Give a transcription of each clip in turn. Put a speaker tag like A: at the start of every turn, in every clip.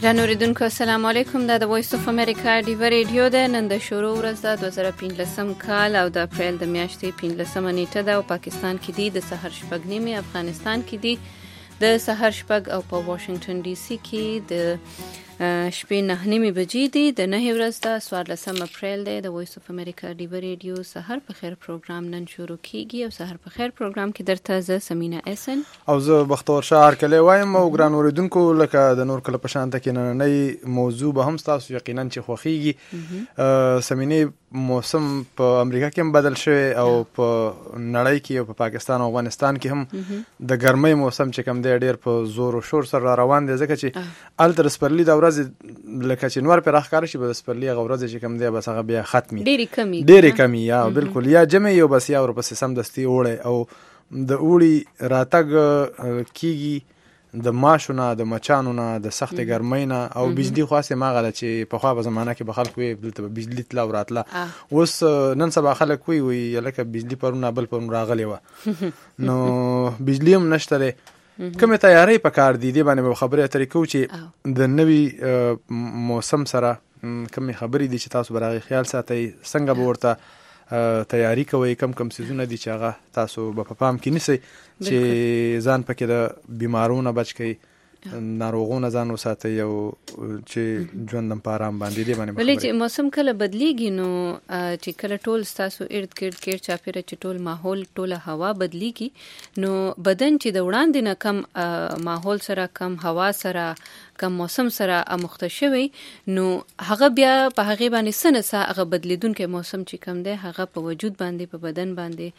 A: ګرانو اوریدونکو السلام علیکم. دا د وایس اف امریکا ډیو ریډیو ده. نن د شروع ورځ ده 2015 کال او د اپریل د میاشتې 15 نیټه ده او پاکستان کې دی د سحر شپږ نیمه، افغانستان کې دی د سحر شپږ او په واشنگټن ډي سي کې د شپې 9 بجې دي. د 9 ورځ ده 14 اپریل دی. د وایس اف امریکا ډیو ریډیو سحر په خیر پروګرام نن شروع کیږي او سحر په خیر پروګرام کې درته زه سمینا احسن او
B: زه بختور شهر کلی وایم. او ګران اوریدونکو لکه د نور کله په شان ته کې نننۍ موضوع به هم تاسو یقینا چې خوښیږي. سمینې موسم په امریکا کې هم بدل شوی او په نړۍ کې او په پاکستان او افغانستان کې هم د ګرمۍ موسم چې کوم دی ډیر په زور او شور سره روان دی، ځکه چې التر سپرلی د ورځ لکه چې نور پر راخاره شي به سپرلی غورځ چې کوم دی بس هغه بیا ختمي ډېری کمی یا بالکل یا جمع یو بس یا ورپسې سم دستي وړي او د اوړي راتګ کیږي د ماشونه د مچانو نه د سخت ګرمۍ نه او بجلی خاصه ماغله چې په خوا په زمانہ کې به خلک وي دلته بجلی تلا وراتله. اوس نن سبا خلک وي لکه بجلی پرونه بل پرون راغلی و نو بجلی هم نشته. کومه تیاری په کار دي دی باندې خبرې اترې کو چې د نوي موسم سره کومه خبرې دي چې تاسو برغه خیال ساتي څنګه به ورته تیاری کوي، کم سيزونه دي چې هغه تاسو په پام کې نیسئ چې ځان پکې د بیمارونو بچ کړئ، ناروغونو ځان وساتئ او چې ژوند په آرام باندې دی باندې.
A: ولې چې موسم کله بدلیږي نو چې کله ټول تاسو ارد ګرد چاپیره چې ټول ماحول ټوله هوا بدلیږي نو بدن چې د وړاندې نه کم ماحول سره کم هوا سره کم موسم سره اموخته شوی نو هغه بیا په هغه باندې سنسه هغه بدلیدونکو موسم چې کم دی هغه په وجود باندې په بدن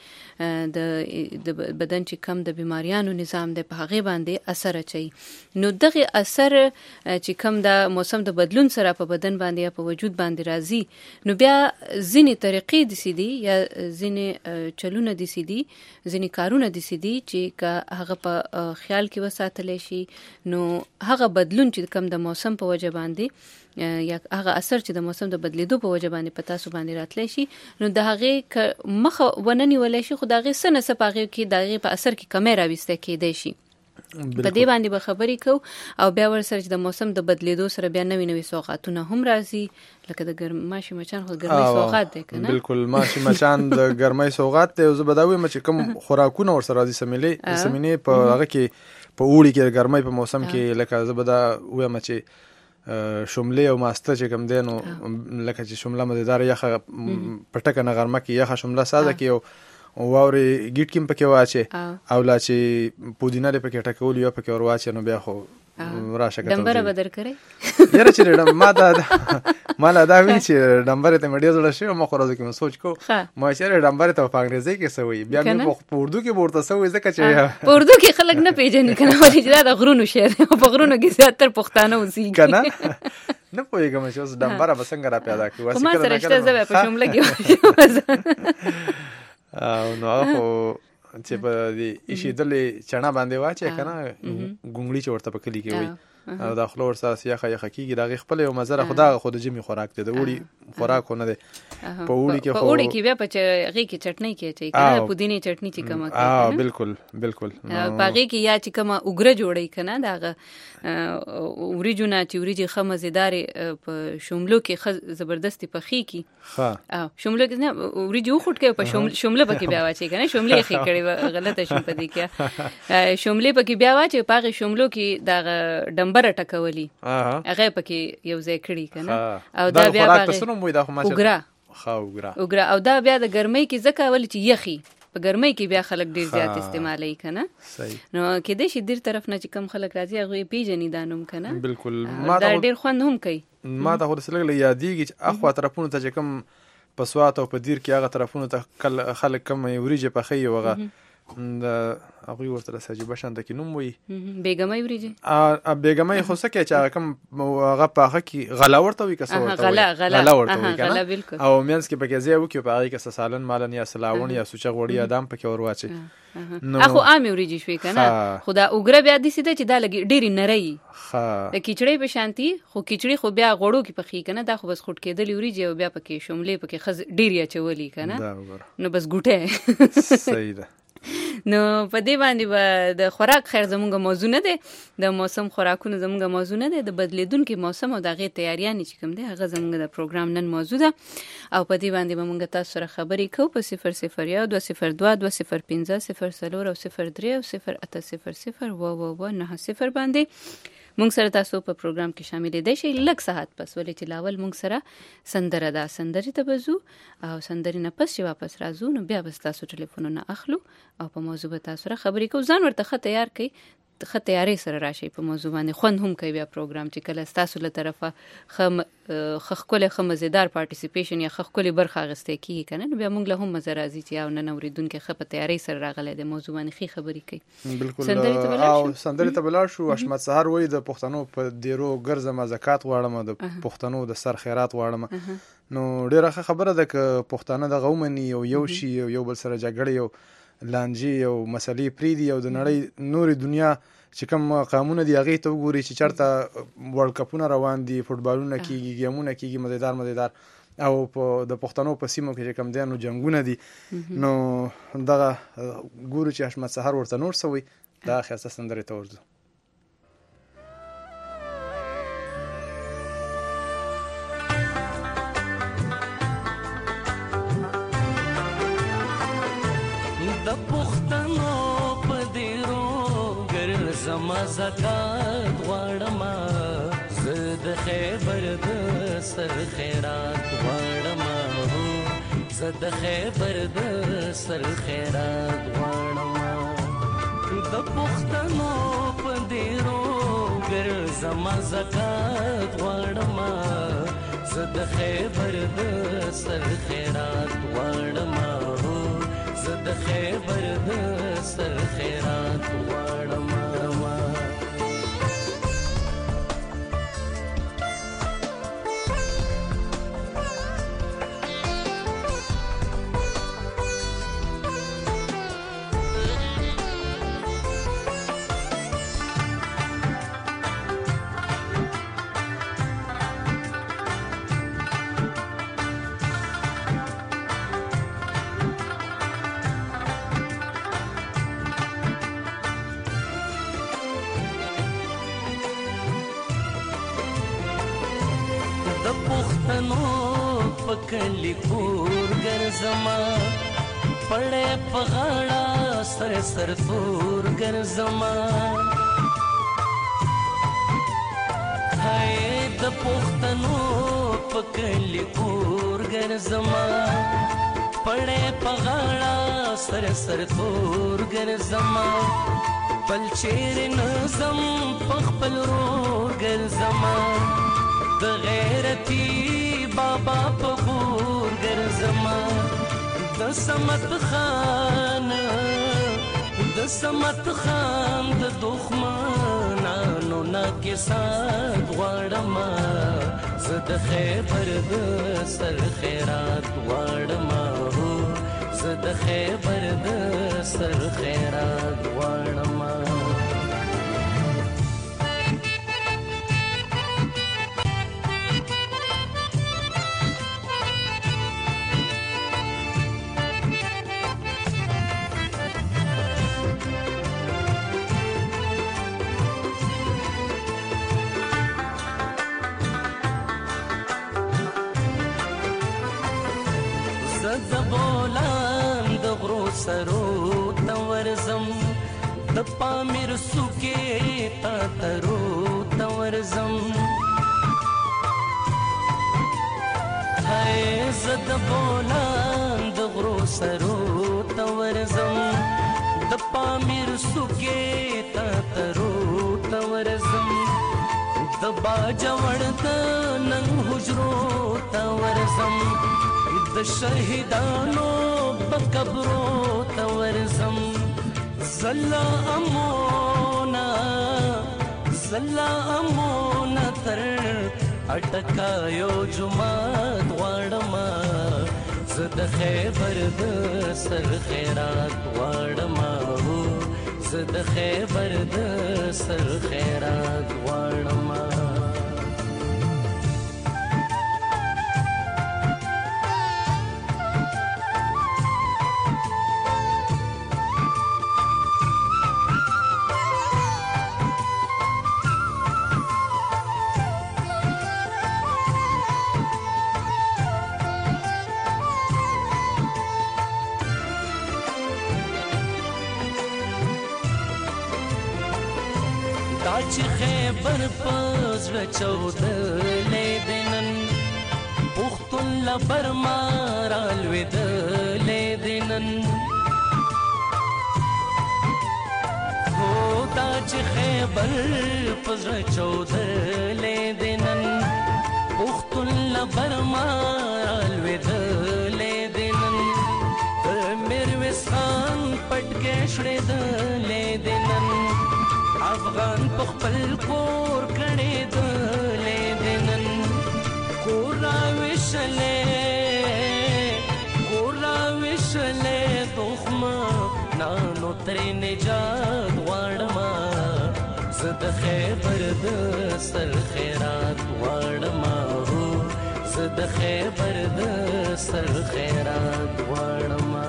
A: باندې د بدن چې کم د بیماریانو نظام دی په هغه باندې اثر اچي. نو دغه اثر چې کم د موسم د بدلون سره په بدن باندې یا په وجود باندې راځي نو بیا ځینې طریقې دي سي دي یا ځینې چلونه دي سي دي ځینې کارونه دي سي دي چې هغه په خیال کې وساتل شي نو هغه بدلون چې کم د موسم په وجه باندې یا هغه اثر چې د موسم د بدلیدو په وجه باندې په تاسو باندې راتلی شي نو د هغه مخه وننی ولې شي خو د هغه سنه سپاغه کې د هغه په اثر کې کمه راويسته کېدای شي. په دې باندې به خبرې کو او بیا ورسره چې د موسم د بدلیدو سره بیا نوې سوغاتونه هم راځي لکه د ماشي مچان خو ګرمۍ سوغات دی کنه.
B: بالکل ماشي مچان د ګرمۍ سوغات دی او زه بداوي چې کوم خوراکونه ورسره راځي سمینې په هغه کې په اوړي کې د ګرمۍ په موسم کې لکه زه بدا وایم چې شمله او ماسته چې کوم دینو لکه چې شمله مزیدار یخه پټکه نه غرمه کې یخه شمله ساده کې او واوري ګیټ کیم پکې واچي او لا چې پودینه لري پکې ټکول یو پکې ور واچي نو بیا خو راشه کته
A: دمبره بدر کړي
B: یاره چې ما دا وی چې دمبره ته مډیا زړه شي ما خو راځم کوم سوچ کو ما چې دمبره ته په انګریزي کې سوي بیا مې په اردو کې ورته سوي ځکه چې
A: په اردو کې خلک نه پیژني کنه ولې چې دا غرونو شهر په غرونو کې زیاتره پښتانه اوسېږي
B: کنه نه پوهیږم چې اوس دمبره بسنګ را پیدا کوي
A: واسه ما سره شته زه په شمله کې
B: او نو هغه چې په دې شي دلې چنا باندې واچي کنه ګونګړي چې ورته په کلی کې وي او د خلور سره سیاخه یخکیږي د خپل یو مزره خدا خود جمی خوراک دی د وړي خوراک نه دی په وړي کې
A: په وړي کې بیا په غي کې چټنی کې چې کنه پودینه چټنی چې کما کوي
B: بالکل
A: په غي کې یا چې کما وګره جوړی کنه داغه اوریجونه چې اوریجه خمزیدار په شوملو کې زبردستی په خي کې شوملو کې نه اوریجه وخټ کې په شومله پکې بیا واچي کنه شومله خي کړي غلطه شوم پدې کې شومله پکې بیا واچي په شوملو کې داغه بره ټکولي هغه پکې یو ځای کړی کنه او دا بیا وګرا او دا بیا د ګرمۍ کې ځکه ول چې یخي په ګرمۍ کې بیا خلک ډیر زیات استعمالي کنه نو کې د شي ډیر طرف نه چې کم خلک راځي هغه پیژنې دانوم کنه
B: بالکل
A: ما دا ډیر خوند هم کوي.
B: ما ته خو سره یادېږي چې اخوا طرفونو ته چې کم پسوات او په دیر کې هغه طرفونو ته خلک کم وریجه پخې وغه د هغه ورته ساجيبه شانته کې نوم وي
A: بیګمای وریجه
B: بیګمای خو سکه چې کوم هغه پاخه کې غلا ورته وي کسه ورته غلا ورته وي کنه او مینس کې پکې ځای وکي په هغه کې سالن مالن یا سلاون یا سوچ غوړی ادم پکې ور واچي
A: نو اخو عام وریجه شوي کنه خدا وګره بیا د سیده چې دا لګي ډېری نری د کیچړې په شانتي خو کیچړې خو بیا غوړو کې پخې کنه دا خو بس خټ کېدل وریجه او بیا پکې شوملې پکې خز ډېری چولې کنه نو بس ګوټه
B: صحیح ده
A: نو په دې باندې به د خوراک خیر زموږ موضوع نه دی، د موسم خوراکونو زموږ موضوع نه دی، د بدلیدونکو موسم او د هغې تیاریانې چې کوم دی هغه زموږ د پروګرام نن موضوع ده او په دې باندې به موږ تاسو سره خبرې کوو په 001 202 205 04 او 03 او 0800 990 باندې مونږ سره تاسو په پروګرام کې شامل دي شي لږ ساعت پس ولې چې لاول مونږ سره سندره ده، سندري ته بزو او سندري نه پس چې واپس راځو نو بیا به تاسو ټلیفونونه اخلو او په موضوع به تاسو سره خبرې کوو. ځان ورته ښه تیار کړئ، ښه تیاری سره راشي په موضوع باندې خوند هم کوي بیا پروګرام چې کله تاسو له طرفه خخکل مزیدار پارټیسیپیشن یا خخکل برخه اخیستل کیږي کنه نو بیا موږ له هم مزه راځي چې او نن اوریدونکو ښه په تیاری سره راغلي د موضوع باندې خې خبرې کوي.
B: بالکل سندري ته بلار شو احمد سحر وای د پښتنو په دیرو ګرځم زکات غواړم د پښتنو د سر خیرات غواړم. نو ډیره خبره ده ک پښتانه د غومنی یو شی یو بل سره جګړه یو لانجی او مسلې پریدي او د نړۍ نوري دنیا چې کوم قانون دی هغه ته وګوري چې چرته ورلد کپونه روان دي، فوټبالونه کیږي، گیمونه کیږي مزیدار او د پښتنو په سیمو کې کوم دي نو جنگونه دي. نو دغه ګورو چې احمد سحر ورته نور سوي دا خاصه سندره ته ورځو.
C: د پښتنو په دیرو ګرځم زکات غواړم، زه د خیبر د سر خیرات غواړم، زه د خیبر د سر خیرات غواړم. د پښتنو په دیرو ګرځم زکات غواړم، زه د خیبر د سر خیرات غواړم، زه د خیبر د سر خیرات غواړم. کلی کور ګرځما پړې په غاړه سر تور ګرځما، هاي د پښتنو په کلی کور ګرځما پړې په غاړه سر تور ګرځما، بل چیر نظم په خپل رور ګرځما، د غیرتی بابا په غور ګرځما، د سمت خان د دښمنانو نه کسات غواړم، زه د خیبر د سر خیرات غواړم، زه د خیبر د سر خیرات غواړم. د بولان د غرو سرو تورزم، د پامیر سوکې تا ترو تورزم، هاي زه د بولان د غرو سرو تورزم، د پامیر سوکې تا ترو تورزم، د باجوړ د نن حجرو تورزم، د شهیدانو په قبرو ته ورځم، زلا امونه تر اټکایو جمعات غواړم، زه د خیبر د سر خیرات غواړم، زه د خیبر د سر خیرات غواړم. دا چې خیبر په زړه چودلې دی نن پښتون له برما رالوېدلې دی نن هو دا چې خیبر په زړه چودلې دی نن پښتون له برما رالوېدلې دی نن د میرویس خان پټکې شړېدلې دی نن افغان په خپل کور کړېدلې دی نن کور راویشلې دښمنانو ترې نجات غواړمه زه د خیبر د سر خیرات غواړمه زه د خیبر د سر خیرات غواړمه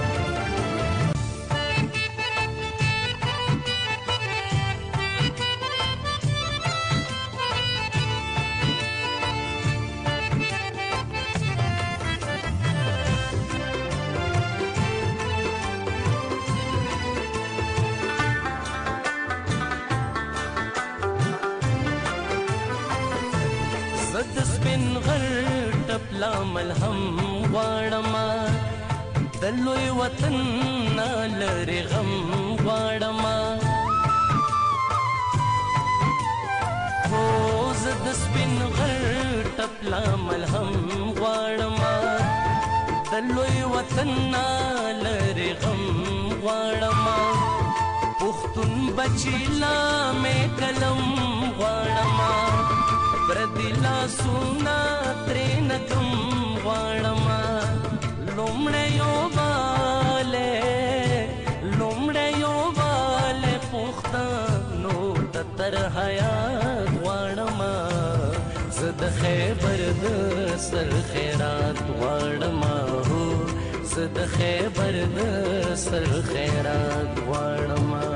C: زد سپین غر ټپلا ملهم غواړمه د لوی وطن نه لرې غم غواړمه هو زد سپین غر ټپلا ملهم غواړمه د لوی وطن نه لرې غم غواړمه پښتون بچی لا مې قلم غواړمه پردی لاسونه ترې نکم غواړمه لومړی یووالی پښتنو ته تر حیات غواړمه زه د خیبر د سر خیرات غواړمه زه د خیبر د سر خیرات غواړمه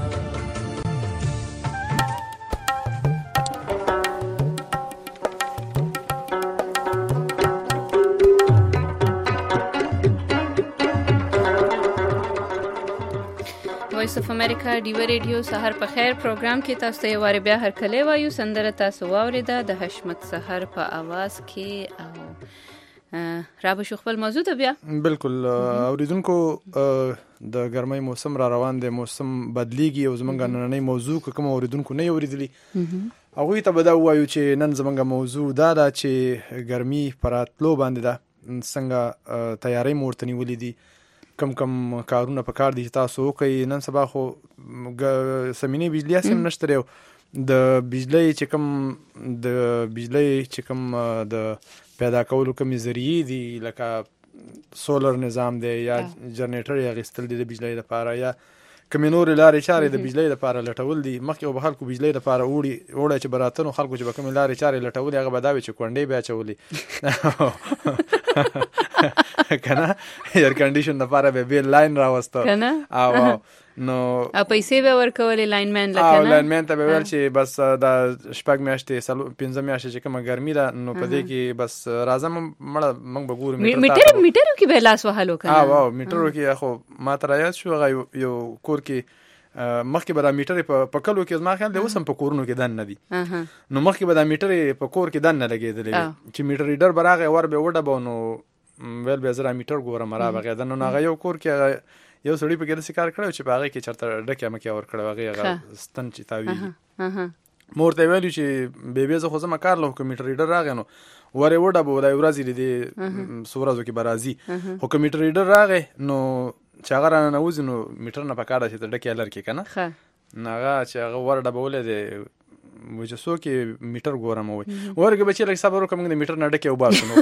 A: وایس اف امریکا ډیو ریډیو سحر په خیر پروګرام کې تاسو ته یو واره بیا هرکلی وایو سندره تاسو واوریده د حشمت سحر په आवाज کې او را به شو خپل موضوع ته بیا
B: بالکل اوریدونکو د ګرمۍ موسم را روان دی موسم بدلیږي او زمونږ نننۍ موضوع کوم اوریدونکو نه اوریدلی هغوی ته به دا ووایو چې نن زمونږ موضوع دا ده چې ګرمي پر راتلو باندې ده څنګه تیاری مو ورته نیولې دي کم کارونه په کار دي چې تاسو وکړئ نن سبا خو سمینې بجلی هم نشته دی د بجلی چې کوم د پیدا کولو کومې ذریعې دي لکه سولر نظام دی یا جنریټر یا غیستل دی د بجلی لپاره یا کومې نورې لارې چارې د بجلی لپاره لټول دي مخکې به خلکو بجلی لپاره اوړی چې به راته نو خلکو چې به کومې لارې چارې لټولې هغه به دا وي چې کونډې به اچولې کنه ایر کنډیشن لپاره به بیل لاین راوسته او نو
A: پیسې به ورکولې لاینمن لکه نه
B: لاینمن ته به ویل چې بس دا شپږ میاشتې 15 میاشتې چې کومه ګرمي ده نو په دې کې بس راځم مړه موږ به ګورو
A: میټرو کې به لاس وهلو کنه
B: واو میټرو کې خو ما تر یاد شو یو کور کې مخکې به دا میټر په کلو کې زما خیال دی اوس هم په کورونو کې دن نه دي نو مخکې به دا میټر په کور کې دن نه لګېدلی چې میټر ریډر به راغی ور به وډبو نو ویل به زه میټر ګورم را بغیر نو هغه یو کور کې یو سړی په کې داسې کار کړی چې په هغې کې چېرته ډکې مکې ورکړی هغې هغه ستن چې تاویږي مور ته یې ویلي چې بېبې زه خو ځمه کار له کمپیوټر ریډر راغی نو ور یې وډبو دا یو ورځ یې د دې څو ورځو کې به راځي خو کمپیوټر ریډر راغی نو چې هغه راننوځي نو میټر نه پکار ده چې ته ډکې لر کې که نه نو هغه چې هغه ور ډبولی دی وایي چې څوک یې میټر ګورم وایي ورکې بچې لږ صبر وکړه موږ د میټر نه ډکې وباسو نو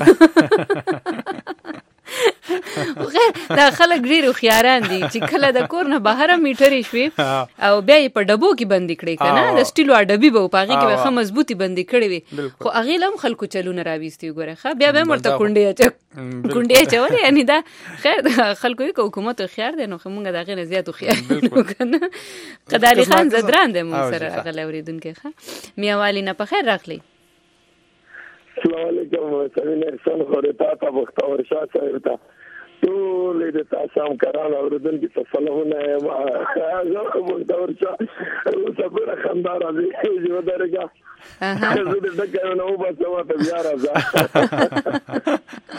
A: دا خلک ډېر هوښیاران دي چې کله د کور نه بهره میټرې شوې او بیا یې په ډبو کې بندې کړې که نه د سټیلو ډبې به په هغې کې به ښه مضبوطې بندې کړې وې خو هغې له هم خلکو چلونه راویستي وګوره ښه بیا به هم ورته کونډې اچولې یعنې دا خیر خلکو یې که حکومت هوښیار دی نو موږ د هغې نه زیات هوښیار یو که نه قدالي خان زدران دی موږ سره هغه اورېدونکی ښه میاوالي نه په خیر راغلی
D: السلام علیکم سمین احسان خورتا تا بختور شاه صاحب تا ټول د تاسو همکارانو اوریدونکو ته سلامونه زه بختور شاه صبر خندا راځي یو درګه زه دې ډکه نو بس ما ته بیا راځه.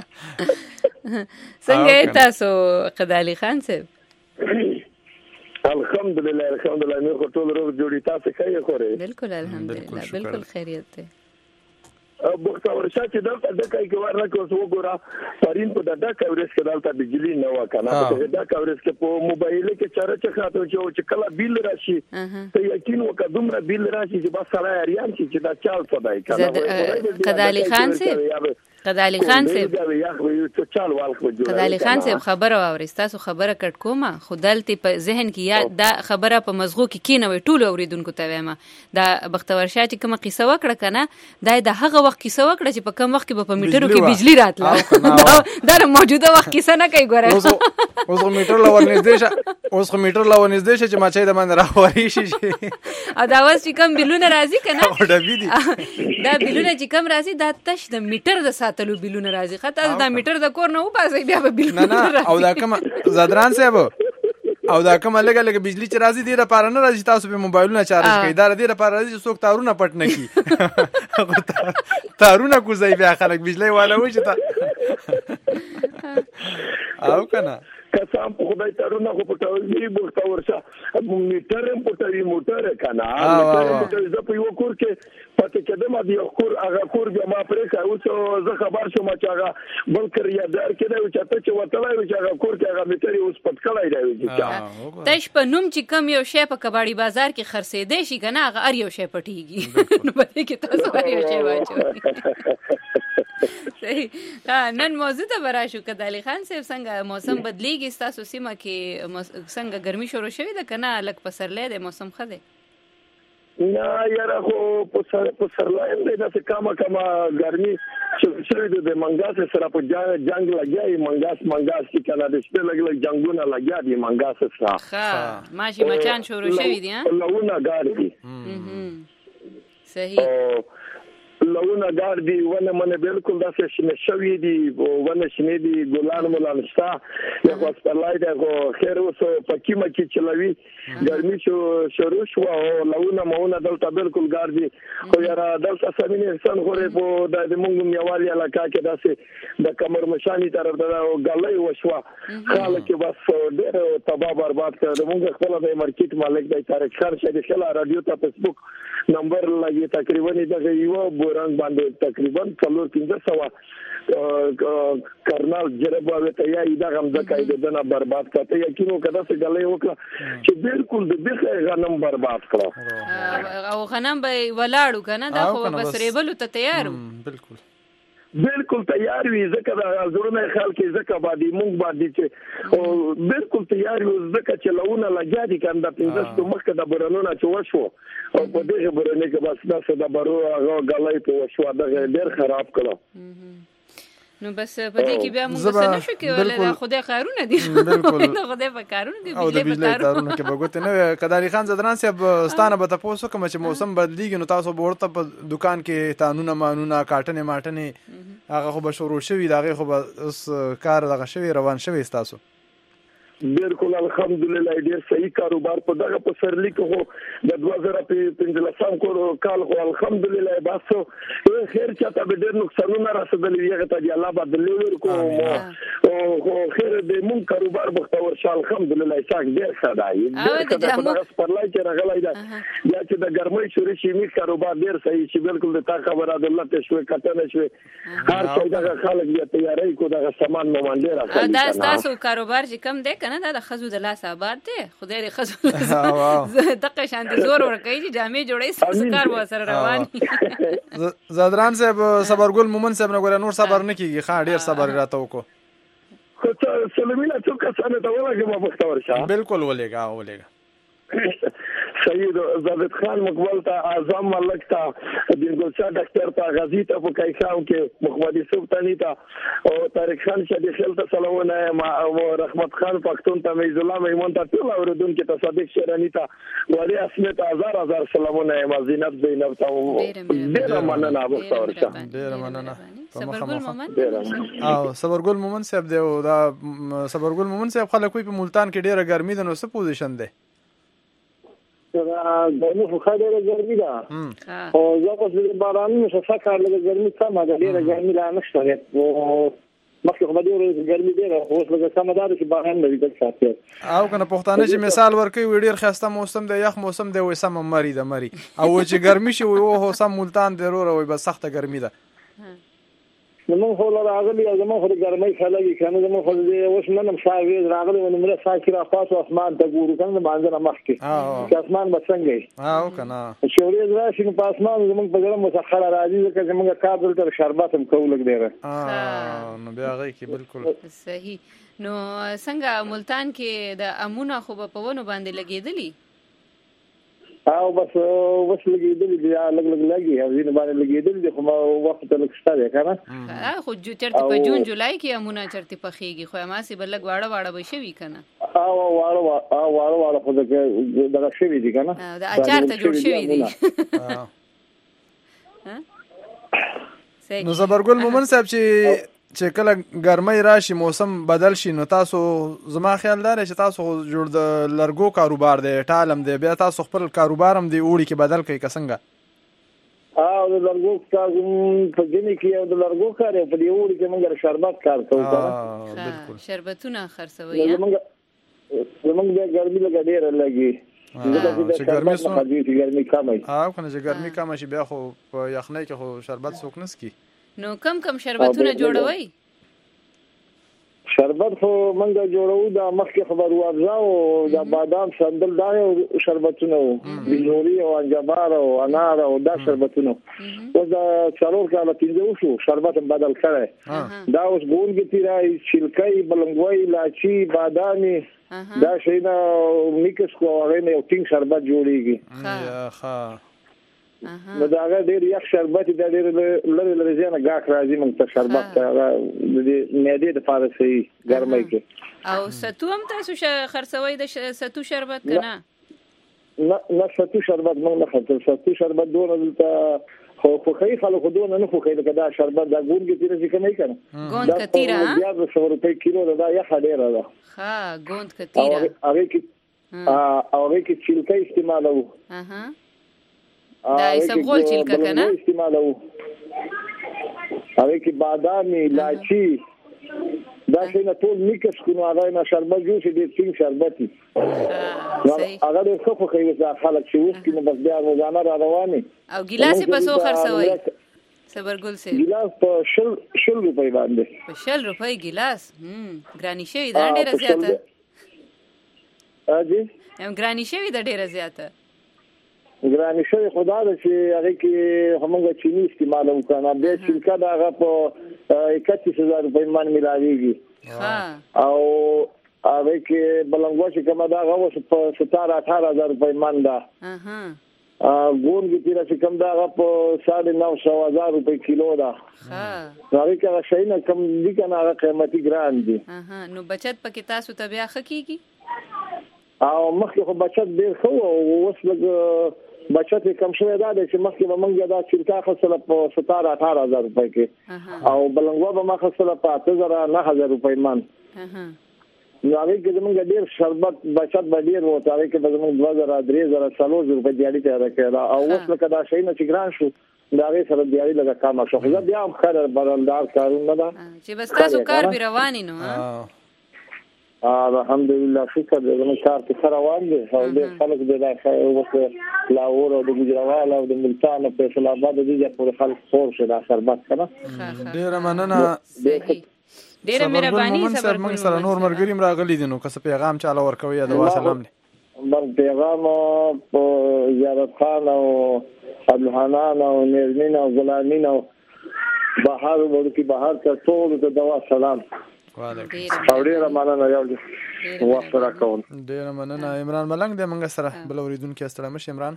A: څنګه تاسو قدالي خان صاحب؟
D: الحمدلله مې خو ټول روغ جوړی. تاسو ښه خورئ؟
A: بالکل الحمدلله بالکل خیریت ده.
D: بختور شاه چې دلته ډکه کې ورنه کوس وګوره پرین په ډکه ورس کې دلته بجلی نه وکنه په ډکه ورس کې په موبایل کې چرچ خاطر چې کله بیل راشي ته یقین وکړه دومره بیل راشي چې بس سره اړیان شي چې دا چال صدای کنه.
A: قدالي خان صاحب قدالي خان صاحب خبره واوري تاسو خبره کټ کومه خدالتي په ذهن کې یا دا خبره په مزغو کې کینوي ټول اوریدونکو ته وایم دا بختور شاه چې کومه قصه وکړه کنه دا د هغه وخت قصه وکړه چې په کم وخت کې په میټرو کې بجلی راتله دا موجوده وخت قصه نه کوي ګوره.
B: اوس میټر لور نږدې شي چې ما چې د من راوړی شي
A: او دا واس چې کم بیلونه راځي کنه دا بیلونه چې کم راځي دا تش د میټر د ساتلو بیلونه راځي. خاطر دا میټر د کور نه وباسي بیا به بیلونه
B: نه او دا کوم زادران صاحب او دا کوم لګه بجلی چې راځي ډیره پاره نه راځي تاسو په موبایلونه چارج کوي دا ډیره پاره راځي چې څوک تارونه پټ نه کی تارونه کوزي بیا خلک بجلی والا وي چې او کنه
D: قسم په خدای تارونه خو پټوي بختور شاه میټر هم پټوي موټر کنه موټر ز په یو کور کې پته کېدم دی کور هغه کور به ما پرې اوس زه خبر شوم چې هغه بل کړیا دار کېدو چې ته چې وتلای چې هغه کور کې هغه میټر اوس پټکلای دی چې
A: تاش په نوم چې کم یو شی په کباړي بازار کې خرڅېدې شي کنه هغه ار یو شی پټیږي نو به کې تاسو ار یو شی واچو. صحیح نن موضوع ته براشو قدالي خان صاحب څنګه موسم بدلیږي تاسو سیمه کې څنګه ګرمي شروع شوې ده کنه لک پسرلې ده موسم خده
D: نه یاره خو پسرلې ده چې کما ګرمي شروع ده د منګاس سره په جنگ لګیای منګاس کې کنه د شپې لګ جنگونه لګیا دي منګاس سره
A: ها ماشي مچان شروع شوی دي ها
D: لونه ګاردي
A: صحیح
D: لونه ګاردي ونه منه بالکل داسې شنه شوی دي ونه شنه دي ګلان مولان شتا یو سپلای ده خیر اوس پکی مکی چلوي ګرمي شروع شو او لونه مونه دلته بالکل ګاردي خو یاره دلته سمینه انسان خوري په د مونږ میوالي علاقه کې داسې د کمر مشانی طرف ته غلې وشوا خلک بس ډېر تباہ برباد کړ مونږ خپل د مارکیټ مالک د طارق خان شه د خلا رادیو ته فیسبوک نمبر لګي تقریبا دغه یو رنګ باندې تقریبا 400 کرنال جربه ته یې دا غم ځکه د دنه برباد کړه یقینو کده څه غلې وکړه چې بالکل د دغه غنم برباد کړه
A: او غنم به ولاړو کنه دا خو بس ریبلو ته تیارو
D: بالکل تیار وي ځکه دا زړونه خلک ځکه باندې مونږ باندې چې بالکل تیار وي ځکه چې لونه لګیا دي کنده 15 مخکې د برنونه چې وشو او په دې برنه کې بس دا د برو هغه غلای په وشو دا ډېر خراب کړو
A: نو بس په دې کې بیا موږ څه نشو کېولای دا خدای قارونه دي بالکل خدای په قارونه دي
B: او د بجلی قارونه کې بغوت نه قدالي خان زدران صاحب ستانه به تاسو کوم چې موسم بدلیږي نو تاسو ورته په دکان کې تانونه مانونه کاټنه ماټنه هغه خو به شروع شوی دغه خو به کار دغه شوی روان شوی تاسو
D: بالکل الحمدلله ډیر صحیح کاروبار په دغه په سرلی کې هو د 2015 کال خو الحمدلله باسو خیر چاته به ډیر نقصانونه رسیدلی هغه ته الله بدلی ورکو او خیر د مون کاروبار بختور شاه الحمدلله څنګه ډیر سادهයි دغه سپرلای چې راغلی دا یا چې د ګرمۍ شوري شي می کاروبار ډیر صحیح شي بالکل د تا خبره د الله ته شوي کټنه شوي هر څه دغه خلک یې تیاری کو دغه سامان نو باندې راځي
A: دا تاسو کاروبار چې کم دی کنه دا خزو د لاس آباد دی خدای دې خزو دغه شان دي زور ورکوي چې جامې جوړي سکار و سره روان
B: زادران صاحب صبرګل مومن صاحب نه ګور نور صبر نه کیږي خا ډیر صبر راته وکړو
D: خو سلمینا څوک څنګه ته ولګي ما بختور شاه
B: بالکل ولېګا
D: سید زاهد خان مقبل ته اعظم ملک ته د ګلشاه ډاکټر ته غازی ته په کایخاو کې مخمدي سلطانی ته او طارق خان شدی خل ته سلامونه ما او رحمت خان پښتون ته میز الله میمون ته ټول اوردونکو ته صادق شرانی ته ولی اسمت هزار سلامونه ما زینت زینب ته ډیر مننه بختور شاه
B: ډیر مننه
A: صبرګل مومن
B: او صبرګل مومن صاحب دی او دا صبرګل مومن صاحب خلک په ملتان کې ډیره ګرمي ده نو څه پوزیشن دی
D: ګرمي خو ښه ډېره ګرمي ده او زه خو د بارانونو څخه کار لږ ګرمي کمه ده ډېره ګرمي لا نشته مخکې خو به ډېره ګرمي ډېره اوس لږ کمه ده چې باران لري دلته ساتي
B: او کنه پښتانه چې مثال ورکوي ډېر ښایسته موسم دی یخ موسم دی وای سم مری د مری او چې ګرمي شي وای او سم ملتان دی وای بس سخته ګرمي ده
D: زمون خو راغلی او زمون خو د ګرمۍ خلګي کنه زمون خو د اوس نن شاوې راغلی ونه مله ساکي را خاص اسمان ته ګورو کنه باندې مخکې چې اسمان بڅنګي
B: او کنه
D: شوري راشي په اسمان زمون په ګرم مسخر راځي چې زمونږ کابل تر شربت هم کولګ ډیره
B: نو بیا غي کې بالکل
A: صحیح نو څنګه ملتان کې د امونه خو په ونو باندې لګېدلی
D: او بس لګېدلی بیا لګ لګي او ځینې باندې لګېدلی خو ما وخت ته لګ شته کنه
A: خو چرته په جون جولای کې امونه چرته پخېږي خو ما سي بلګ واړه به شوي کنه
D: او واړه خو دغه شوي دي کنه
A: د اچار ته جوړ شوي دي
B: نو زبرګل مومن صاحب چې کله ګرمۍ راشي موسم بدل شي نو تاسو زما خیال دار چې تاسو جوړ د لرګو کاروبار دی ټالم دی بیا تاسو خپل کاروبار هم دی اوړي کې بدل کوي څنګه
D: او د لرګو تاسو په دې کې او د لرګو کار په دې اوړي کې موږ شربت کار کوو
A: بالکل شربتونه خرڅوي
D: زمونږ د ګرمي لګ ډېر لګي
B: چې ګرمي سو
D: ګرمي کمه
B: او کنه چې ګرمي کمه شي بیا خو په یخنۍ کې خو شربت څوک نس کی
A: نو کم شربتونه جوړوي
D: شربت خو منګه جوړو دا مخکې خبرو افزا او دا بادام سندل دا شربتونه بنوري او انجبار او انار او دا شربتونه او دا څلور کاله پینځه شو شربت بدل کړي دا اوس ګونګي تیرای شلکای بلنګوي لاچی بادامي دا شینا میکس کو هغه نه یو ټینګ شربت جوړیږي
B: ښه
D: نو دا هغه ډېر یخ شربت دی ډېر لری ځنه غاک راځي موږ ته شربت د معدې د فارسي ګرمۍ کې
A: او ستو هم تاسو خرڅوي د ستو شربت کنه
D: نه ستو شربت موږ نه خرڅو ستو شربت دونه دلته خو خې خلکو دونه نه خو خې دا شربت دا ګونګ تیر چې کنه کنه
A: ګوند کتیرا
D: بیا د 100 روپۍ کیلو دا یخ ډېر ده
A: ها ګوند کتیرا
D: هغه کې چیلکا استعمالو
A: دا سبغول چیلکا کنه
D: استعمالو هغه کې بادامي لاچی دا څنګه ټول میکس کو نو هغه نه شربت جوړ شي د څنګه شربتي هغه د خو خو دا خلک چې اوس کې نو بس بیا روزانه را رواني
A: او ګلاس په څو خرڅوي صبرګل سي
D: ګلاس په 100 روپۍ باندې
A: په 100 روپۍ ګلاس ګرانی شوی دا ډیره زیاته
D: اجي
A: ګرانی شوی دا ډیره زیاته
D: ګرانی شوی خدا د چې هغه کې همغه چینی استعمال وکړه به چې کدا هغه په 31000 روپۍ باندې ملاويږي او هغه کې بلنګوا چې کومه دا هغه په 18000 روپۍ باندې ګون کې تیر چې کوم دا هغه په 95000 روپۍ کیلو ده هغه کې شي نه کم دي کنه هغه قیمتي ګران دي
A: نو بچت پکې تاسو ته بیا خکېږي
D: او مخکې خو بچت ډېر خو اوس لږ بچت کم شوی دا چې مخکې به موږ دا چیرته خسله په 18000 روپۍ کې او بلنګوا به ما خسله په 9000 روپۍ مان نو هغه کې موږ ډېر شربت بچت به ډېر وو هغه کې به موږ 2000 روپۍ دیالي ته راکړه او اوس لکه دا شي نه چې ګران شو دا غي سره دیالي لګه کم شو خو بیا هم خیر برندار کارونه ده
A: چې بس تاسو کار به رواني نو
D: الحمدلله شکر دې موږ کار ته روان دي او دې خلک دې راځي او لاور او د ګجراوال او د ملتان په فیصل آباد دې په خلک خور شه دا شربت کنه
B: ډیر مننه
A: ډیر مهرباني
B: صبر موږ سره نور مرګریم راغلي دي نو که څه پیغام چاله ورکوي دا وسلام نه
D: بل پیغام زیارت خان او عبدالحنان او نرمین او غلامین او بهار ورکی بهار ته ټول ته دوا سلام او ډیر مننه یو وخت راکون
B: ډیر مننه عمران ملنګ دې موږ سره بل اوریدونکو استړه مش عمران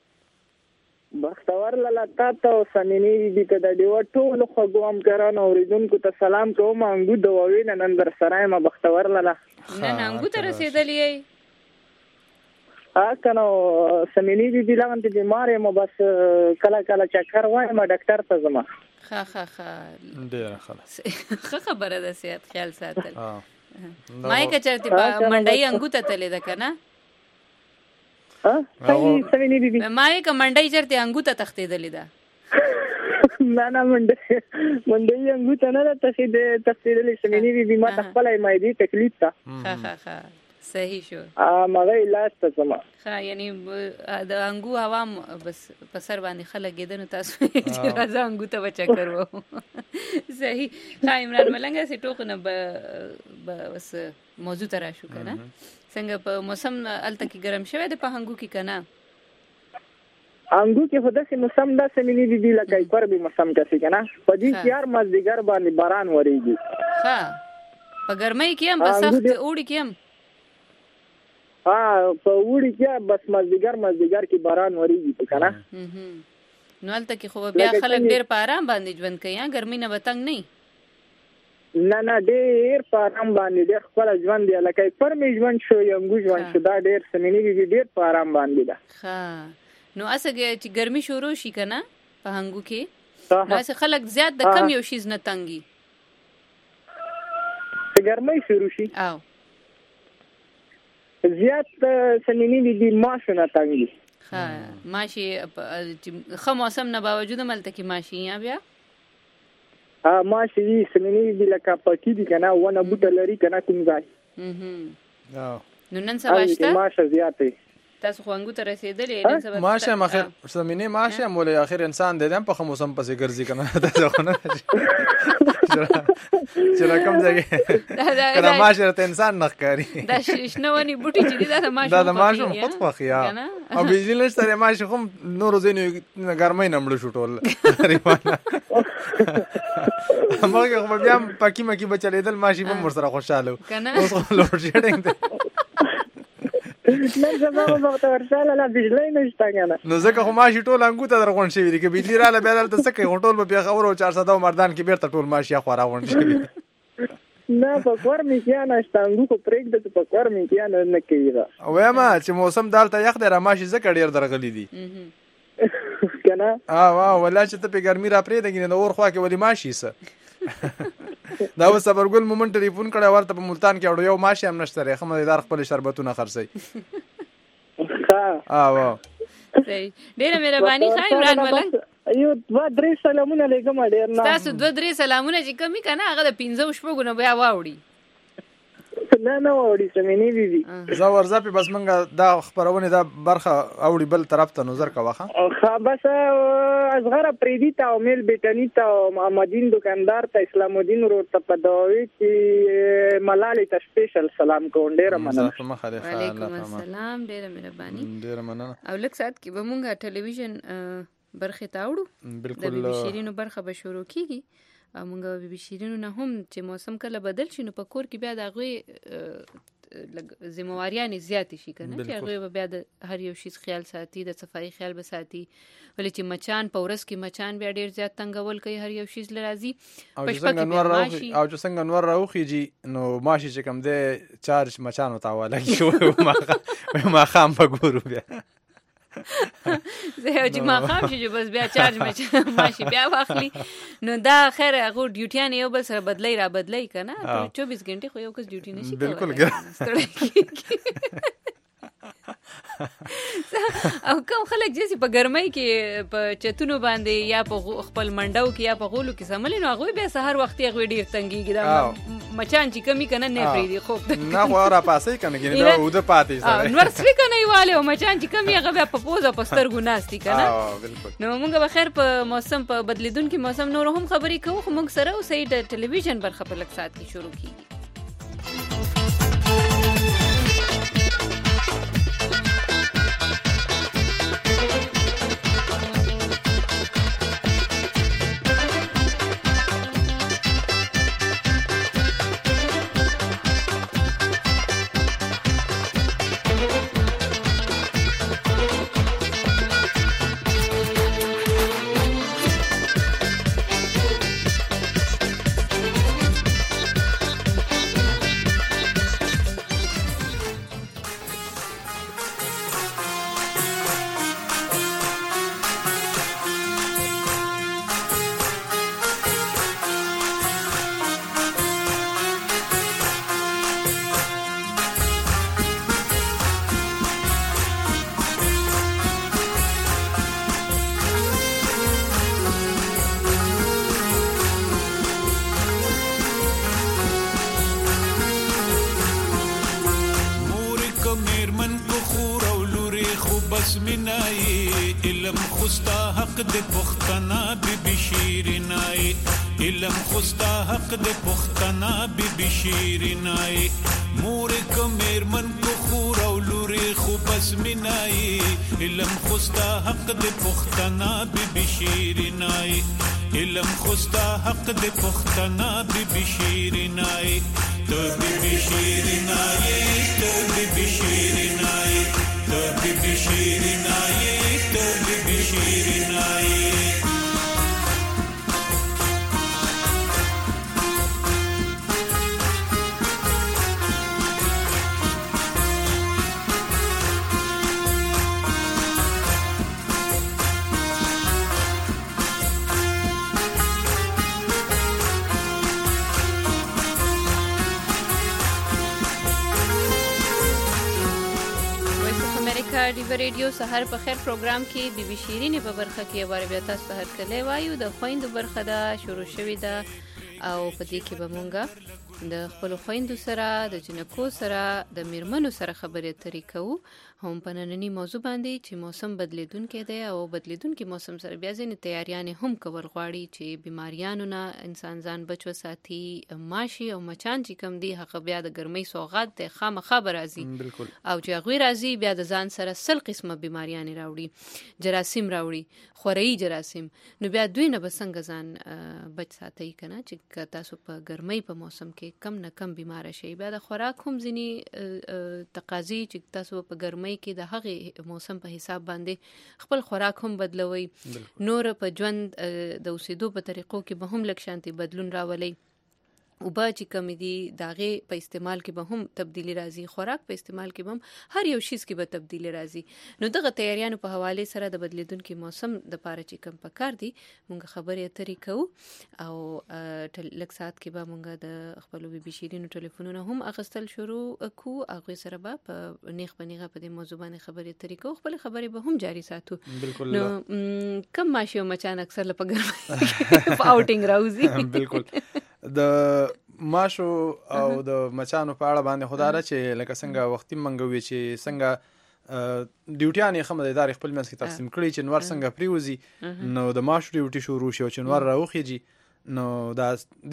E: بختور لاله تاسو سمینی دي ته د ډیو ټول خو ګوم کران اوریدونکو ته سلام کوم انګو د ووین نن در سره ما بختور لاله
A: نن انګو ته رسیدلې
E: کنه سمینی دي لاندې بیمار یم بس کله کله چکر وایم ډاکټر ته زما
A: ښه
B: ډیر خلاص
A: خبره ده صحت خیال ساتل ما یې کچرته منډای انګو ته تلې ده کنه
E: صحیح سمینی بي
A: ما یې کمنډي چرته انګو ته تختیدلې ده
E: نه منډي انګو ته نه تختیدلې سمینی بي ما خپل مایدي تکلیف تا
A: ها صحیح شو
E: ماغه علاج ته سما
A: یعنی د انګو هوا بس په سر باندې خلک کېدنه تاسو چې راځه انګو ته بچا کرو صحیح عمران ملنګ سي ټوخنه بس موضوع ترا شو کنه څنګه په موسم الته کې ګرم شوی د په انګو کې کنه
E: انګو کې خو داسې موسم داسې ملي دي لکه پر به موسم کې کنه په دې کې هر مازدیګر باندې باران وریږي
A: ها په ګرمۍ کې هم په سخت اوړي کې هم
E: په وړي کې بس مازدیګر کې باران وریږي کنه
A: نو الته کې خو بیا خلک ډېر په آرام باندې ژوند کوي ګرمي نه بتنګ نه
E: نه ډېر په آرام باندې ډېر خپل ژوند دی لکه پر می ژوند شو ینګو ژوند شو دا ډېر سمینی وی ډېر په آرام باندې ده
A: ها نو اسه چې ګرمي شروع شي کنه په هنګو کې نو اسه خلک زیات د کم یو شیز نه تنګي
E: ګرمي شروع شي
A: او
E: زیات سمینی دي ماشونه تنګي
A: ها ماشي خو موسم نه باوجود ملته کې ماشي یا بیا
E: ماشي سمینی دي لکه پټی دي کنه ونه بوټه لري کنه کوم ځای
A: نو نن سبا شته
E: ماشه زیاتې
A: تاسو خو انګو ته رسیدلې نن سبا
B: ماشه مخیر سمینی ماشه مولا اخر انسان دې هم په موسم پسې ګرځي کنه دا خو نه چې رقم ځای کله ماشه ته انسان نخکاری
A: دا شنونی بوټي چې دا
B: ماشه خود خوخیا او بجلی نشته ماشه هم نور زینو ګرمۍ نمړو شټول ریوانه هغه خو بیا پاکي مکی بچلیدل ماشي هم ورسره خوشاله اوس خو لوړ شډینګ دی
E: نن سبا وخت ورساله لا بجلی نشته کنه
B: نو ځکه خو ماشي ټول انګو ته درغون شي دي کې بجلی رااله بیا دلته څه کوي ټول به خبرو 400 مردان کې بیرته ټول ماشي خو راغون شي
E: نه په کور می کې نه شتانګو کو پرېګ د په کور می کې نه کیږي
B: او ما چې موسم دالته یخ دی را ماشي زکه ډیر درغلي دي
E: کنه
B: واه ولا چې ته په ګرمي را پرې دګنه د اور خوا کې ولې ماشي سه دا و صبرګل مومن ټلیفون کړه ورته په ملتان کې اورو یو ماشي هم نشته خمدار خپل شربتونه خرڅي واه
A: ډېر مهرباني خای عمران ملنګ
E: یو 2-3 سلامونه لګم ډېر نه
A: تاسو 2-3 سلامونه چې کمی کنه هغه د 15 شپږو نه بیا واوړي
E: نه وړي سمینی بي
B: زه ورځه په بس منګه دا خبرونه دا برخه اوړي بل طرف ته نظر کا واخه
E: خو بس اصغر پریدي ته امیل بیٹنی ته محمدین دکاندار ته اسلام الدین ورو ته پدوي چې ملالي ته سپیشل سلام کوم ډیر مننه
A: وعلیکم السلام ډیر مهرباني
B: ډیر مننه
A: او لکه سات کې به مونږه ټلویزیون برخه تاوړو
B: بالکل
A: د شیرینو برخه به شروع کیږي مونږ به شیرینو نه هم چې موسم کله بدل شي نو په کور کې بیا د هغوی ذمہواریانې زیاتې شي کنه چې هغوی به بیا د هر یو شي خیال ساتي د صفایي خیال به ساتي ولې چې مچان په ورځ کې مچان بیا ډیر زیات تنګول کوي هر یو شي لرازي
B: او چې څنګه نور راوخیږي نو ماشي چې کوم دی چارج مچانو تاواله کیږي ما خام په ګورو بیا
A: زه چې ما خام شي بس بیا چارج ماشي بیا واخلي نو دا خیر هغه ډیوټیان یو بل سره بدلای کنه 24 غنټه خو یو کس ډیوټي نشي کولای بالکل او کوم خلک چې په ګرمۍ کې په چتونو باندې یا په خپل منډو کې یا په غولو کې سملی نو هغه بیا سحر وخت هغه ډیر تنګيږي دا مچان چې کمی کنه نه پریدي خو
B: نه غواره پاسې کنه کې دا ود پاتې
A: سره نور سری کنه یواله او مچان چې کمی هغه بیا په پوزه په سترګو ناشتي کنه
B: بالکل
A: نو موږ به خیر په موسم په بدلیدونکو موسم نور هم خبرې کوو خو موږ سره اوسې د ټلویزیون برخه په لک سات کې شروع کیږي
F: شیرینای علم خوستا حق د پختنا بی شیرینای علم خوستا حق د پختنا بی شیرینای مور کو میرمن کو خور او لوري خو بس مینای علم خوستا حق د پختنا بی شیرینای علم خوستا حق د پختنا بی شیرینای تو بی شیرینای تو بی شیرینای تو بی شیرینای تو بی شیرینای
A: ډیو ریډیو سحر په خیر پروګرام کې بي بي شيرين په برخه کې واره بیا تاسو ته هرکلی وایو د خويندو برخه دا شروع شوې ده او په دې کې به مونږه د خپل خويندو سره د جنکو سره د میرمنو سره خبرې اترې کوو هم په نننی موضوع باندې چې موسم بدلیدونکی دی او بدلیدونکي موسم سره بیا ځینې تیاریانې هم کول غواړي چې بیماریانو نه انسان ځان بچ وساتي ماشي او مچان چې کم دي هغه بیا د ګرمۍ سوغات دی خامخا به راځي او چې هغوی راځي بیا د ځان سره سل قسمه بیماریانې راوړي جراثیم راوړي خورئی جراثیم نو بیا دوی نه به څنګه ځان بچ ساتي که نه چې تاسو په ګرمۍ په موسم کې کم نه کم بیماره شئ بیا د خوراک هم ځینې تقاضي چې تاسو په ګرمۍ کې د هغې موسم په حساب باندې خپل خوراک هم بدلوي نور په ژوند د اوسېدو په طریقو کې به هم لږ شانتي بدلون راولي اوبه چې کمی دي د هغې په استعمال کې به هم تبدیلي راځي خوراک په استعمال کې به هم هر یو شیز کې به تبدیلي راځي نو دغه تیاریانو په حوالې سره د بدلیدونکي موسم دپاره چې کم پکار دي مونږ خبرې اترې کوو او لږ ساعت کې به مونږ د خپلو بي بي شیرینو ټلیفونونه هم اخیستل شروع کوو هغوی سره به په نیغ په نیغه په دې موضوع باندې خبرې اترې کوو خپلې خبرې به هم جاري ساتو نو کم ماشي او مچان اکثر له په ګرمۍ په اوټینګ راوځي
B: بالکل د ماشو او د مچانو په اړه باندې خدای چې لکه څنګه وختي منګوي چې څنګه ډیوټیان یې خمه د ادارې خپل منځ کې تقسیم کړي چې نور څنګه پریوزي نو د ماشو ډیوټي شروع شي چې نور راوخیږي نو دا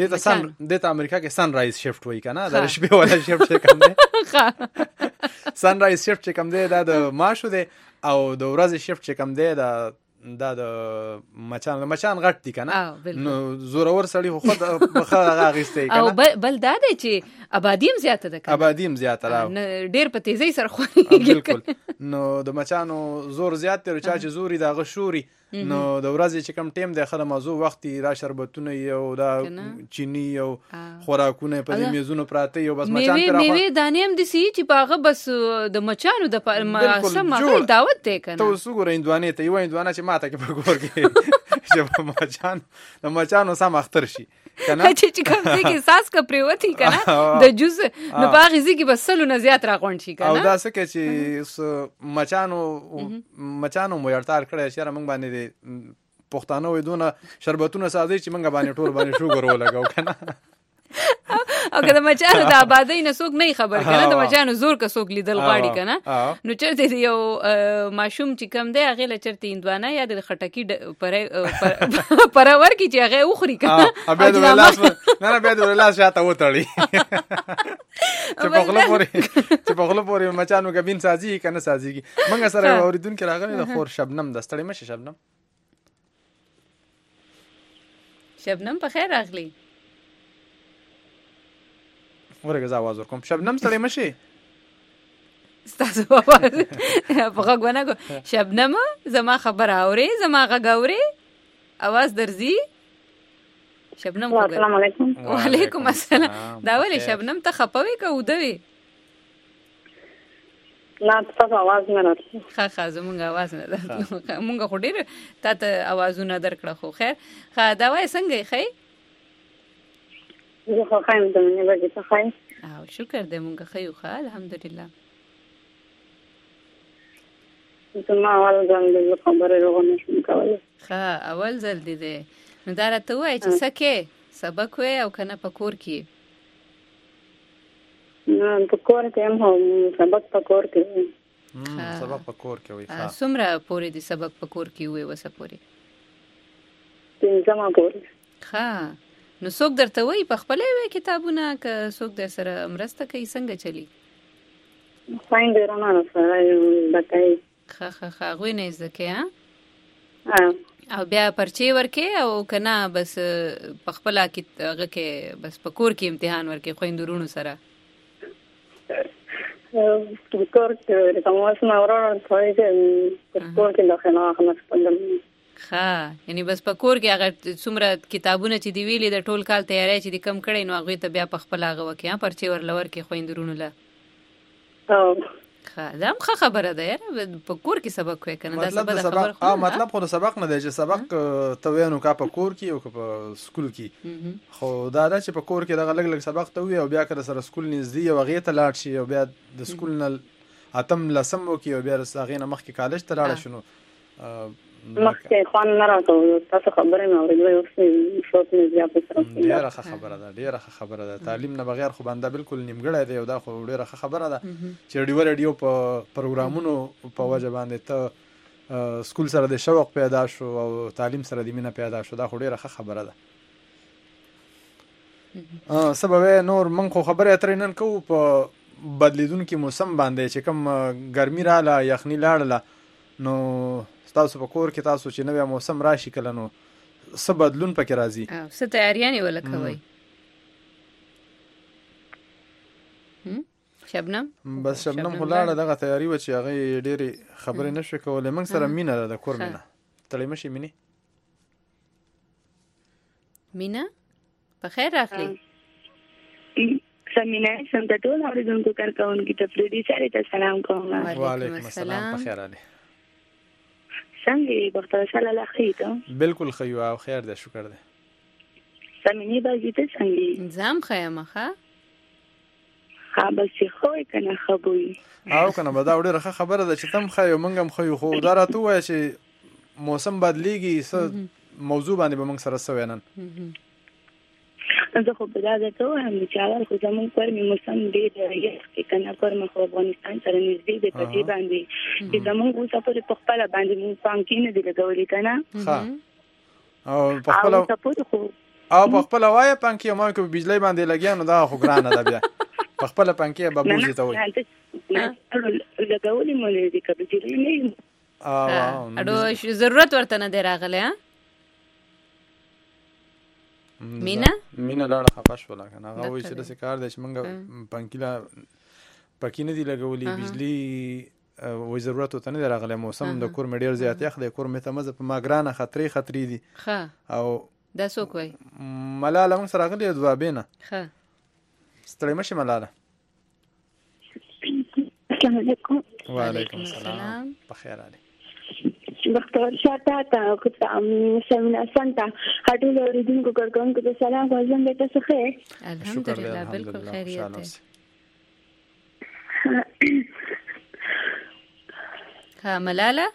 B: د امریکا کې سن رایز شفت وایي کنه دا شپې ولا شفت کم دی سن رایز شفت چې کم دی دا د ماشو دی او د ورځې شفت چې کم دی دا د مچان غټ دي کنه نو زورور سړی خو خود بخره غاغسته کنه
A: او بل دا دی چې آبادیم زیاته ده کنه
B: آبادیم زیاته راو
A: ډیر په تیزی سره خوري
B: بالکل نو د مچانو زور زیات دی چې زوري دا غشوري نو د ورځې چې کم ټیم د خره موضوع وختي را شربتونه یو دا چینی یو خوراکونه په دې میزونو پراته یو بس مچان تر
A: میوه دانیم دي چې پاغه بس د مچانو د سمه دعوت دی کنه
B: ته وګورئ اندوانه ته یو اندوانه چې ماته کې په ګور کې چې مچانو سم اختر شي کنه
A: چې کوم ځای کې ساس کا پریوتی کنه د جوز نو باغ ځای کې بس سلو نه زیات راغون شي کنه
B: او دا څه چې مچانو مو یړتار کړی چې موږ باندې پښتانه وې دونه شربتونه سازي چې موږ باندې ټول باندې شوګر ولګاو کنه
A: او که د مچانو د آبادۍ نه څوک نه خبر کنه د مچانو زور که څوک لیدل غواړي کنه نو چرته یو ماشوم چې کم دی هغې له چرته هندوانه یا د خټکي پرور کې چې هغې وخوري کنه
B: بیا د لاس شاته وتړي چې په غله پورې مچانو ګبین سازي کنه سازيږي موږ سره اوریدونکي راغلي د خور شبنم د ستړي مشه
A: شبنم په خیر راغلی
B: ورګه زاواز ورکوم شبنم ستړي مشي
A: ستاسو आवाज په غوږ ونه شبنم زما خبره اوري زما غږ اوري आवाज درځي شبنم
G: السلام علیکم
A: وعلیکم السلام دا ولې شبنم ته خپوي که ودوي
G: لا تاسو आवाज نه راځي
A: ښه زمونږ आवाज نه راځي مونږ خو ډېر تاته आवाजونه درکړه خو خیر ښه دا وایي څنګه ښه
G: زه خو خایم ته نه بګی ته خایم
A: او شکر دې مونږ خیو ښه الحمدلله
G: زما اول ځل دې خبره روانه شوم کولای
A: ښه اول ځل دې نو دا راته وایي چې سکه سبق وې او کنه په کور کې
G: نه په کور کې هم سبق په کور کې
B: سبق په کور کې وي.
A: څومره پورې د سبق په کور کې وي وسه پورې؟
G: 5 پورې.
A: ښه نو څوک درته وایي په خپله وی کتابونه که څوک در سره مرسته کوي څنګه چلی؟
G: خویندې رانه سره زده کوي.
A: ښه هغوی نه زده کوي او بیا پرچې ورکې او که نه بس په خپله هغه کې بس په کور کې امتحان ورکې خویندو وروڼو سره؟
G: په کور کې کوم وسمه ورور کوي چې په کور کې داخله اخلم خپل.
A: ښه یعنی بس په کور کې هغه څومره کتابونه چې دی ویلي د ټول کال تیاری چې دی کم کړی نو هغوی ته بیا په خپل هغه وکړي پرچې ورله ورکړي خویندو وروڼو له. ښه دا هم ښه خبره ده یاره په کور کې سبق کوې که نه دا سبق خبر
B: مطلب خو د سبق نه دی چې سبق ته وایې نو که په کور کې او که په سکول کې خو دا ده چې په کور کې دغه لږ سبق ته وي او بیا که د سره سکول نږدې او هغې ته لاړ شي او بیا د سکول نه 8 لسم وکړي او بیا هغې نه مخکې کالج ته لاړه شي نو
G: مخکې خوان نه راته تاسو خبرې مې اورېدلې اوس شوق مې بیا په سره
B: ډېره ښه خبره ده تعلیم نه بغیر خو بنده بالکل نیمګړی دی او دا خو ډېره ښه خبره ده چې رادیو په پروګرامونو په وجه باندې ته سکول سره د شوق پیدا شو او تعلیم سره د مینه پیدا شو دا خو ډېره ښه خبره ده. سبب نور من خو خبرې اترې نن کوو په بدلیدونکي موسم باندې چې کوم ګرمي راله یخني لاړله نو تاسو په کور کې تاسو چې نوی موسم راشي کله نو څه بدلون پکې راځي
A: څه تیاریانې ولا کوئ؟ شبنم
B: بس شبنم خو لاړه دغه تیاری وه چې هغې ډېرې خبرې نه شوې کولی. موږ سره مینه ده د کور مینه تړی مه شي مینې
A: مینه په خیر راغلی.
H: سمینه سم ته ټول اورېدونکو کارکوونکي ته فریدي سارې ته سلام کوم.
B: وعلیکم السلام په خیر علي
H: څنګه یې بختر سره لاخې ته
B: بالکل ښه یو او خیر دی شکر دی.
H: سمینه باجي ته څنګه
A: ځم ښه یم ښه
H: بس خو یې که نه ښه بوي
B: او که نه به دا ډېره ښه خبره ده چې تم ښه یو موږ هم ښه یو خو دا راته ووایه چې موسم بدلېږي څه موضوع باندې به موږ سره څه وایې نن؟
H: زه خو په دا درته وایم چې اول خو زموږ کور مې موسم ډېر یخ کې که نه کور مې خو افغانستان سره نږدې دی په دې باندې چې زموږ اوسه پورې په خپله باندې مونږ پانکې نه دي لګولې که نه
B: او په خپله وایه پانکې ما که په بجلۍ باندې لګیا نو دا خو ګرانه ده بیا په خپله پانکې به بوزي ته وایي
H: لګولې مو دي که بجلۍ نه
A: اډو ضرورت ورته نه دی راغلی مینا
B: لاړه خفه شوله که نه هغه وایي چې داسې کار دی چې موږ پکې نه دي لګولي بجلي وایي ضرورت ورته نه دی راغلی موسم د کور مې ډېر زیات یخ دی کور مې ته مزه په ما ګرانه خطرې دي او
A: دا څوک وایي
B: ملاله موږ سره راغلې دوابې نه ستړی مه شي ملاله.
H: السلام علیکم.
B: وعلیکم السلام په خیر علي
H: بختور شاته تا سمینه سنتا هټول اوریدونکو کارکوونکو ته سلام کوم تاسو ښه؟
A: الحمدلله بالکل خیریت ده. ها ملاله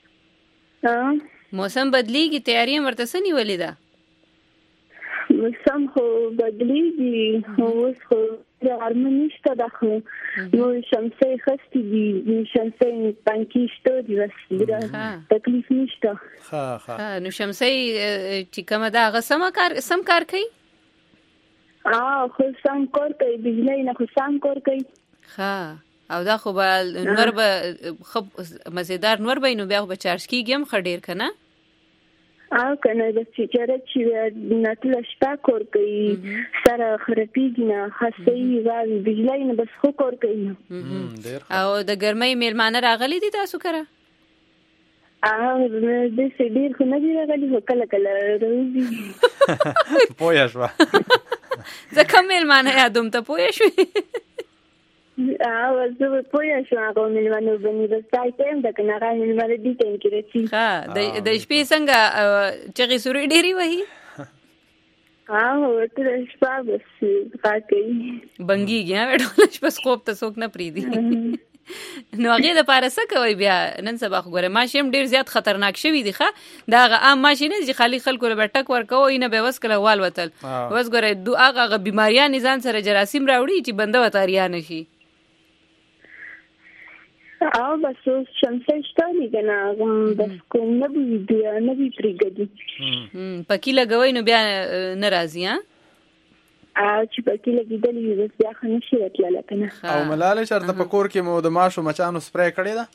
A: موسم بدلیږي تیاری ورته څه نیولې ده؟
H: موسم خو بدلیږي اوس خو ګرمي نشته ده خو نو شمسۍ خستې دي شمسۍ پنکې شته دي بس تکلیف نشته.
A: نو شمسۍ چې کومه ده هغه سم کار کوي؟
H: خو سم کار کوي بجلۍ نه خو سم کار کوي.
A: او دا خو به نور به مزیدار نور به نو بیا خو به چارج کېږي هم ښه ډېر که نه؟
H: که نه بس چې چېرې چې نتله شپه کار کوي سره خرابېږي نه خستهیي راوي بجلۍ نه بس ښه کار کوي.
A: او د ګرمۍ میلمانه راغلي دي تاسو کره؟
H: داسې ډېر خو نه دي راغلي خو کله کله راوځي.
B: پوهه شوه
A: زه کم میلمانه یادوم ته پوهه شوې؟
H: زه به پوهه شوم هغه میلمانه بني بس دا ټایم ده که نه هغه میلمانه دې ټایم کې رسي.
A: د شپې څنګه چغې سورې ډېرې وهي؟
H: ټوله شپه بس کار کوي
A: بنګېږي ټوله شپه خوب ته څوک نه پرېږدي. نو هغې دپاره څه کوئ بیا نن سبا خو ګوره ماشي هم ډېر زیات خطرناک شوي دي ښه دا هغه عام ماشي نه دي چې خالي خلکو له به ټک ورکوه نه به وس کله والوتل بس ګوره هغه بیماریانې ځان سره جراثیم راوړي چې بنده ورته اریا نه شي.
H: بس شمسه شته دي کنه بس کوم نه وی پریګدي
A: پکې لګوي نو بیا ناراضي ها
H: چې پکې لګیدلې بس بیا خنه شي راتله کنه
B: او ملاله چرته په کور کې مو د ماشو مچانو سپری کړی ده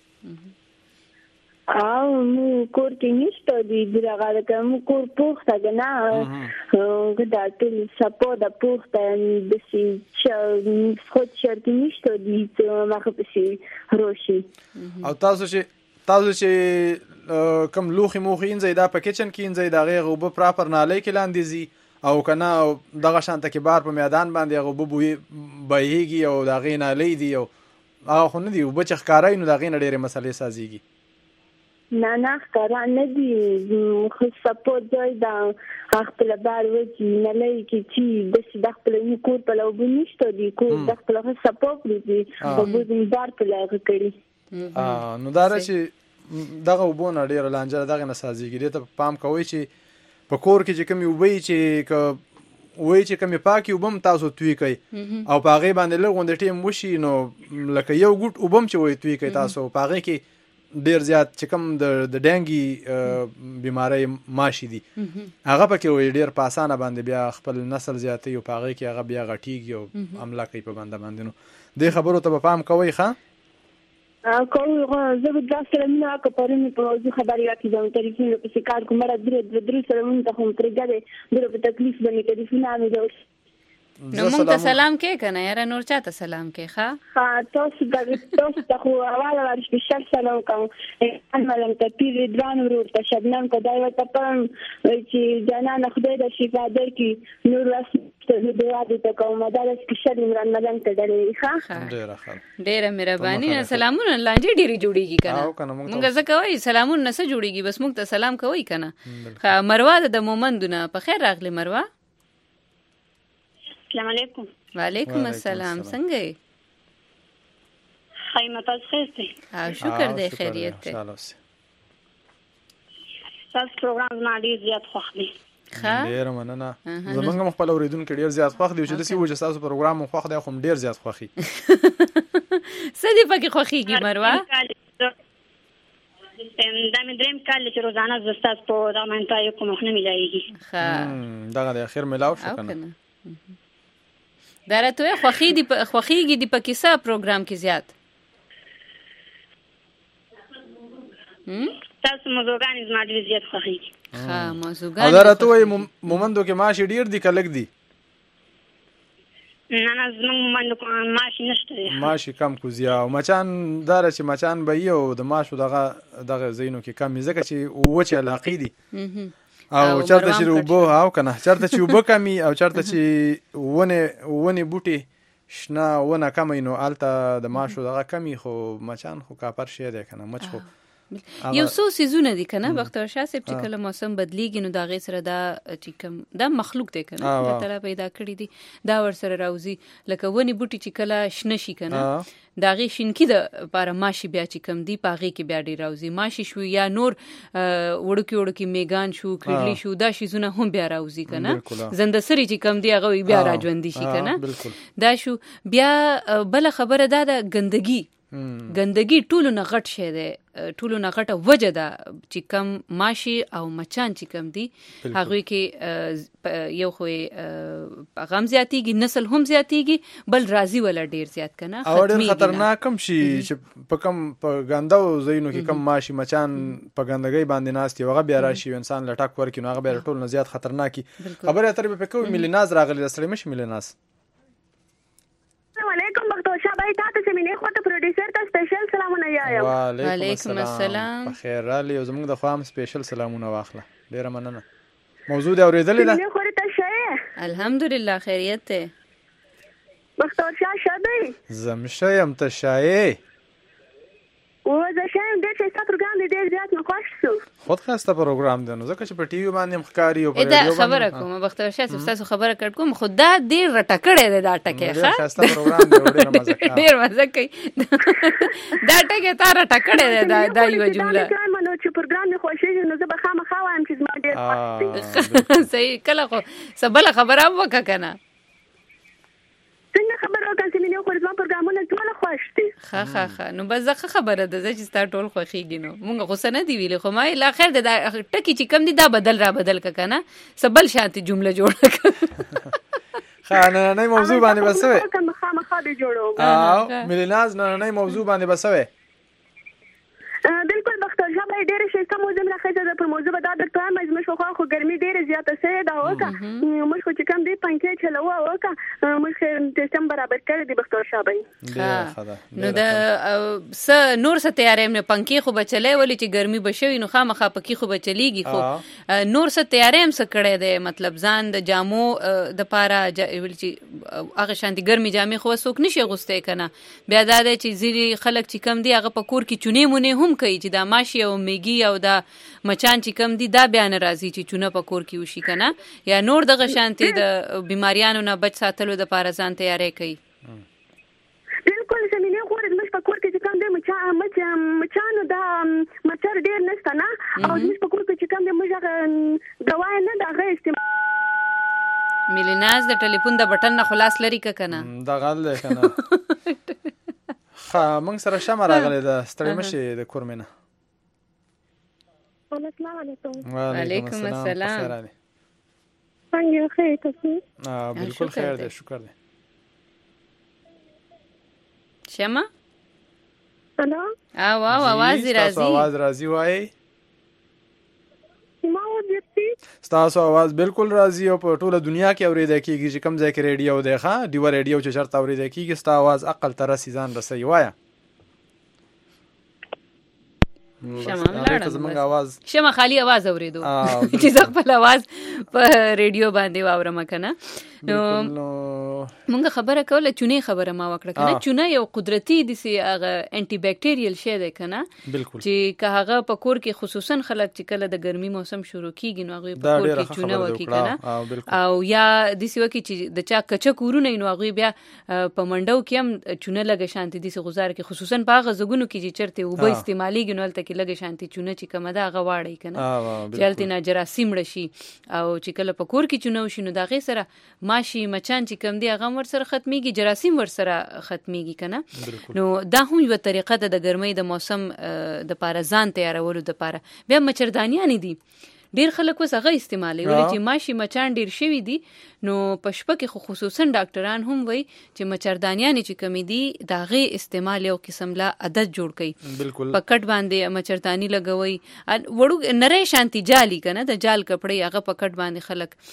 H: مو کور کې نشته دي دغه کوم کور پوښته کنه دا ټول سپو د پوښته د شي چې خو چرته نشته دي چې ماخه پسې روشي
B: او تاسو چې کوم لوخي موخین زیدا په کچن کې انځي دا غي غوبه پراپر نالې کې لاندې زی او کنه دغه شانته کې بار په میدان باندې غوبه بهيږي او دا غي نالې دی او هغه خو نه دی وبچ ښکارای نو دا غي ډېرې مسلې سازيږي
H: نه ښکارا نه دي خو سپو ځای دا خپل بار وځي نه لای کې چې د خپل کور په لوب نشته دي کور د خپل سپو پرې په بوزي بار په لاغ کړی
B: نو دا چې دغه وبونه ډیر لانجه دغه نسازيږي ته پام کوي چې په کور کې چې کوم وي چې کوم پاکي وبم تاسو توي کوي او پاغه باندې لغوند ټیم وشي نو لکه یو ګټ وبم چې وي توي کوي تاسو پاغه کې ډیر زیات چې کوم د ډنګي بیماری ماشي دي هغه پکې وي ډیر په اسانه باندې بیا خپل نسل زیاتې او پاغه کې هغه بیا غټيږي او عمله کوي په باندې نو دې خبرو ته پام کوي ښا
H: کوم زه به تاسو سره نه کوم په موضوع خبرې راکړم ټلیفون په سکار کومه درې سره مونږ ته هم پرګه دې په تکلیف باندې ټلیفون امي نو
A: مونږ ته سلام کې کنه یاره نور چاته سلام کې ښا
H: تاسو ته خو حواله ورش په شل سلام کوم ملم ته پیر ځوان ورور ته شبنم کو دای وته پم چې جنان خدای د شفا درکې نور راس ته دعا دې ته کوم مدارس کې شل عمران ملم ته درې ښا
A: ډېره مهرباني سلامونه لانجه ډېری جوړیږي کنه مونږ زکه وای سلامونه نه جوړیږي بس مونږ ته سلام کوي کنه مروه د مومندونه په خیر راغلی مروه
G: السلام علیکم
A: وعلیکم السلام څنګه یې
G: خیمه تاسو خسته
A: شکر دې خیریت ته
G: تاسو پروګرام ما ډیر زیات خوښ دی
B: ډیر مننه زمونږ خپل اوریدونکو ډیر زیات خوښ دی چې د سی وجه تاسو پروګرام خوښ دی خو ډیر زیات خوښي
A: سدي پکې خوښيږي مروه
G: دا مې دریم کال چې روزانه زستاس په رامنټای کوم نه ملایږي
B: دغه د اخر ملاو شو کنه
A: درته خوښيږي دی په کیسه پروګرام کې زیات
G: تاسو موضوعګان زما ډیر زیات خوښيږي
A: موضوعګان
B: درته وای مومندو کې ماشي ډیر دی کلک دی
G: نه زموږ مومندو کې ماشي نشته
B: ماشي کم کوزیا او مچان دار چې مچان به یو د ماشو دغه زینو کې کم ځکه چې وچه علاقې دي او چرته چې وبو او کنه چرته چې وبو کمی او چرته چې ونه بوټي شنه ونه کمی نو الته د ماشو دغه کمی خو مچان خو کاپر شي دی کنه مچ خو
A: یو څو سيزونه دي کنه بختور شاه صاحب چې کله موسم بدلیږي نو دا غي سره دا چې کوم دا مخلوق دی کنه الله تعالی پیدا کړی دی دا ور سره راوځي لکه ونی بوټي چې کله شنه شي کنه دا غي شینکی د لپاره ماشي بیا چې کم دی پاغي کې بیا ډیر راوځي ماشي شو یا نور وړکی میگان شو کړلی شو دا شیزونه هم بیا راوځي کنه زندسری چې کم دی هغه بیا راځوندي شي کنه دا شو بیا بل خبره دا ګندګي ټولو نه غټ شه ده ټولو نه غټه وجه ده چې کم ماشي او مچان چې کم دي هغه کې یو خو غم زیاتیږي نسل هم زیاتیږي بل راضي ولا ډیر زیات کنه
B: او ډیر خطرناک هم شي چې په کم په ګنداو زینو کې کم ماشي مچان په ګندګي باندې ناستي هغه بیا راشي انسان لټاک ورکې نو هغه بیا ټول نه زیات خطرناکي خبره تر به کوم ملیناز راغلی سره مش ملیناز
H: علیکم بختور شاه بھائی تاسو سیمینه خو ته پروډوسر ته سپیشل سلامونه یایم
A: وعلیکم السلام
B: بخیر علي او زموږ د خام سپیشل سلامونه واخله ډیره مننه موضوع دی اوریدلې ده
H: خو ته شه
A: الحمدلله خیریت ته
H: بختور شاه شبي
B: زمشه يم ته شای
H: او زه شایم د څه پروګرام دی ډیر زیات نو خوښ شو
B: خود خاصه پروګرام دی نو ځکه چې په ټي وي باندې مخکاری او په
A: ریډیو خبره کوم بختور شاه تاسو خبره کړ کوم خدا ډیر رټکړې ده دا ټکه ښه
B: خاصه پروګرام دی
A: ډیر مزه کوي دا ټکه تا رټکړې ده دا یو جمله
H: نو چې پروګرام نه خوښیږي نو زه به خامخا وایم چې زما ډیر
A: صحیح کله خو سبله خبره وکړه کنه
H: څنګه خبر وکړم چې مې خو ځما پروګرامونه ټول خوښ دي.
A: ښه نو بس زه خبره ده چې ستا ټول خوښیږي نو مونږ غوسه نه دی ویلې خو ما لا خیر ده ټکی چې کم دي دا بدل کا کنه سبل شانتي جمله جوړه
B: ښه نننۍ موضوع باندې بسوي
H: مخامخا دې جوړو
B: ملیناز نننۍ موضوع باندې بسوي
H: بالکل بختور شاه باید ډېر شي کوم موضوع راخېږي د پر موضوع به دا د ټایم مزمن شو خو ګرمي ډېر زیاته سي دا وکا موږ خو چې کوم دی پنځه چلو وکا موږ سیستم برابر کړی دی بختور شاه باید
A: نو د نور څه تیارې نه پنکې خو بچلې ولې چې ګرمي بشوي نو خامخا پکې خو بچلېږي خو نور څه تیارې هم څه کړی دی مطلب ځان د جامو د پاره ول چې هغه شانتي ګرمي جامې خو څوک نشي غوسته کنه بیا دا چې زیری خلک چې کم دی هغه په کور کې چونه مونږ هم کوي چې دا ماشي او میګي او دا مچان چې کم دي دا بیان راځي چې چونه په کور کې وشي کنه یا نور دغه شانتي د بیماریانو نه بچ ساتلو د پاره ځان تیارې کوي.
H: بالکل زمينه خو د مش په کور کې چې کم دی مچانو دا مچر ډیر نشته نه او مش په کور کې چې کم دی موږ دوا نه دا غي استعمال
A: ملیناز د ټلیفون د بټن نه خلاص لري کنه
B: دا غل کنه موږ سره شمه راغلی ده ستړی مشي د کورمنه.
H: السلام علیکم.
A: وعلیکم السلام.
H: څنګه خیر تاسو؟
B: بالکل خیر ده شکر ده.
A: شمه؟
H: الو.
A: आवाज راځي.
B: تاسو आवाज راځي وای.
H: ما ودی
B: تاسو आवाज بالکل راځي او په ټوله دنیا کې اوریدل کیږي چې کوم ځای کې ریډیو دی ښا دیو ریډیو چې شرط اوریدل کیږي تاسو आवाज عقل تر سیزان رسي وایا
A: شمه خالی आवाज اوریدو چې خپل आवाज په ریډیو باندې واورم کنه نو مونږ خبره کوله چونه خبره ما وکړه کنه چونه یو قدرتي دي سي هغه انټي بکټیریل شی دی کنه چې که هغه په کور کې خصوصا خلک چې کله د ګرمي موسم شروع کیږي نو هغه په کور کې چونه وکي کنه او یا د سی وکي چې د چا کچ کورونه نو هغه بیا په منډو کې هم چونه لګه شانتي دي سي گزار کې خصوصا په هغه زګونو کې چې چرته وبې استعمالي ګنول ته کې لګه شانتي چونه چې کومه دا هغه واړی کنه چلته نه جراثیم رشي او چې کله په کور کې چونه وشي نو دا غي سره ماشي مچان چې کم دی هغه ور سره ختميږي جراثیم ور سره ختميږي کنه نو دا هم یو طریقه ده د ګرمۍ د موسم د پاره ځان تیارولو د پاره بیا مچردانیان دي ډیر خلک وس هغه استعمالي ولې چې ماشي مچان ډیر شوی دي نو پښپه کې خصوصا ډاکټران هم وای چې مچردانیان چې کمی دي دا غي استعمال یو قسم لا عادت جوړ کړي
B: بالکل
A: پکټ باندې مچردانی لګوي وړو نری شانتي جالي کنه د جال کپړې هغه پکټ باندې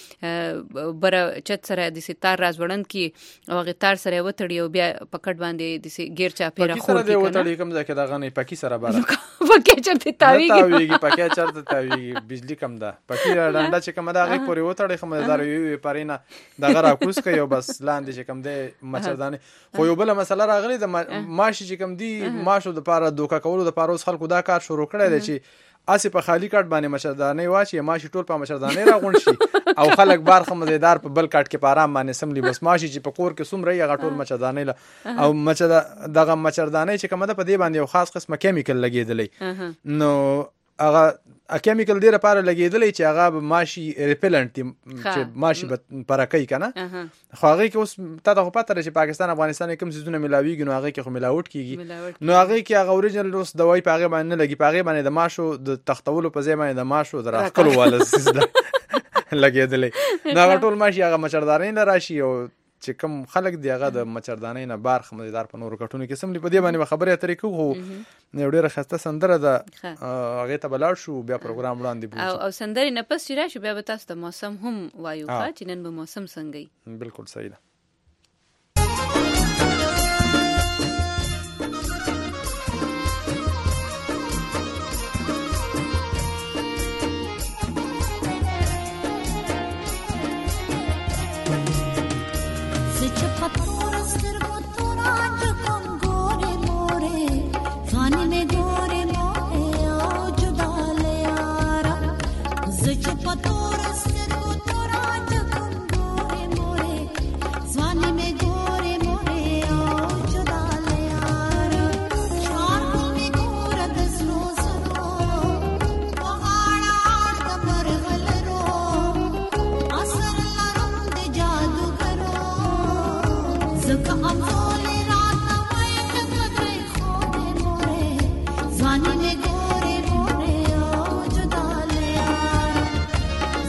A: خلک بر چت سره د ستار راز وړند کی او هغه تار سره وتړي او بیا پکټ باندې د غیر چا پیره
B: خو کې وتړي کوم ځکه دا غني پکی سره بار
A: پکې چرته تاویږي
B: پکې چرته تاویږي بجلی کم ده پکې ډنډا چې کوم دا غي پورې وتړي خمدار یو پرینه دا غره کوس کوي بس لاندې چې کوم دی مچردانه خو یو بل مسله راغلی د ماشي چې کوم دی ماشو د پاره دوکا کولو د پاره اوس خلکو دا کار شروع کړی دی چې اسی په خالی کارت باندې مچردانه واچي ماشي ټول په مچردانه راغون شي او خلک بار خمدار په بل کارت کې په آرام باندې سملی بس ماشي چې په کور کې سومره یې ټول مچردانه او دغه مچردانه چې کوم ده په دې باندې یو خاص قسمه کیمیکل لګیدلی نو هغه کیمیکل ډیره لپاره لګیدلې چې هغه ماشي ریپلنت چې ماشي پرکای کنه خو هغه کې اوس ته خو پته چې پاکستان افغانستان کوم سيزونه ملاویږي نو هغه کې خو ملاوټ کیږي نو هغه کې هغه اوریجنل اوس دوايي پاغه باندې لګي پاغه باندې د ماشو د تختولو په ځای باندې د ماشو دراخلو والا سیزده لګیدلې نو هغه ټول ماشي هغه مچردارین راشي او چې کوم خلک دی هغه د مچردانې نه بار خمدار په نورو کټونو کې سملی په دې باندې خبرې اترې کوو نو ډیره خسته سندره ده هغه ته بلاړ شو بیا پروګرام وړاندې بوځو
A: او سندرې نه پس چې راشو بیا به تاسو ته موسم هم وایو چې نن به موسم څنګه
B: بالکل صحیح ده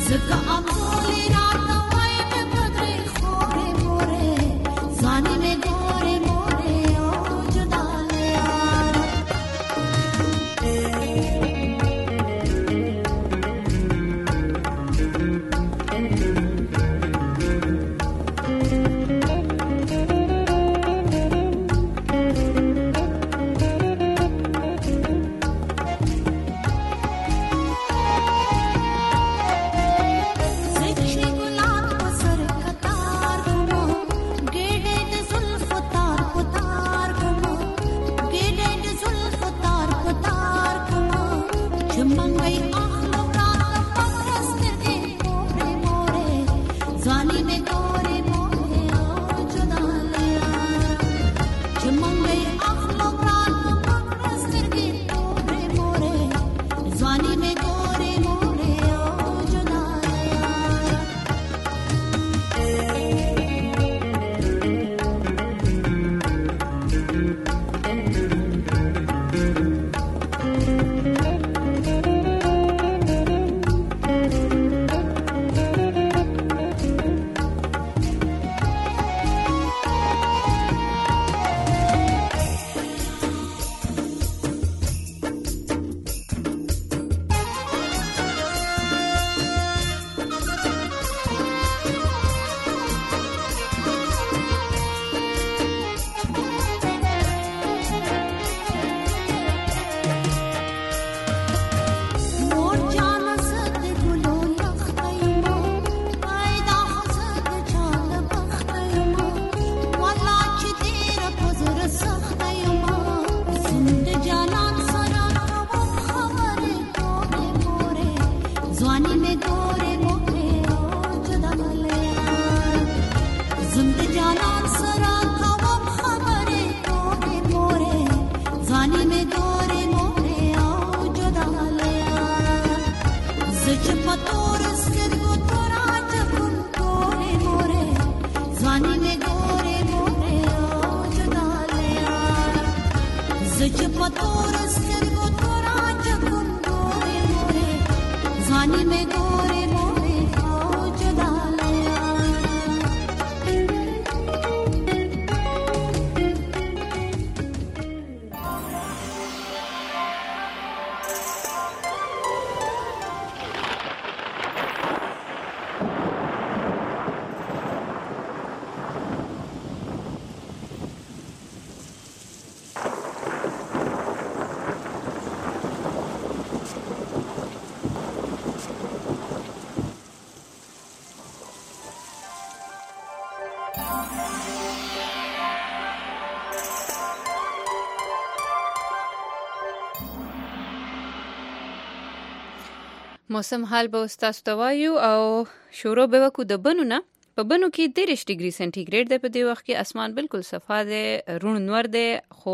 A: موسم حال به تاسو ته وایو او شروع به وکړو د بنو نه. په بنو کې 30 ډیګري سنټیګریډ دی په دې وخت کې، اسمان بالکل صفا دی، روڼ نور دی، خو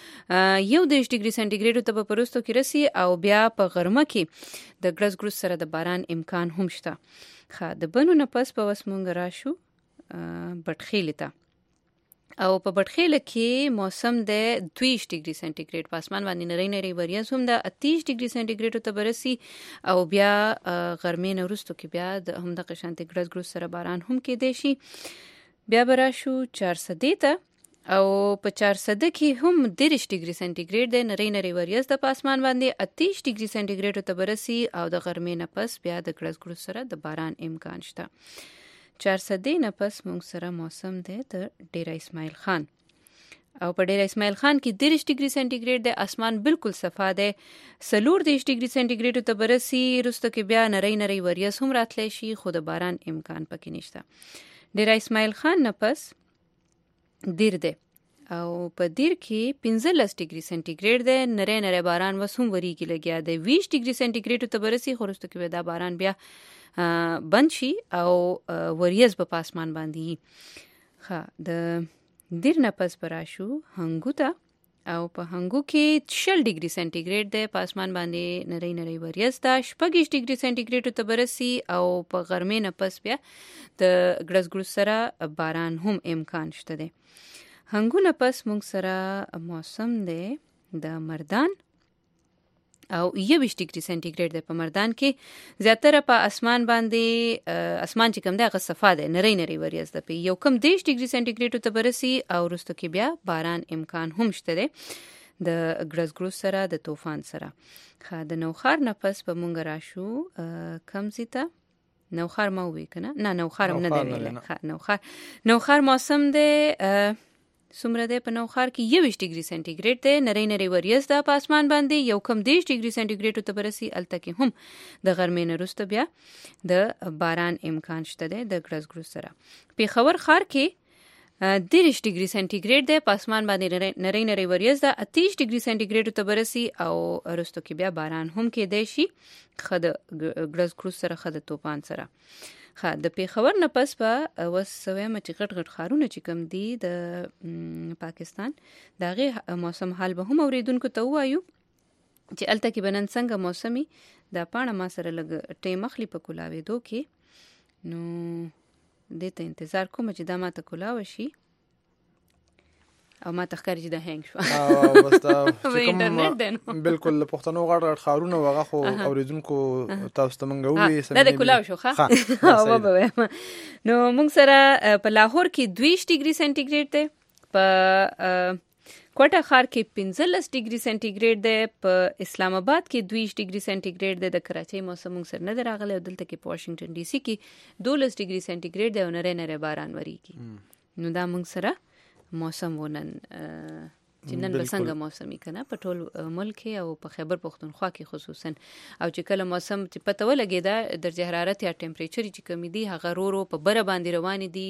A: 1 ډیګري سنټیګریډ ته په پروستو کې رسی او بیا په غرمه کې د ګرز ګروز سره د باران امکان هم شته. خا د بنو نه پس په وسمونګ راشو بټخیل ته، او په بټخیل کې موسم د 20 ډیګري سنټیګریډ په اسمان باندې نری نری وریځ هم د 30 ډیګري سنټیګریډ ته برسي، او بیا غرمې نه وروسته کې بیا د هم د قشانت ګرز ګروز سره باران هم کې دی شي. بیا براشو 400 ته، او په 400 کې هم 30 ډیګري سنټیګریډ د نری نری وریځ د پاسمان باندې 30 ډیګري سنټیګریډ ته برسي، او د غرمې نه پس بیا د ګرز ګروز سره د باران امکان شته. 400 نه پس موږ سره موسم دی د ډیره اسماعیل خان، او په ډیره اسماعیل خان کې 30 ډیګري سنټیګریډ د اسمان بالکل صفا دی، 40 ډیګري سنټیګریډ ته برسي، وروسته کې بیا نری نری وریځ هم راتلی شي، خو د باران امکان پکې نشته. ډیره اسماعیل خان نه پس دیر دی، او په دیر کې 15 ډیګري سنټیګریډ دی، نری نری باران وس هم وریږي لګیا دی. 20 ډیګري سنټیګریډ ته برسي، خو وروسته کې دا باران بیا بند شي او وریځ په پاسمان باندې. ها د دیر نه پس براشو هنګو ته، او په هنګو کې 60 ډیګري سنټیګریډ دی، پاسمان باندې نری نری وریځ ده. 26 ډیګري سنټیګریډ ته برسي، او په غرمې نه پس بیا د ګرز ګروز سره باران هم امکان شته دی. هنګو نه پس موږ سره موسم دی د مردان، او 21 ډیګري سنټیګریډ دی په مردان کې. زیاتره په اسمان باندې اسمان چې کوم دی هغه صفا دی، نری نری وریځ ده، په یو کم 10 ډیګري سنټیګریډ ته برسي او وروسته کې بیا باران امکان هم شته دی د ګرزګروس سره د طوفان سره. د نوخار نه پس په مونږ راشو کم زیته نوخار ما وی کنه نه نوخار هم نه دی ویل. نوخار موسم دی سمره ده په نوخار کې 21 ډیګري سنټیګریډ ده، نری نری وریځ ده په اسمان باندې، یو کم 10 ډیګري سنټیګریډ ته برسي. الته کې هم د غرمې نه وروسته بیا د باران امکان شته ده د ګرزګروس سره. پیښور ښار کې 30 ډیګري سنټیګریډ ده په اسمان باندې، نری نری وریځ ده 30 ډیګري سنټیګریډ ته برسي او وروسته کې بیا باران هم کېدای شي خد ګرزګروس سره خد طوفان سره. د پیښور نه پس په وسویم چې غټ غټ خارونه چې کم دي د پاکستان دغه موسم حال به هم اوریدونکو ته وایو چې الته کې بنن څنګه موسمي د پاڼه ما سره لګ ټیم اخلي په کولاوېدو کې. نو دته انتظار کوم چې دا ماته کولاو شي او ما تخکر چې د هنګ شو
B: او بس بالکل پښتنو غړ غړ خارونه وغه خو اوریدونکو تاسو ته مونږ وې
A: سم دا کولاو شو ښه او به نو مونږ سره په لاهور کې 2 ډیګري سنټیګریډ دی، په کوټه ښار کې 15 ډیګري سنټیګریډ دی، په اسلام آباد کې 2 ډیګري سنټیګریډ دی، د کراچۍ موسم مونږ سره نه دی راغلی او دلته کې په واشنگټن ډي سي کې 12 ډیګري سنټیګریډ دی او نری نری باران وریږي. نو دا مونږ سره موسم ونن چې نن به څنګه موسمي کنه په ټول ملک او په خیبر پختونخوا کې خصوصا، او چې کله موسم چې پته ولګي د درجه حرارت یا ټمپریچر چې کمی دي هغه رو په بره باندې روان دي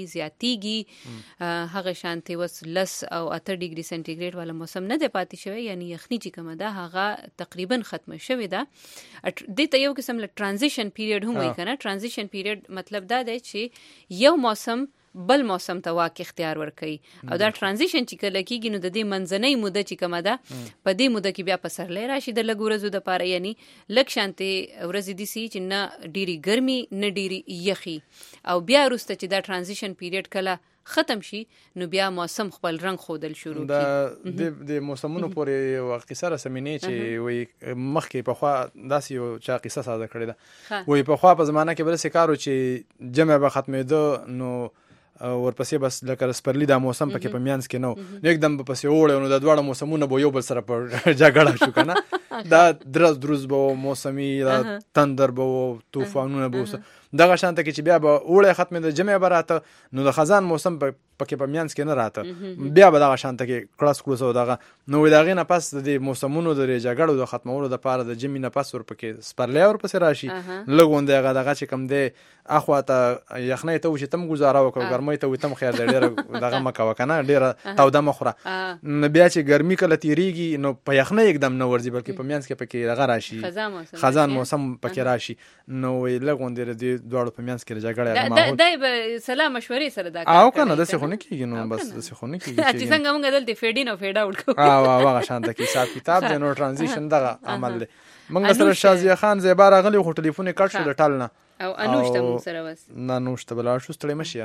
A: زیاتیږي، هغه شانتي وس لس او 8 ډیګري سنټیګریډ والا موسم نه دی پاتې شوی، یعنی یخني چې کومه ده هغه تقریبا ختم شوی ده. د ته یو قسم له ترانزیشن پیریډ هم وایي کنه. ترانزیشن پیریډ مطلب دا دی چې یو موسم بل موسم ته واک اختیار ورکړي او دا ترانزیشن چې کله کېږي نو د دې منځنۍ موده چې کومه ده په دې موده کې بیا پسرلی راشي د لږ ورځو دپاره، یعنی لږ شانتې ورځې داسې چې نه ډېرې ګرمي نه ډېرې یخي، او بیا وروسته چې دا ترانزیشن پیریډ کله ختم شي نو بیا موسم خپل رنګ خودل شروع
B: کړي. د موسمونو پورې یو قصه رسمینې چې وایي مخکې پخوا داسې یو چا قصه ساده کړې ده، وایي پخوا په زمانه کې بل څه کار و چې جمع به ختمېده نو ورپسې بس لکه سپرلی دا موسم پکې په میانس کې نو یکدم به پسې وړه نو د دواړه موسمونه به یو بل سره په جګړه شو کنه. دا دروز به موسمي دا تندر به طوفانونه به دغه شانته کې چې بیا به وړه ختمه د جمع براته نو د خزان موسم پکې په میانس کې نه راته بیا به دغه شانته کې کلاس کلوسو دغه نو دغه نه پس د موسمونو د جګړو د ختمولو د پاره د جمع نه پس ور پکې سپرلی ور پسې راشي لګون دغه چې کم دی اخواته یخنۍ ته وشي تم گزاره وکړه ګرمۍ ته وتم خیر ډېر دغه مکه وکنه ډېر توده مخوره بیا چې ګرمي کله تیریږي نو په یخنۍ एकदम نه ورځي بلکې په میانس کې پکې دغه راشي خزان موسم پکې راشي نو لګون دې دواړو په میانس کې جګړه
A: دای به سلام مشورې سره دا
B: او کنه د څه خونه کېږي نو بس د څه خونه کېږي
A: چې څنګه موږ دلته فیډ ان او فیډ اوټ کوو
B: هغه شانته کې حساب کتاب د نو ترانزیشن دغه عمل دی. موږ سره شازیه خان زیبا راغلی خو ټلیفون یې کټ شو د ټال نه
A: او انوش ته موږ سره وس
B: نه انوش ته بلا شو ستړی مشي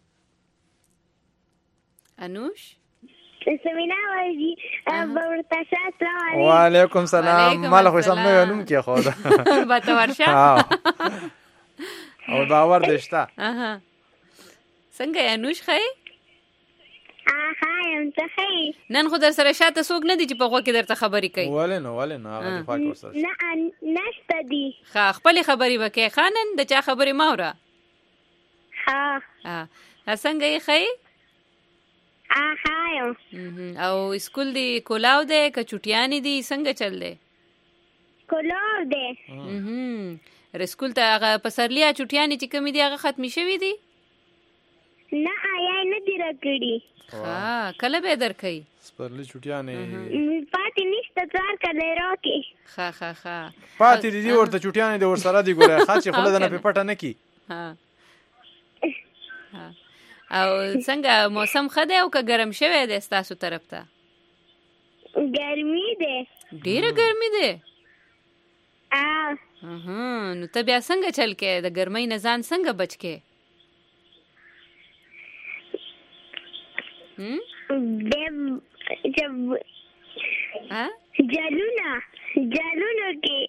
A: انوش
H: سمینا وایي ورته السلام علیکم.
B: وعلیکم السلام. مال خو سم نه نوم کې خو دا
A: باته ورشه
B: او باور دشتا
A: څنګه انوش خای
H: یم ته خای
A: نن خو در سره شاته څوک نه دی چې په غوږ کې درته خبرې کوي
B: ولې نو هغه دفاع کوي
H: نه نشته دی
A: خپل خبرې وکې خانن د چا خبرې ماوره څنګه یې خای او اسکول دی کولاو دی که چټیانی دی څنګه چل دی
H: کولاو دی
A: رسکول ته هغه پسرلیا چټیانی چې کمی دی هغه ختمي شوی دی
H: نه آیا نه دی راکړي
A: کله به درکې
B: سپرلی چټیانی
H: پاتې نشته څار کله راکې
B: پاتې دي ورته چټیانی د ور سره دی ګوره خاصه خله د نه پټه نه کی
A: او څنګه موسم خده او که ګرم شوی دی ستاسو طرف ته
H: ګرمي دی
A: ډیره ګرمي دی نو ته بیا څنګه چل کې د ګرمۍ نه ځان څنګه بچ کې ها
H: جالونه کې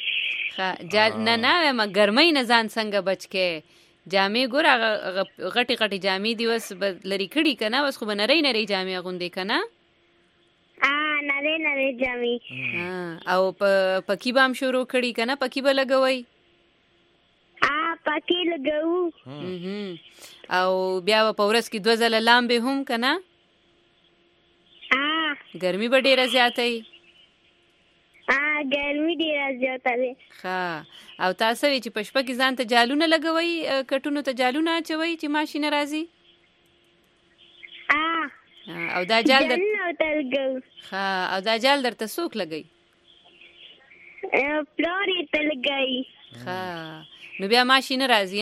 A: نه ما ګرمۍ نه ځان څنګه بچ کې جامې ګور غټي غټي جامې دی وس لري کړي کنه وس خو نری نری جامې غوندې کنه
H: نری جامې
A: او پکی بام شروع کړي کنه پکی به لګوي
H: پکی لګو
A: او بیا په ورځ کې 2 ځله لامبې هم کنه ګرمي به ډیره زیاته وي
H: ګرمي ډیره زیاته ده
A: ښه او تاسو چې په شپه کې ځان ته جالونه لګوي کټونو ته جالونه اچوي چې ماشین راځي او دا جال ښه او دا جال درته څوک لګي
H: پلار ته لګي
A: ښه نو بیا ماشین راځي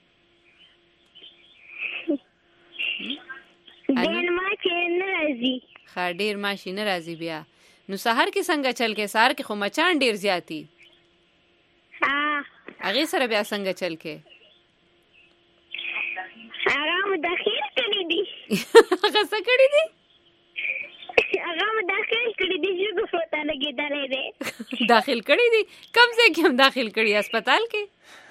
H: ډیر ماشین راځي
A: ډیر ماشین راځي بیا نو سحر کې څنګه چل کې سحر کې خو مچان ډیر زیاتی هغه سره بیا څنګه چل کې
H: هغه مداخل کړی دي
A: هغه څه کړی دي چې ګوتا لګیدلې ده داخل کړی دي کم ځای کې هم داخل کړی هسپتال کې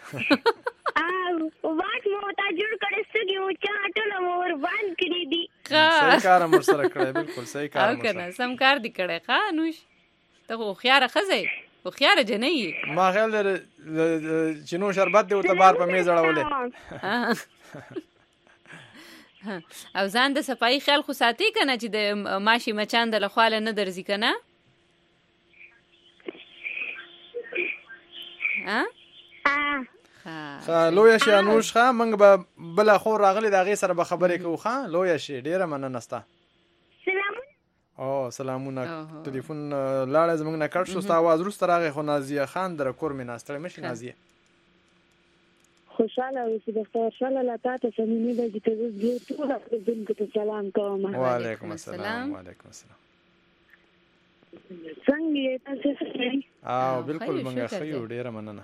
H: واټ مو تا جوړ کړی سګي او چاټل مور باندې کړی دي
B: صحیح کار مر سره کړی بالکل صحیح کار
A: او کنه سم کار دی کړی قانوش ته خو خيار خزه خو خيار جنې
B: ما خیال در چینو شربت دی او ته بار په میز اړولې
A: او ځان د صفائی خیال خو ساتي کنه چې د ماشي مچان د لخواله نه درځي کنه
B: لویا شي انوش ښه موږ به بل خو راغلی د هغې سره به خبرې کوو ښه لویا شي ډېره مننه ستا سلامونه ټلیفون لاړه زموږ نه کټ شو ستا اواز وروسته راغی خو نازیه خان در کور مې ناستړی مشي نازیه
I: خوشاله اوسې د خوشاله لا تاسو سمینه د دې ټول خپلونکو ته سلام کوم
B: وعلیکم السلام وعلیکم السلام
I: څنګه تاسو ښه
B: بالکل موږ ښه یو ډېره مننه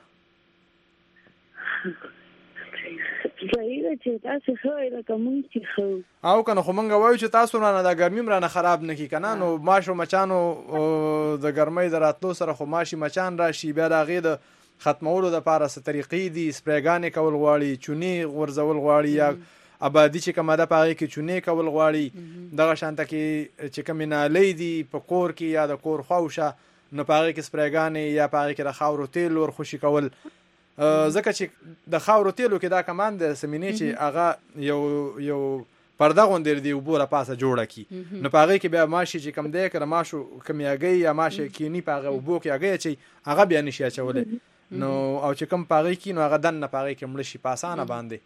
B: او کنه خو مونږ وایو چې تاسو نه د ګرمي مرانه خراب نه کی کنه نو ماشو مچانو د ګرمۍ دراتلو سره خو ماشي مچان راشي بیا د غې د ختمولو د پاره ست طریقې دي سپریګانې کول غواړي چونی ورزول غواړي یا آبادی چې کومه ده پاره کې چونی کول غواړي دغه شانته کې چې کوم نه لیدي په کور کې یا د کور خوښه نو پاره کې سپریګانې یا پاره کې د خاورو تیل ور خوشي کول ځکه چې د خاورو تیلو کې دا کمان د سمینې چې هغه یو پرده غوندې دی وبوره پاسه جوړه کی نو پاره کې بیا ماشي چې کم دی کړه ماشو کمیاګي یا ماشي کینی پاره وبو کې هغه چې هغه بیا نشي اچولې نو او چې کم پاره کې نو هغه دن نه پاره کې مړ شي پاسانه باندې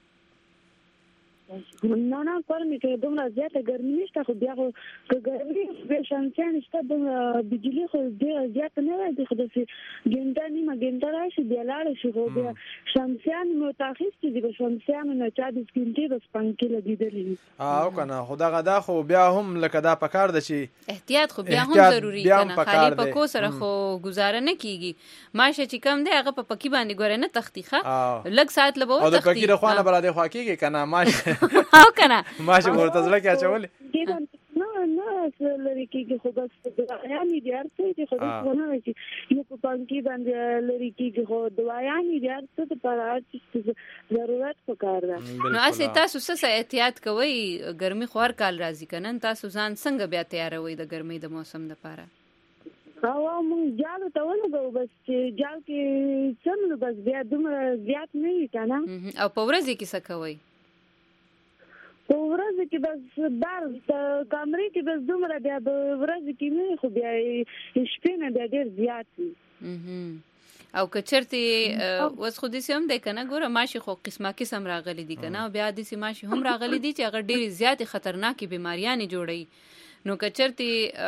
I: نه کور مې کې دومره زیاته ګرمي نشته خو بیا خو ګرمي به شانتي نشته د بجلی خو ډېر زیات نه راځي خو د ګنده نیمه ګنده راشي بیا لاړ شي خو بیا شمسیان متأخر دي به شمسیان نه چا د سکینټي د سپانکي لګیدلې
B: او کنه خدا غدا خو بیا هم لکه دا پکار د شي
A: احتیاط خو بیا هم ضروری کنه خالی پکو سره خو گزاره نه کیږي ماشه چې کم دی هغه په پکی باندې ګوره نه تختیخه لږ ساعت لبو
B: تختی او د پکی د خوانه براده خوا کیږي کنه ماشه
A: او کنه
B: ماشه ورته ځل کې اچولې
I: نه لری کېږي خو بس دوايانې دي ارته چې خو ونه شي یو په پانکی باندې لری کېږي خو دوايانې دي ارته ته پر ضرورت پکار ده
A: نو اسې تاسو څه احتیاط کوئ ګرمي خور کال راځي کنه تاسو ځان څنګه بیا تیاروي د ګرمۍ د موسم لپاره
I: مونږ جال ته ولګو بس چې جال کې څنګه بس بیا دومره زیات نه وي کنه
A: او په ورځ کې څه کوئ
I: په ورځ کې بس بار کمرې کې بس دومره بیا په ورځ کې نه خو بیا شپې نه بیا ډېر زیات وي
A: او کچرته وس خو دې سم ده کنه ګوره ماشي خو قسمه قسم راغلي دي کنه او بیا دې ماشي هم راغلي دي چې هغه ډېر زیات خطرناکي بیماریاں جوړي نو کچرته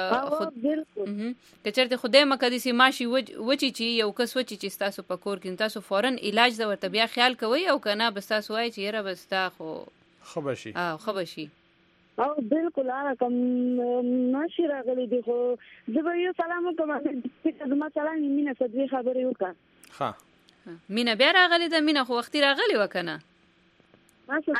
A: خدای مکه دې ماشي وچی چې یو کس وچی چې تاسو په کور کې تاسو فورن علاج دا ورته بیا خیال کوي او کنه بس تاسو وای چې یره بس تا خو
B: خبشي
I: او بالکل کوم ماشي راغلي دي خو زه یو سلام کوم چې زما سلام مینه صدې خبرې وکړه
B: ها
A: مینه بیا راغلي ده مینه خو وختي راغلي وکنه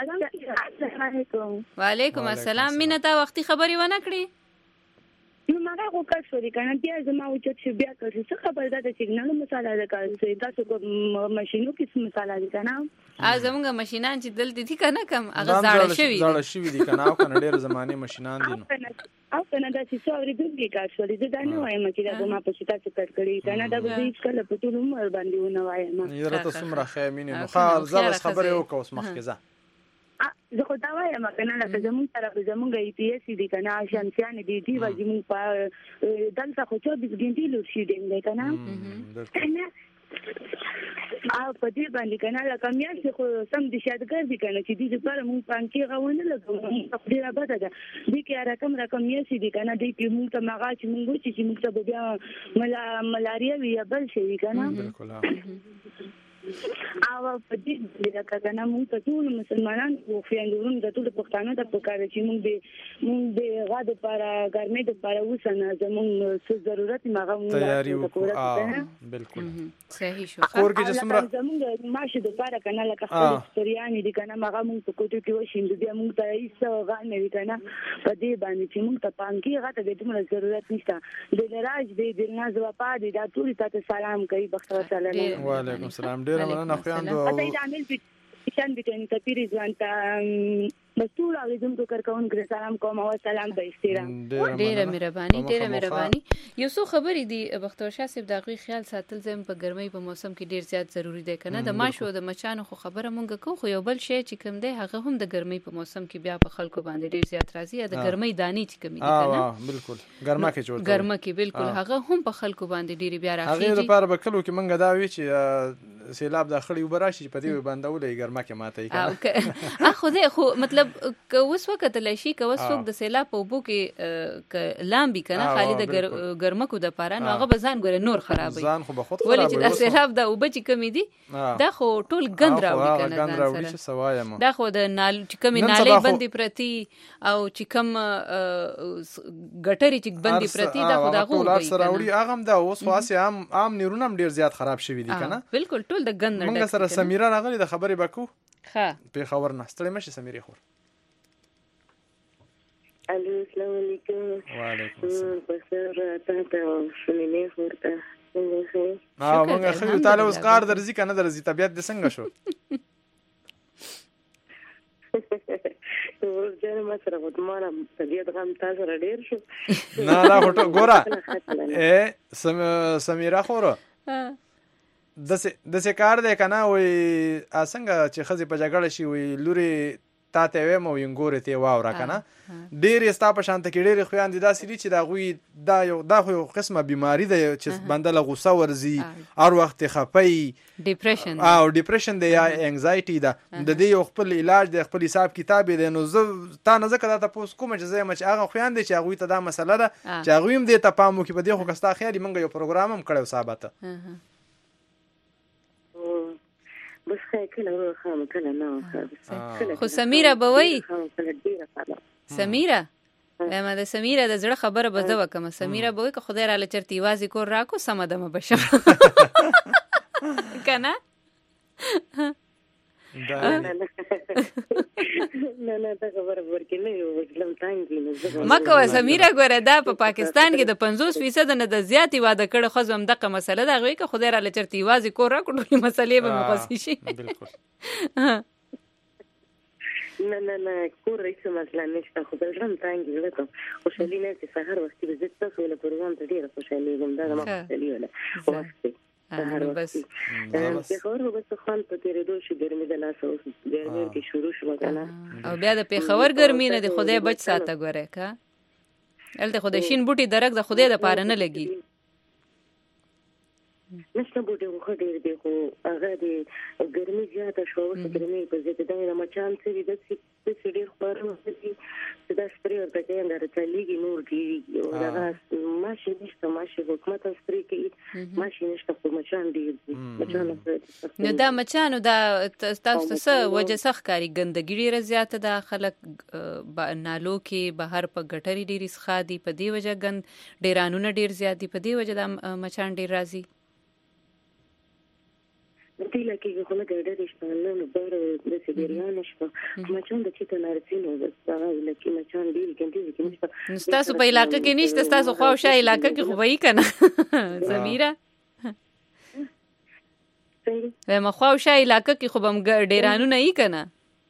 I: السلام
A: وعلیکم السلام مینه تا وختي خبرې ونه کړې
I: نو هغه خو کار شوري کنه بیا زما او چې بیا کوي څه خبر ده چې نه مساله ده کار تاسو کو ماشینو کې مساله دي کنه
A: زمونږ ماشینان چې دلته دي کنه کم هغه زاړه شوي
B: دي کنه او کنه ډېر زمانه ماشینان دي
I: او کنه دا چې څوري دوی کار شوري دا نه وایم چې دا ما په شتا څه کړ کړی کنه دا به هیڅ کله په ټول عمر باندې ونه وایم
B: یره تاسو مره خیمینه نو خار زبر خبره وکوس مخکزه
I: زه خو دا وایم کنه لکه زمونږ طرف زمونږ ای پی ایس دي کنه شمسیان دي وځي مونږ په دلته خو 24 غنټې لور شي دی کنه په دې باندې کنه لکه میاشتې خو سم دي شادګر دي کنه چې دې لپاره مونږ پانکي غوونه لګو په دې راځه ده دې کې رقم میاشتې دي کنه دې کې مونږ ته مغا چې مونږ چې مونږ ته بیا ملاریا وی بل شي کنه بالکل او په دې لکه کنه مونږ ته ټول مسلمانان او خويندورم د ټول پښتانه ته پکاره چې مونږ د غاد لپاره ګرمۍ لپاره وسنه زموږ څه ضرورت مغه
B: تیاری وکړو بالکل
A: صحیح شو
B: خور کې جسمره
I: زموږ ماشه د لپاره کنه لکه خپل ستوريانی دي کنه مغه مونږ په کوټو کې وشیند بیا مونږ ته هیڅ غانې وی کنه په دې باندې چې مونږ ته پانکی غته د دومره ضرورت نشته د لراج د ناز وپا دي دا ټول ته سلام کوي بختور سلام
B: وعلیکم السلام ډیر مننه خویندو
I: اته دا عامل چې بیٹن ته پیری ځوان ته مسؤل اوریدم تو کارکون ګر سلام کوم او سلام به احترام
A: ډیره مهرباني یو څو خبرې دي بختور شاه صاحب دغه خیال ساتل زم په ګرمۍ په موسم کې ډیر زیات ضروری دی کنه د ماشو د مچانو خو خبره مونږ کو خو یو بل شی چې کوم دی هغه هم د ګرمۍ په موسم کې بیا په خلکو باندې ډیر زیات راځي د ګرمۍ دانی چې کمی دي کنه
B: بالکل ګرمه کې
A: بالکل هغه هم په خلکو باندې ډیر بیا راځي
B: هغه لپاره به کلو کې مونږ دا وی چې سیلاب داخلي وبراشي په دې باندې ګرمه کې ماته
A: اخو خو مطلب اوس وخت لشي که وسوک د سیلاب په بو کې لامبي کنه خالد ګرمکو د پاره نو هغه بزان ګره نور خرابوي
B: ځان خو به خود
A: ولې چې د سیلاب د وبچ کمی دي دا خو ټول ګند راوړي کنه
B: ګند راوړي چې سوایم
A: دا خو د نال چې کمی نالې بندي پرتی او چې کم ګټري چې بندي پرتی دا خو دا غو
B: ټول سره راوړي هغه هم دا اوس خاصه عام نیرونم ډیر زیات خراب شوی دي کنه
A: بالکل ټول د ګند نه
B: موږ سره سمیرا راغلی د خبرې بکو
A: ها
B: په خبر نه ستړي مشه سمیرا خور
J: السلام علیکم
B: وعلیکم السلام
J: بسر تاسو سمینه ورته
B: مونږ خو تعالی اوس کار درځي کنه درځي طبيعت د څنګه شو
J: ورځره ما سره وته طبيعت غم تاسو ډیر شو
B: نه هټو ګورا سمیرا خوره د څه کار دی کنه وای اسنګ چې خزي په جګړه شي وای لوري تا ته وې مو ینګورې ته واورا کنه ډېر استا په شانت کې ډېر خويان دي داسې دي چې دا غوي دا خو قسمه بیماری ده چې بنده له غوسه ورزي هر وخت خپي ډیپریشن دی یا انزایټي ده د دې یو خپل علاج د خپل حساب کتاب دی نو تا نه زکه دا تاسو کوم چې زما چې هغه خويان دي چې هغه ته دا مسله ده چې هغه هم دې ته پامو کې په دې خو کستا خیالي منګه یو پروګرام هم کړو ثابته
J: بس کله خام کله نه
A: خو سمیرا بوي سمیرا ما د سمیرا د زړه خبره به زو کوم سمیرا بوي که خدای را لچرتي وازي کور راکو سمدمه بشم کنه
J: نه دا خبره ورکې نه یو وکلم تانګي
A: مکه سمیرا ګوره دا په پاکستان کې د 50% نه د زیاتی واده کړه خو زم دغه مسله دا غوي که خدای را لچرتي وازي کور راکو ټول مسلې به مخسي شي
B: بالکل
J: نه کور هیڅ مسله نشته خو بلرم تانګي ولته خوشالي نه چې سحر وختي به زه تاسو له پروګرام ته ډیره خوشالي کوم دا ما خوشالي ولا وختي
A: بس
J: په خبرو بس خپل په تیرې دوه شي ګرمي د لاس اوس ګرمي کې شروع شو کنه
A: او بیا د پیښور ګرمي نه د خدای بچ ساته ګوره کا الته خدای شین بوټي درک د خدای د پاره نه لګي
J: نشته بوټي خو ډېر دی خو هغه د ګرمي زیاته شو او ګرمي په ځای د نه مچان چې د څه ډېر خبرو چې دا سپری ورته کوي دا چلیږي نور دی او دا ماشي نشته ماشي حکومت سپری کوي ماشي نشته خو مچان دی مچان
A: نو دا مچانو دا تاسو څه وجه سخت کاری ګندګي ډیره زیاته ده خلک نالو کې بهر په ګټري ډیری ښه دي په دې وجه ګند ډیرانونه ډیر زیات دي په دې وجه دا مچان ډیر راځي
J: دله کې خو نه ګډه شته نو بار د سیبریان شته مچان د چیته نارسینو دا لکه مچان ډیر ګنټي کې نشته
A: تاسو په علاقې کې نشته تاسو خو شای علاقې کې خو وای کنه زمیره څنګه مخوا شای علاقې کې خو بم ډیرانو نه ای کنه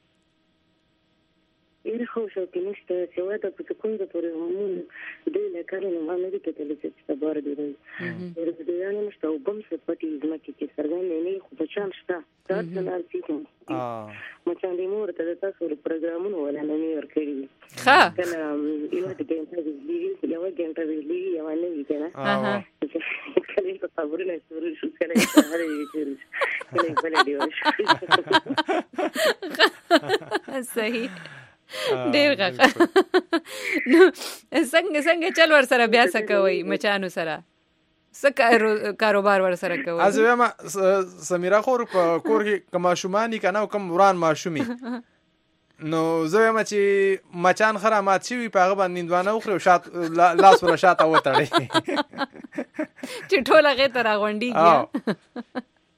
J: یره خو شو کې نشته چې وای د پڅکونده پورې مون د لکارو نه باندې کې تل چې بار دی د دې نه نشته او بم څه پټي ځمکه کې سرګان نه خو بچان شته تاسو نه ارتيکم مچان دې مور ته تاسو له پروګرامونو ولا نه ورکړي
A: ها
J: کنه یو د ګنټه دی یو ګنټه دی یو نه وی کنه کله په صبر نه سوري شو کنه هر یو کله بل دی
A: صحیح ډیر غاخه نو څنګه چل ور سره بیا سکوي مچانو سره څه کاروبار ور سره کوي
B: ازو ما سمیرا خور په کور کې کما شومانی کنه کوم وران ماشومی نو زه ما چې مچان خرامات شي په هغه باندې نیندوانه خو شات لاس ور شاته وتړي
A: چې ټوله غې تر غونډي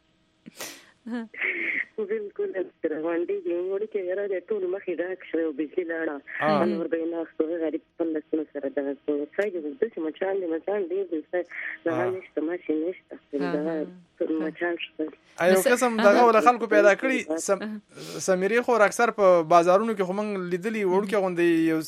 J: بالکل تر غونډي دی وړي چې را د ټول مخې راک شو بجلی لاړه نور به نه ستو غریب په لسنه سره دا څه د دې مچان دی د څه نشته ماشي نشته دا مچان شته
B: ایو قسم دغه ول خلکو پیدا کړی سمیری خو اکثر په بازارونو کې خو موږ لیدلی وړکه غوندي یو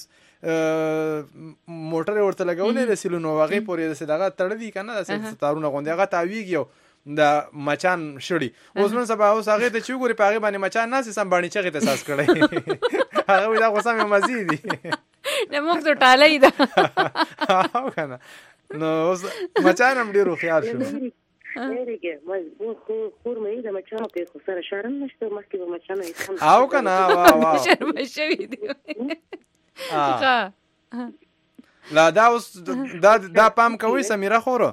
B: موټر ورته لګولې د سیلونو واغې پورې د دغه تړلې کنه د ستارونه غوندي هغه تعویږي دا مچان شړي اوس نن سبا اوس هغه ته چې ګوري پاغه باندې مچان ناس سم باندې چغې ته ساس کړي هغه دا غوسه مې مزي دي
A: نه موږ ته ټالې ده
B: او کنه نو اوس مچان هم ډیرو خیال شو
J: ورګه ما خور مې د مچانو کې خو سره شرم نشته مخکې به مچانو
B: او کنه وا
A: شرم شوی دی
B: لا دا اوس دا پام کوي سمیرا خورو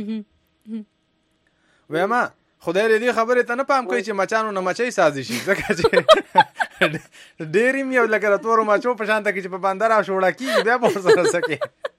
B: وېما خدای دې خبره ته نه پام کوي چې مچانو نه مچي سازي شي ځکه چې ډېری مې یو لکه تور مچو په شان ته کې چې په بندر او شوړه کې بیا په سره سکے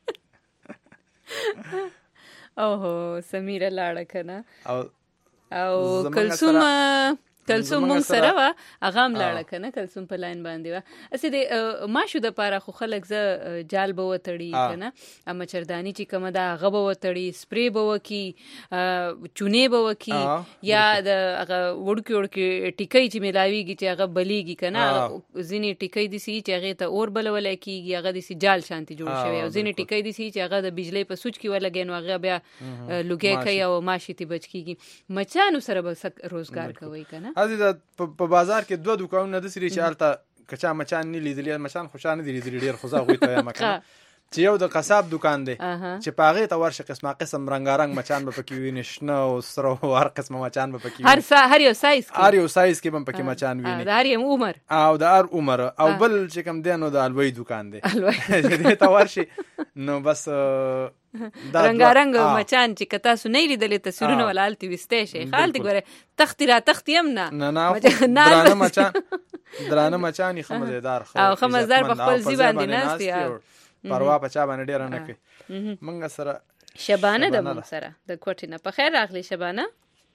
A: اوه سمیره لاړه کنه او کلسوم مونږ سره وا هغه هم لاړه کنه کلسوم په لاین باندې وا اسې د ماشو د پاره خو خلک ز جال به وتړي کنه اما چردانی چې کومه دا هغه به وتړي سپری به وکي چونه به وکي یا د هغه وړکی ټیکي چې ملاويږي چې هغه بلیږي کنه ځینې ټیکي دي سي چې هغه ته اور بلول کیږي هغه دي سي جال شانتي جوړ شوی او ځینې ټیکي دي سي چې هغه د بجلی په سوچ کې ولګین او هغه بیا لوګي کوي او ماشي تی بچ کیږي مچانو سره به روزګار کوي کنه
B: ازي په بازار کې دوه دکانونه د سری چې الته کچا مچان نه لیدلې مچان خوشانه دي لیدلې ډیر خو زغوي ته مکان چې یو د قصاب دکان دی چې پاغه ته ورشه قسم رنگارنګ مچان به پکې ویني شنه او سره هر قسم مچان به پکې
A: هر یو سایز
B: کې به پکې مچان ویني
A: د هر یو عمر
B: او د هر عمر او بل چې کوم دی نو د الوی دکان دی دې ته ورشي نو بس
A: رنگارنګ مچان چې کتا سو نه لیدلې تصویرونه ولالتي وسته شي خالتي ګوره تختی هم
B: نه درانه مچان خمزدار
A: او خمزدار په خپل ځی باندې ناستي
B: پروا په چا باندې ډیر نه کوي منګه سره
A: شبانه د مون سره د کوټینه په خیر راغلی شبانه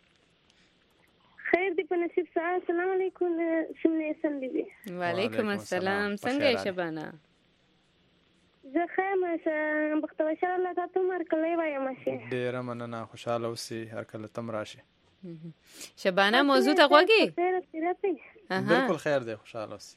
H: خیر دی په نصیب سره السلام علیکم سمنه سم دي
A: وعلیکم السلام څنګه شبانه
H: زه خیم بختور شه الله تاسو مرکلې وایم شي
B: ډیر مننه خوشاله اوسئ هر کله تم راشي
A: شبانه موضوع ته غوږی
B: بالکل خیر دی خوشاله اوسئ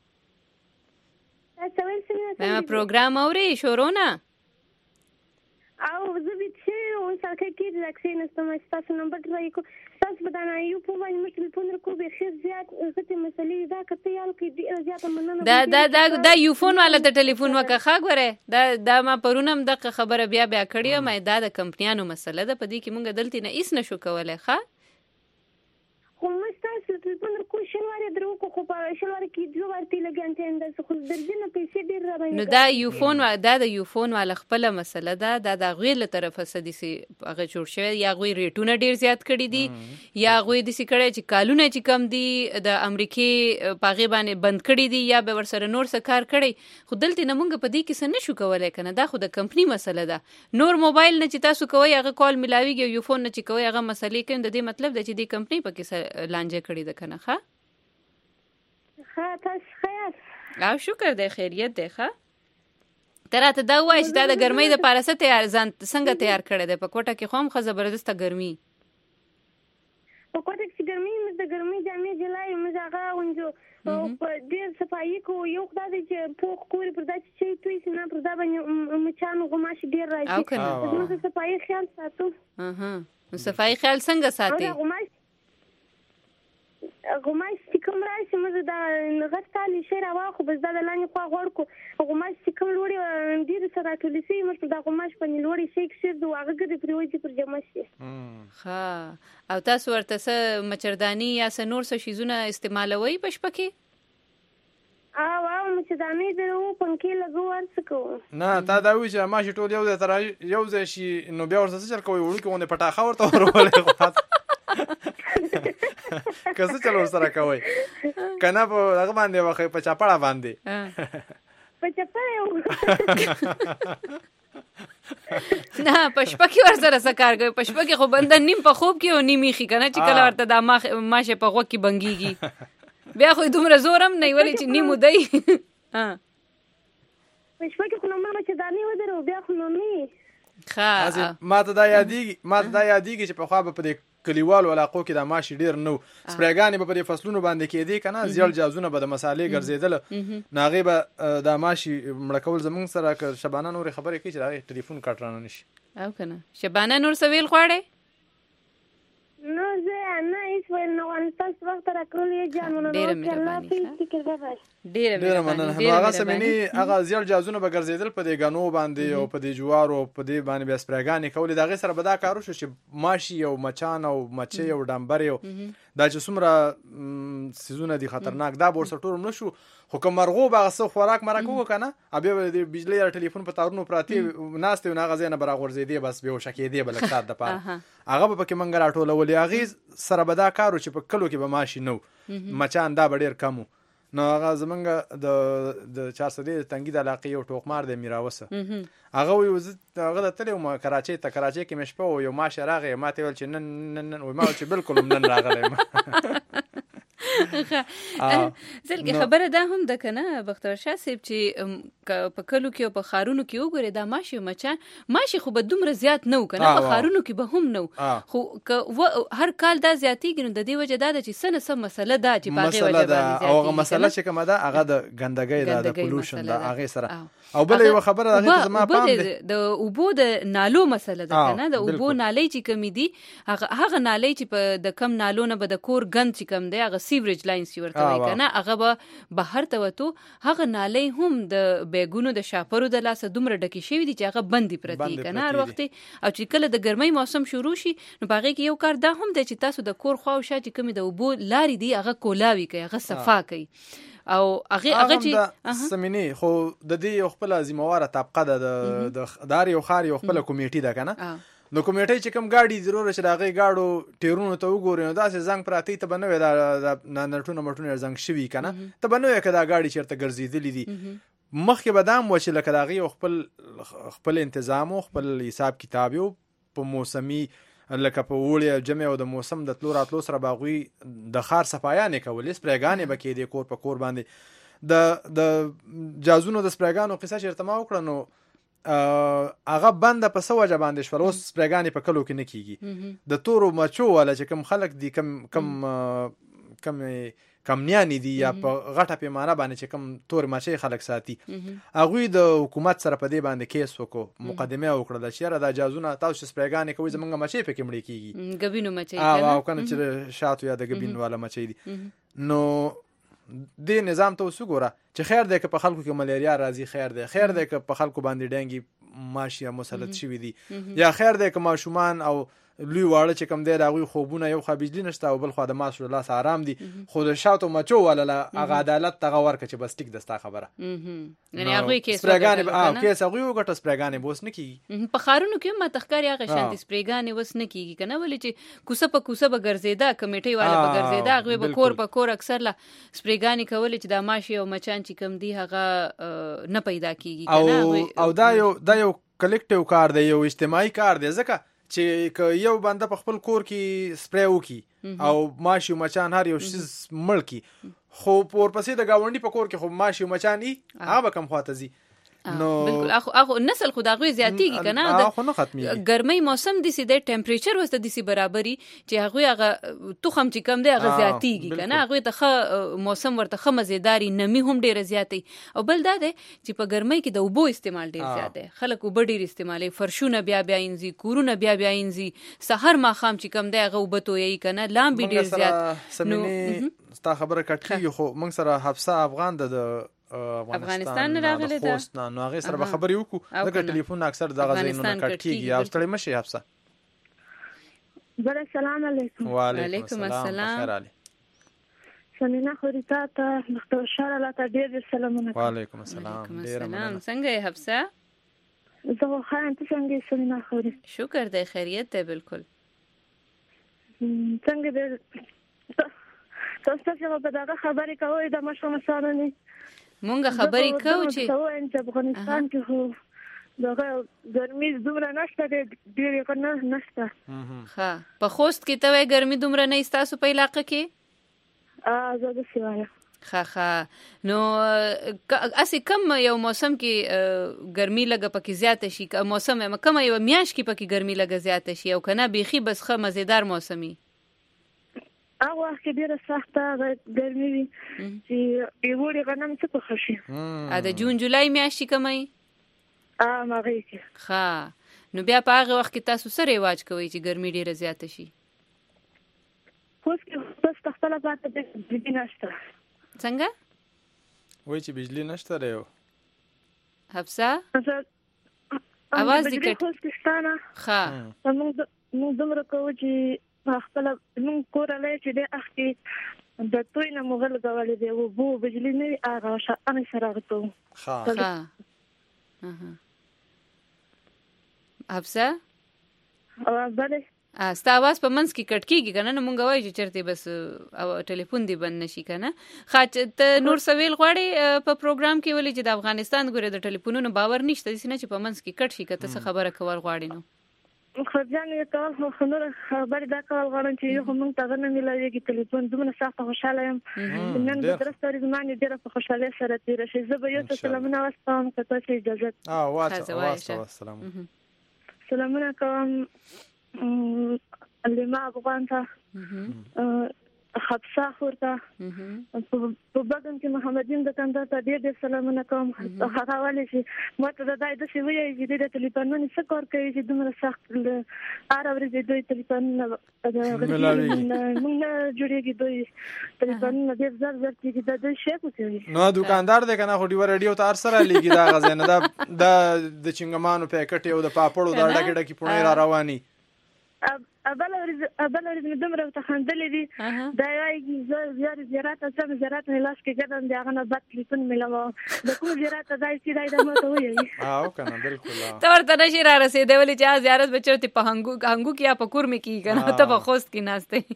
A: ما پروګرام اوري شورونه
H: او زه چې او څنګه کې د اکسین استعمال تاسو نمبر رايکو تاسو بدانه یو په باندې مشکل پوندر کو به خیر زیات غته مسلې دا کته یال کې زیات مننه
A: دا یو فون والا د ټلیفون وکه خاګوره دا ما پرونم د خبره بیا کړی مې دا د کمپنیانو مسله ده په دې کې مونږ دلته نه ایس نشو کولای ښا
H: خو مستاسو ټلیفون کو شلوارې درو کو په شلوارې کې دوه ورته لګان ته اند خو درځنه پیسې ډیر را باندې
A: نو دا یوفون د یوفون والا خپل مسله ده د غوی له طرفه سدي هغه جوړ شوی یا غوی ریټونه ډیر زیات کړی دي یا غوی د سکړې چې کالونه چې کم دي د امریکای پاغه باندې بند کړی دي یا به ورسره نور څه کار کړی خو دلته نمونګ په دې کې څه نشو کولای کنه دا خو د کمپنی مسله ده نور موبایل نه چې تاسو کوی هغه کال ملاویږي یوفون نه چې کوی هغه مسلې کوي د دې مطلب د چې د کمپنی په کې لانجه کړی ده کنه
H: ها تاسو خیر
A: او شکر دی خیریت دی تراته دا وای چې دا د ګرمۍ د پاره څه تیار ځان څنګه تیار کړی دی په کوټه کې خو هم زبردسته ګرمي
H: په کوټه کې ګرمي مې د ګرمۍ جامې جلای مې هغه ونجو په ډیر صفایي کو یو خدای چې پوخ کوري پر داسې شي توي سينه پر دا باندې مچانو غماش ډیر راځي
A: او کنه
H: نو صفایي خیال ساتو
A: نو صفایي خیال څنګه ساتي
H: غماش چې کوم راشي مزه دا غټالي شي راواخو بس دا لاندې خوا غوړکو غماش چې کوم لوري ډیر سره ټولې سي مته دا غماش په لوري شي کې دوه هغه ګرځي پروي پر جمع شي
A: ها او تاسو ورته څه مچردانی یا څه نور څه شیزونه استعمالوي پښپکې
H: او مچردانی درو پنکې لګو ورڅکو
B: نه تا دا وی چې ما شي ټول یو ځای تر یو ځای شي نو بیا ورته چل کوي وړو کې ونه پټاخه ورته ورولې کسه چلو سره کوي کنه په هغه باندې واخې په چاپړه باندې
H: په چاپړه
A: نه پښپکی ور سره سکار کوي پښپکی خو بندن نیم په خوب کې او نیمه خي کنه چې کله ورته دا ماشه په غوږ کې بنګيږي بیا خو دومره زورم نه ویلې چې نیمو دی
H: پښپکی خو نو ما چې دانی ودرو بیا خو نو نه
B: ما ته دا یادېږي چې په خوا په دې کلیوالو علاقو کې د ماشي ډیر نو سپریګانې به په دې فصلونو باندې کېدې کنه زیړ جازونه به د مسالې ګرځېدل ناغي به د ماشي مړکول زمونږ سره که شبانه نور خبرې کوي چې راغی ټلیفون کټ رانه نشي
A: او کنه شبانه نور سویل خوړې
H: نو زه نه هیڅ ویل نو تاسو وخت راکړلې جانونه
B: ډېر مننه هغه سمینی هغه زیړ جازونه به ګرځېدل په دې غنو باندې او په دې جوارو په دې باندې بیا سپریګانې کولې دغه سره به دا کارو شو چې ماشي او مچان او مچي او ډمبر یو دا چې څومره سيزونه دي خطرناک دا بور سټور نشو خو کوم مرغوب هغه څه خوراک مرکو کنه ابي د بجلی یا ټلیفون په تارونو پراتی ناشته نه غزنه برا غورځې دی بس به وشکې دی بل کار د پاره هغه به کې منګل اټوله ولې هغه سره به دا کارو چې په کلو کې به ماشي نو مچان دا ډیر کمو نو هغه زمونږ د 400 تنګي د علاقې یو ټوکمار د میراوسه هغه وي هغه د تلو ما کراچۍ کې مشپو یو ماشه راغی ما ته ول چې نن وای ما چې بالکل نن راغلی
A: زلګي خبره ده هم د کنه بختور شاه صاحب چې په کلو کې او په خارونو کې وګوره دا ماشي مچان ماشي خو به دومره زیات نه کنه په خارونو کې به هم نه خو هر کال دا زیاتیږي نو د دې وجه دا چې سم مسله ده چې باغې وجه باندې
B: او هغه مسله چې کومه ده هغه د ګندګۍ ده د پولوشن ده هغه سره او بل یو خبره هغه زما پام ده
A: د اوبو د نالو مسله ده کنه د اوبو نالې چې کمی دي هغه نالې چې په د کم نالو نه به د کور ګند چې کم دی هغه سیوریج لاینز ورته وای کنه هغه به بهر ته وته هغه نالې هم د بیګونو د شاپرو د لاسه دومره ډکی شوی دي چې هغه بندي پرتی کنه هر وخت او چې کله د ګرمۍ موسم شروع شي نو باغې کې یو کار دا هم دی چې تاسو د کور خوا او شا چې کمی د اوبو لاري دي هغه کولاوي کوي هغه صفا کوي او هغه چې
B: سمینی خو د دې یو خپل ازمواره طبقه د دار یو خار یو خپل کمیټي ده کنه نو کمیټي چې کوم گاډي ضرور چې راغی گاډو ټیرونو ته وګورئ نو دا چې زنګ پراتی ته بنوي دا نټونه مټونه زنګ شوی کنه ته بنوي کدا گاډي چیرته ګرځیدلې دي مخکې بدام و چې لکه داغي خپل تنظیم او خپل حساب کتاب یو په موسمي لکه په وړي جمع او د موسم د تلو راتلو سره باغوي د خار صفایانه کولې سپریګانې بکې د کور په کور باندې د جازونو د سپریګانو قصه چیرته ما وکړه نو هغه بنده په سوجه باندې شول اوس سپریګانې په کلو کې نه کیږي د تورو مچو ولا چې کم خلک دي کم نیانی دي یا په غټه پیمانه باندې چې کم تور مچي خلک ساتي هغه د حکومت سره په دې باندې کیس وکړو مقدمه وکړه چې را د جازونه تاسو سپریګانې کوي زمونږ مچي په کې مړی کیږي
A: غبینو مچي
B: او کنه چې شاتو یا د غبین والا مچي دي نو د نظام ته وسګوره چې خیر دی که په خلکو کې ملیریا راځي خیر دی که په خلکو باندې ډنګي ماشي مسلط شوی دي یا خیر دی که ماشومان او لوی واړه چې کم دی د هغوی خوبونه یو خوا بجلي نشته او بل خوا د ماسو لاس آرام دي خو د شاتو مچو والا هغه عدالت دغه ورکړه چې بس ټیک د ستا خبره
A: یعنې هغوی کیس
B: کیس هغوی وګټه سپریګانې به اوس نه کېږي
A: په ښارونو کې هم ماته ښکاري هغه شانتې سپریګانې اوس نه کېږي که نه ولې چې کوڅه په کوڅه به ګرځېده کمیټۍ والا به ګرځېده هغوی به کور په کور اکثر له سپریګانې کولې چې دا ماشي او مچان چې کم دي هغه نه پیدا کېږي
B: او دا یو کلیکټیو کار دی یو اجتماعي کار دی ځکه چې که یو بنده په خپل کور کې سپری وکړي او ماشي او مچان هر یو شیز مړ کړي خو ورپسې د ګاونډي په کور کې خو ماشي او مچان هغه به کم خواته ځي
A: نو بالکل نسل خو د هغوی زیاتېږي که نه
B: خو نه ختمېږي
A: ګرمۍ موسم داسې دی ټمپریچر ورته داسې برابري چې هغوی هغه تخم چې کم دی هغه زیاتېږي که نه هغوی ته ښه موسم ورته ښه مزېداري نمي هم ډېره زیاتوي او بل دا دی چې په ګرمۍ کې د اوبو استعمال ډېر زیات دی خلک اوبه ډېر استعمالوي فرشونه بیا انځي کورونه بیا انځي سحر ماښام چې کم دی هغه اوبه تویوي که نه لامبي ډېر زیات
B: سمینې ستا خبره کټ کېږي خو موږ سره حفصه افغان د
A: افغانستان راغلی ده
B: نو هغې سره به خبرې وکړو ځکه ټلیفون اکثر دغه ځایونه کټ کېږي او ستړی مه شي حفصه
H: بله السلام علیکم
A: وعلیکم السلام
B: بخیر علي
H: سمینا خوري ته مختار شار الله ته ډېر سلامونه
B: وعلیکم السلام ډېر مننه
A: څنګه یې حفصه
H: زه خو ښه یم ته څنګه یې سمینا خوري
A: شکر دی خیریت دی بالکل
H: څنګه دی تاسو څنګه په دغه خبرې کوئ د ماشومانو نه
A: مونږ خبرې کوو
H: چې افغانستان کې خو دغه ګرمي دومره نشته ډېرې نشته
A: ښه په خوست کې ته وایې ګرمي دومره نه ستاسو په علاقه کې
H: زه داسې وایم
A: ښه نو اسې کم یو موسم کې ګرمي لږه پکې زیاته شي موسم کومه یوه میاشت کې پکې ګرمي لږه زیاته شي او که نه بیخي بس ښه مزېدار موسم وي
H: هغه وخت کې ډېره سخته ګرمي وي چې پیوړي غنم څه پخه شي
A: د جون جولای میاشتې کومه وي
H: هغې کې
A: ښه نو بیا په هغه وخت کې تاسو څه رواج کوئ چې ګرمي ډېره زیاته شي
H: اوس کې بس په خپله پاته بجلي نشته
A: څنګه
B: وایي چې بجلي نشته دی
A: حفصه اواز دې کټ
H: اوس کې شته نه
A: ښه
H: موږ دومره کوو چې خپل موږ کورلی چې دی اخکې د توی نه مو غلګولې دی اوبو بجلي نه وي هغه شانې سره هغه کوو
A: حفصه
H: بلې
A: ستا اواز په منځ کې کټ کېږي که نه نو مونږ وایو چې چېرته بس ټلیفون دې بند نشي که نه ښه ته نور څه ویل غواړې په پروګرام کې ولې چې د افغانستان ګورې د ټلیفونونو باور نشته داسې نه چې په منځ کې کټ شي که ته څه خبره کول غواړې نو
H: خبرجان یې کول خو نور خبرې دا کول غواړم چې یو خو موږ ته هغه نه میلاوېږي ټلیفون دومره سخته خوشحاله یم نن د درسته ورځ زما نه ډېره په خوشحالۍ سره تېره شي زه به یو څه سلامونه واستوم که تاسو اجازه سلامونه کوم لیما افغان ته حفصه خور ته په بګم کې محمدین دکاندار ته ډېر سلامونه کوم هغه ولې چې ما ته دا داسې وایي چې دوی د ټلیفونونو څه کار کوي چې دومره سخت هره ورځ دوی ټلیفونونه موږ نه جوړېږي دوی ټلیفونونه ډېر زر کېږي دا دوی شی کوي
B: نو دوکاندار دی که نه خو ډېوه ریډیو ته هر څه رالېږي دا هغه ځای نه دا د چنګمانو پیکټ او د پاپړو دا ډکې ډکې پوڼې را رواني
H: بله ورځ مې دومره ورته خندلې دي دا وایي زه زیارت ته ځم زیارت مې لاس کې ګرم د هغه نه بد ټلیفون مې لګوه د کوم زیارت ته ځای چې دی دا ما ته ووایي
B: که نه بلکل
A: ته ورته نشي را رسېدی ولې چې زیارت به چېرته په هنګو کې یا په کور مې کېږي که نه ته په خوست کې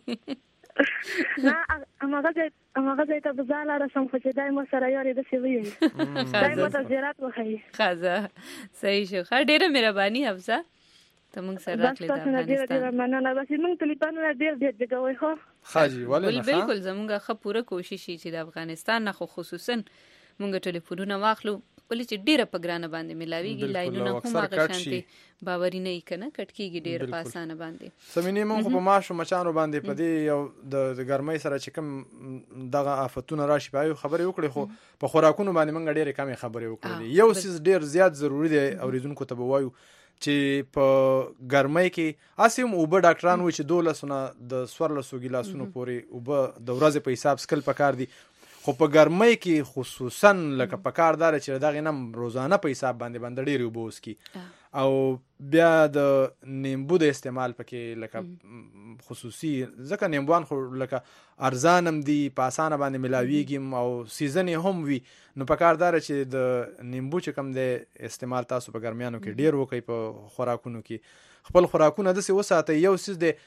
A: ناست
H: نه هماغه ځای ته به زه لاړه شم خو چې دی ما سره یار یې داسې ووایي دی ما ته زیارت وښیي
A: ښه صحیح شو ښه ډېره مهرباني حفصه ته موږ سره راغلی د افغانستان
H: مننه بس موږ ټلیفونونه ډېر جګوئ خو
B: ښه جي ولې نه
A: بالکل زموږ ښه پوره کوشش وي چې د افغانستان نه خو خصوصا موږ ټلیفونونه واخلو ولې چې ډېره په ګرانه باندې ملاویږي لاینونه هم هغه شانتې باوري نه وي که نه کټ کېږي ډېر په اسانه باندې
B: سمینې موږ خو په ماشو مچانو باندې په دې یو د ګرمۍ سره چې کوم دغه آفتونه راشي په هغې خبرې وکړې خو په خوراکونو باندې موږ ډېرې کمې خبرې وکړلې یو څیز ډېر زیات ضروري دی اورېدونکو ته به وایو چې په ګرمۍ کې هسې هم اوبه ډاکټران وایي چې 12 نه د 14 ګیلاسونو پورې اوبه د ورځې په حساب څښل پکار دي خو په ګرمۍ کې خصوصا لکه په کار داره چې دغه نم روزانه په حساب باندې ډېر اوبه وڅکي او بیا د نیمبو د استعمال پکې لکه خصوصي ځکه نیمبوان خو لکه ارزانم دي په اسانه باندې ملاویږي او سیزن هم وي نو په کار داره چې د نیمبو چې کوم د استعمال تاسو په ګرمیانو کې ډېر وکړئ په خوراکونو کې خپل خوراکونه داسې وساتئ یو څیز دی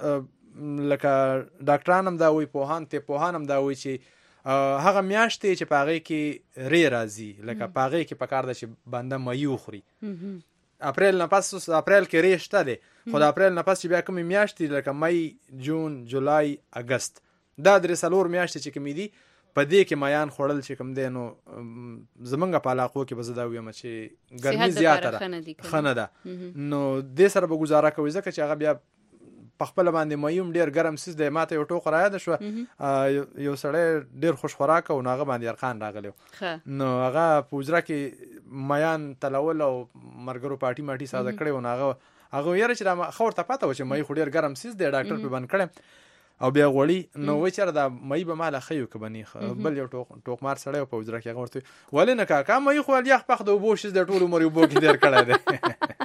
B: لکه ډاکټران هم دا وایي پوهان هم دا وایي چې هغه میاشتې چې په هغې کې ری راځي لکه په هغې کې په کار ده چې بنده مایي وخوري اپریل نه پس اپریل کې ری شته دی خو د اپریل نه پس چې بیا کومې میاشتې لکه مۍ جون جولای اګست دا درې څلور میاشتې چې کومې دي په دې کې مایان خوړل چې کوم دی نو زمونږ په علاقو کې به زه دا ویم چې ګرمي زیاته ده ښه نه ده نو دې سره به ګزاره کوئ ځکه چې هغه بیا په خپل باندې مېوم ډیر ګرم سیس د ماته یو ټوک راياده شو یو سړی ډیر خوش خوراک او هغه باندې ارخان راغلی نو هغه پوجرا کې میان تلول او مرګرو پارټي ماټي ساده کړي او هغه یې چې خور ته پاته و چې مې خو ډیر ګرم سیس د ډاکټر په بند کړم او بیا غوړی نو و چې دا مې به مال خيو کې بني بل یو ټوک مار سړی په پوجرا کې هغه ورته ولې نه کاکا مې خو یخ پخ د وبو شیز د ټولو مری وبو کې ډیر کړه ده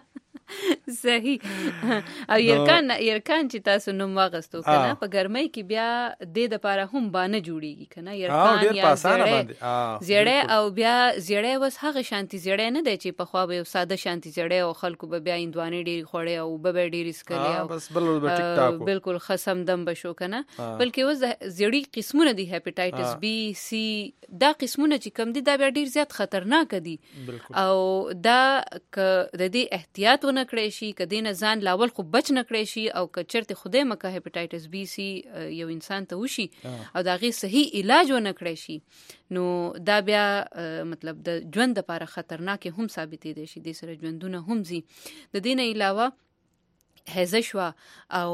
A: صحیح او یرکان چې تاسو نوم واغستو کنه په ګرمۍ کې بیا د لپاره هم باندې جوړیږي کنه یرکان یا زیړې او بیا زیړې وس هغه شانتي زیړې نه دی چې په خوا به ساده شانتي زیړې او خلکو به بیا اندوانې ډېری خوړې او به ډېری سکلي او
B: بس بل ټیک ټاک
A: بالکل خصم دم بشو کنه بلکې وز زیړې قسمونه دي هپاتایټس بی سی دا قسمونه چې کم دي دا بیا ډېر زیات خطرناک دي او دا د دې احتیاط کړی شي کدی نه ځان لاول خو بچ نه کړی شي او که چرته خدای مکه هپاتایټس بی سی یو انسان ته وشي او دا غي صحیح علاج ونه کړی شي نو دا بیا مطلب د ژوند لپاره خطرناک هم ثابتې دي شي د سره ژوندونه هم زی د دین علاوه هزه شو او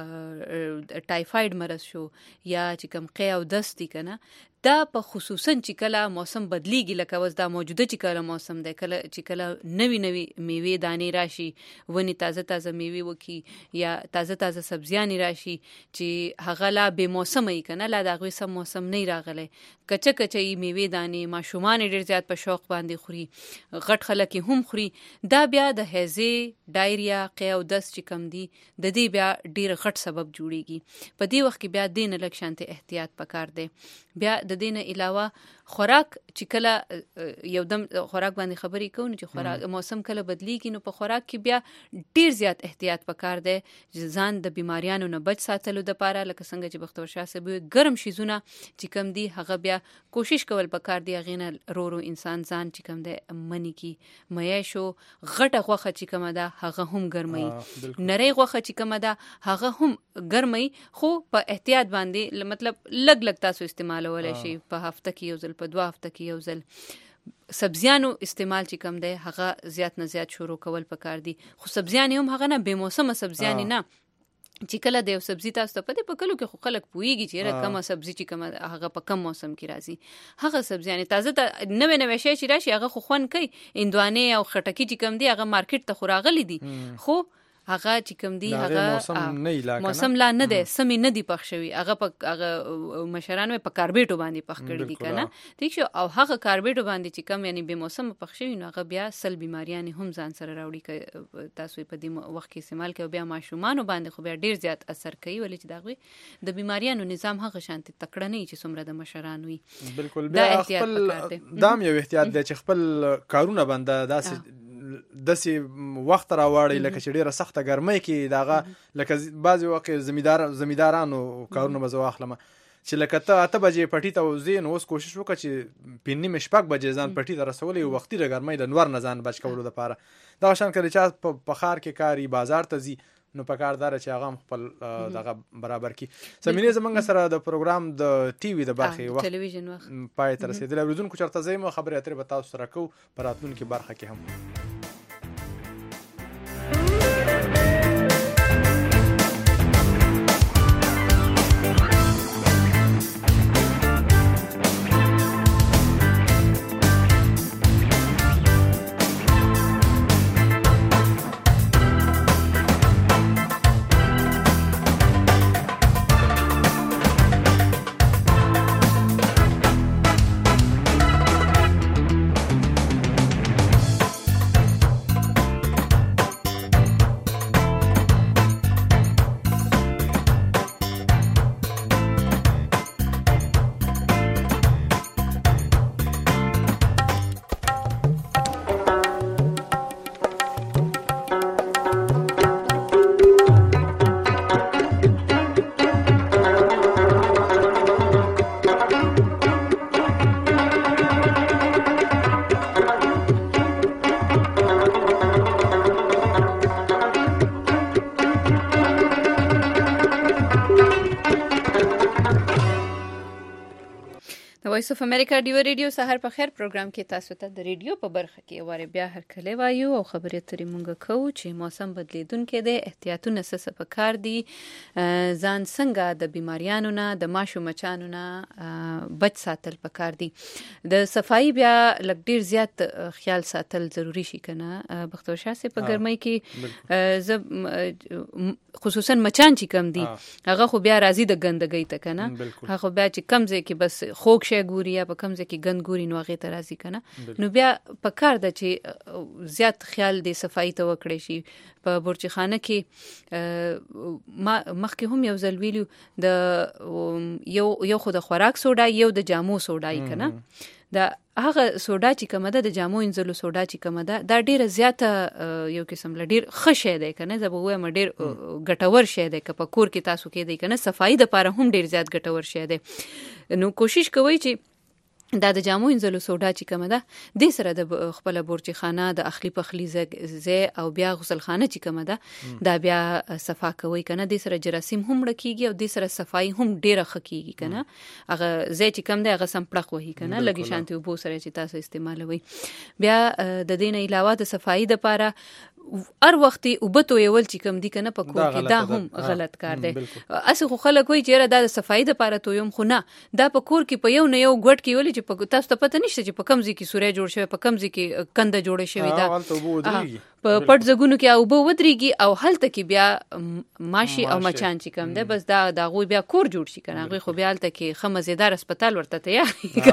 A: ټایفاید مرض شو یا چې کوم قی او دستی کنه دا په خصوصا چې کله موسم بدلیږي لکه وز دا موجوده چې کله موسم دی کله چې کله نوی میوه دانې راشي ونی تازه میوه وکي یا تازه سبزیانی راشي چې هغه لا به موسم ای کنه لا دغه سم موسم نه راغلی کچه میوه دانې ماشومان ډیر زیات په شوق باندې خوري غټ خلک هم خوري دا بیا د هزه ډایریا قی او دست چې کم دی د دې بیا ډیر غټ سبب جوړیږي په دې وخت کې بیا دین لک شانته احتیاط پکار دی بیا د دین علاوه خوراک چې کله یو دم خوراک باندې خبرې کوو چې خوراک موسم کله بدلیږي نو په خوراک کې بیا ډیر زیات احتیاط پکار دی ځان د بیماریانو نه بچ ساتلو لپاره لکه څنګه چې بختور شاه صاحب ګرم شیزونه چې کم دی هغه بیا کوشش کول پکار دی غینه رورو انسان ځان چې کم دی منی کی مې شو غټه غوخه چې کم ده هغه هم ګرمي نری غوخه چې کم ده هغه هم ګرمي خو په احتیاط باندې مطلب لګ تاسو استعمالولای شي په هفته کې یو ځل په 2 هفته کې یو ځل سبزیانو استعمال چې کم دی هغه زیات نه زیات شروع کول پکار دي خو سبزیان هم هغه نه به موسمه سبزیان نه چې کله د سبزی تاسو ته په کلو کې خو خلک پوېږي چې را کومه سبزی چې کومه هغه په کم موسم کې راځي هغه سبزیان تازه نوې شي چې راشي هغه خو خوان کوي اندوانې او خټکی چې کم دی هغه مارکیټ ته خوراغلي دي خو هغه چې کوم دی هغه موسم لا نه ده سمې نه دی پخ شوی هغه مشران په کاربیټو باندې پخ کړی دي کنه ٹھیک شو او هغه کاربیټو باندې چې کم یعنی به موسم پخ شوی نو هغه بیا سل بیماریان هم ځان سره راوړي تاسو په دې وخت کې استعمال کوي بیا ماشومان باندې خو بیا ډیر زیات اثر کوي ولې چې دغه د بیماریانو نظام هغه شانتي تکړه نه چې څومره د مشران وي
B: بالکل بیا خپل دام یو احتیاط دی چې خپل کارونه بنده داسې داسې وخت راوړی لکه چې ډیره سخته ګرمۍ کې داغه لکه بعضې وخت زمیدارانو کارونه به زه واخلم چې لکه ته 8 بجې پټي ته وځې نو اوس کوشش وکړه چې 5 شپږ بجې ځان پټي ته رسولی وختي د ګرمۍ د نور نه ځان بچ کولو دپاره دغه شان کله چې په ښار کې کاري بازار ته ځي نو په کار داره چې هغه خپل دغه برابر کی سمینه زمونږ سره د پروګرام د ټي وي د برخې وخت
A: ټلویزیون وخت
B: پای تر رسیدل ورزون کو چرته زمو خبرې اترې به تاسو سره کو پر راتلونکي برخه کې هم
A: د وایس اف امریکا ډیو ریډیو سحر په خیر پروګرام کې تاسو ته د ریډیو په برخه کې واره بیا هر کله وایو او خبرې ترې مونږ کوو چې موسم بدلیدونکې دی، احتیاطونه څه پکار دي، ځان څنګه د بیماریانو نه د ماشو مچانو نه بچ ساتل پکار دي. د صفائی بیا لږ ډیر زیات خیال ساتل ضروری شي کنه بختور شاه سي په ګرمۍ کې خصوصا مچان چې کم دي هغه خو بیا راځي د ګندګۍ ته کنه، هغه بیا چې کم ځای کې بس خوږ شي ګوري یا په کم ځای کې ګند ګوري نو هغه ته راځي کنه، نو بیا پکار ده چې زیات خیال دې صفائی ته وکړي شي. په برچی خانه کې ما مخکې هم یو ځل ویلو د یو خو د خوراک سوډا یو د جامو سوډا کنه، دا هغه سوډا چې کومه ده د جامو انځلو سوډا چې کومه ده دا ډیره زیاته یو قسم له ډیر ښه شی دی کنه، زه به وایم ډیر ګټور شی دی که په کور کې تاسو کې دی کنه، صفائی د لپاره هم ډیر زیات ګټور شی دی. نو کوشش کوئ چې دا د جامو انځلو سوډا چې کومه ده د سره د خپل برچی خانه د اخلي پخلي ځای او بیا غسل خانه چې کومه ده دا بیا صفا کوي کنه، د سره جراثیم هم رکیږي او د سره صفائی هم ډیره خکېږي کنه، هغه ځای چې کوم دی هغه سم پړق وهي کنه لګي شانتي وبو سره چې تاسو استعمالوي. بیا د دې نه علاوه د صفائی د لپاره هر وخت وبتو یول چې کوم دي کنه په کور کې دا هم غلط کار دی. اسه خو خلک وایي چې دا د صفائی د لپاره تو یم، خو نه دا په کور کې په یو نه یو ګډ کې ولې چې تاسو ته پته نشته چې په کم ځای کې سورې جوړ شوی، په کم ځای کې کنده جوړه شوی، دا په پټ ځګونو کې او به ودرېږي او هلته کې بیا ماشي او مچان چې کم ده بس دا غوي بیا کور جوړ شي کنه، هغه خو بیا هلته کې خمزیدار هسپتال ورته تیار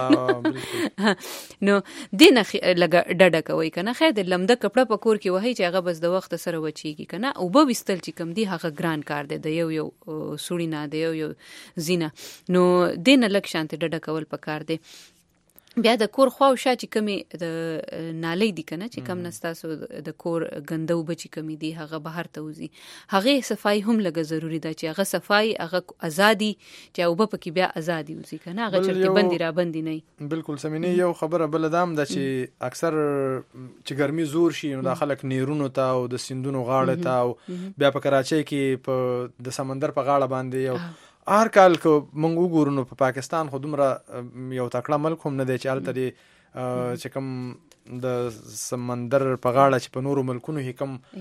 A: نو دینه لګه ډډه کوي کنه، خیر د لمده کپړه په کور کې وهي چې هغه بس د وخت سره وچیږي کنه، او به وستل چې کم دی هغه ګران کار دی د یو سوړی نه دی یو زینه، نو دینه لک شانت ډډه کول پکار دی. بیا د کور خوا او شا چې کمی د نالۍ دي کنه چې کم نستاسو د کور ګندو بچی کمی دي هغه بهر ته وزي، هغه صفائی هم لګه ضروری ده چې هغه صفائی هغه ازادي چې او په کې بیا ازادي وزي کنه، هغه چرته بندي را بندي نه.
B: بالکل سمینه یو خبره بل دام ده چې اکثر چې ګرمي زور شي نو د خلک نیرونو ته او د سیندونو غاړه ته او بیا په کراچۍ کې په د سمندر په غاړه باندې یو هر کال کو مونږ وګورو نو په پاکستان خو دومره یو تکړه ملک هم نه دی چې هلته دی چې کوم د سمندر په غاړه چې په نورو ملکونو کې کوم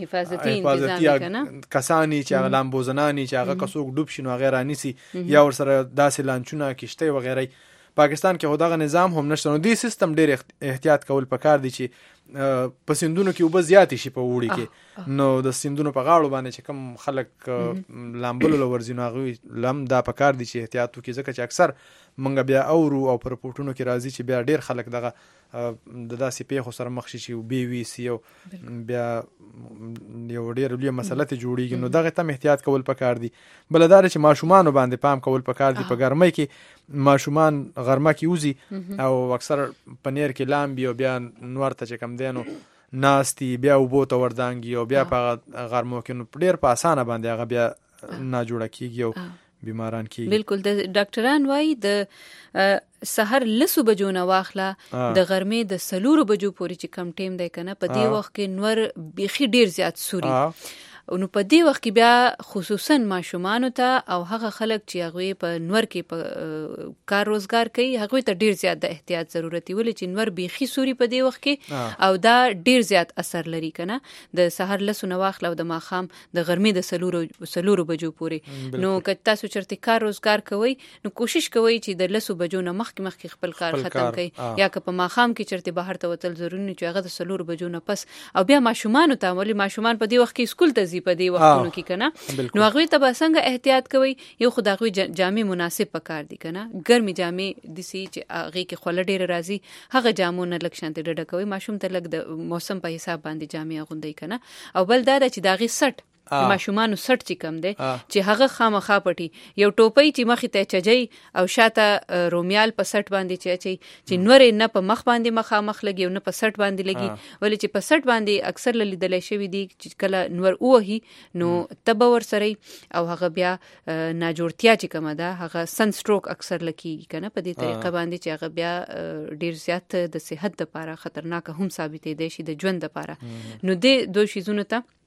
B: حفاظتي کسانی چې هغه لامبوزنانی چې هغه کڅوک ډوب شي نو هغه رانیسي یا ورسره داسې لانچونه کشته وغیره، پاکستان کې هو دغه نظام هم نشته، نو دې سیستم ډیر احتیاط کول پکار دی چې په سیندونو کې وب زیات شي په وړي کې، نو د سیندونو په غاړو باندې چې کوم خلک لامبلو ورزینو هغه لم دا پکار دي چې احتیاط وکړي، ځکه چې اکثر منګه بیا اورو او پر پورټونو کې راځي چې بیا ډیر خلک دغه د داسې پیښو سره مخ شي چې بي وي سي او بیا یو ډیر لوی مسله ته جوړیږي، نو دغه تم احتیاط کول پکار دي. بلدار چې ماشومان باندې پام کول پکار دي، په ګرمۍ کې ماشومان غرمه کې وزي او اکثر پنیر کې لامبي او بیا نور ته چې کم دینو ناستی بیا وبو ته وردانګي او بیا په غرمو کې نو ډیر په اسانه باندې هغه بیا نه جوړه کیږي او بیماران کیږي.
A: بالکل د ډاکټران وایي د سحر لسو بجو نه واخله د غرمې د سلورو بجو پورې چې کم ټیم دی کنه په دې وخت کې نور بیخي ډیر زیات سوري، نو په دې وخت کې بیا خصوصا ماشومان ته او هغه خلک چې هغه په نور کې په کار روزګار کوي هغه ته ډیر زیات د احتیاط ضرورت دی، ولې چې نور بیخي سوري په دې وخت کې او دا ډیر زیات اثر لري کنه د سحر لسو نه واخله او د ماخام د غرمې د سلورو بجو پورې. نو که تاسو چرته کار روزګار کوي نو کوشش کوئ چې د لسو بجو نه مخکې خپل کار ختم کړئ، یا که په ماخام کې چرته بهر ته وتل ضروري نه چې هغه د سلورو بجو نه پس، او بیا ماشومان ته ولې ماشومان په دې وخت کې سکول ته په دې وختونو کې کنه، نو هغه ته به څنګه احتیاط کوي، یو خدای جامې مناسب پکار دي کنه، ګرمي جامې دسی چې هغه کې خول ډیر راځي هغه جامو نه لک شانت ډډه کوي، ماشوم ته لک د موسم په حساب باندې جامې اغوندي کنه، او بل دا چې داغي سټ ماشومان سټ چې کم دی چې هغه خامخا پټي یو ټوپۍ چې مخې ته چجي او شاته رومیال په سټ باندې چې نور نه په مخ باندې مخامخ لګي او نه په سټ باندې لګي، ولې چې په سټ باندې اکثر لیدل شوی دي چې کله نور وهي نو تبور سره او هغه بیا ناجوړتیا چې کومه ده هغه سن سټروک اکثر لکی کنه، په دې طریقه باندې چې هغه بیا ډیر زیات د صحت لپاره خطرناک هم ثابتې دي شي د ژوند لپاره. نو دې دوه شیزونه ته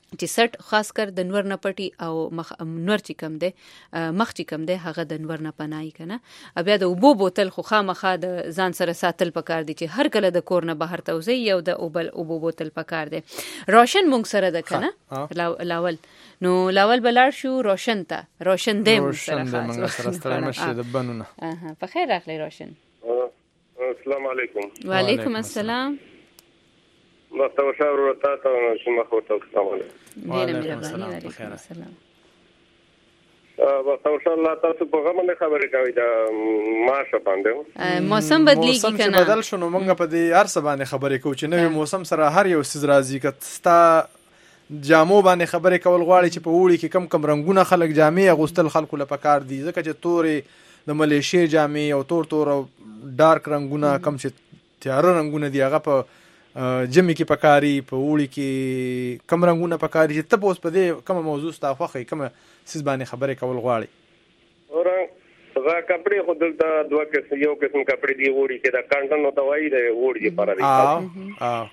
A: چې سټ خاص کر د نور نه پټي او نور چې کم دی مخ چې کم دی هغه د نور نه پناهي کنه. بیا د اوبو بوتل خو خامخا د ځان سره ساتل پکار دي چې هر کله د کور نه بهر ته وځي یو د اوبو بوتل پکار دی. روشن مونږ سره د کنه لاول نو لاول بلار شو روشن ته روشن دی مونږ سره
B: ستړي مشه د بنونه.
A: په خیر راغلی روشن.
K: السلام علیکم.
A: وعلیکم السلام.
K: مستوى شاور وتاتا ونشم أخوته السلام عليكم.
A: وعليكم السلام.
K: مستوى شاور الله تاسو په غو باندې خبرې کوي دا ماشه باندې
A: موسم بدلیږي کنه.
B: موسم بدل شنو موږ په دې هر څه باندې خبرې کوو چې نوې موسم سره هر یو سیز راځي کته جامو باندې خبرې کول غواړي چې په وړي کې کم رنگونه خلک جامې اغوستل خلکو لپاره کار دي ځکه چې تورې د ملیشیا جامې او تور او ډارک رنگونه کم چې تیار رنگونه دی هغه په جمی کې پکاري په وړي کې کم رنگونه پکاري چې ته اوس په دې کوم موضوع ستا خوښي کوم سیس باندې خبرې کول غواړي.
K: اور هغه کپڑے خو دلته دوه قسم یو قسم کپڑے دی وړي کې دا کاټن او دوايي دی وړي لپاره دی.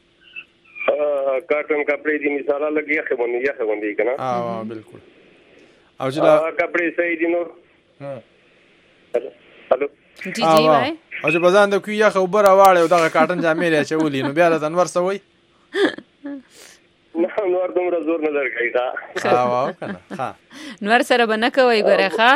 K: کاټن کپڑے دی مثال لګي یخ باندې کنه.
B: بالکل. او چې
K: کپڑے صحیح دي نو هلو
A: جی جی وای
B: او چې بزان د کوی یخ اوبر واړې او دغه کاټن جامې لري چولې نو بیا له انور سوي
K: نه نور دومره زور نه درکای دا
B: واو کنه ها
A: نور سره بنه کوي ګره ښا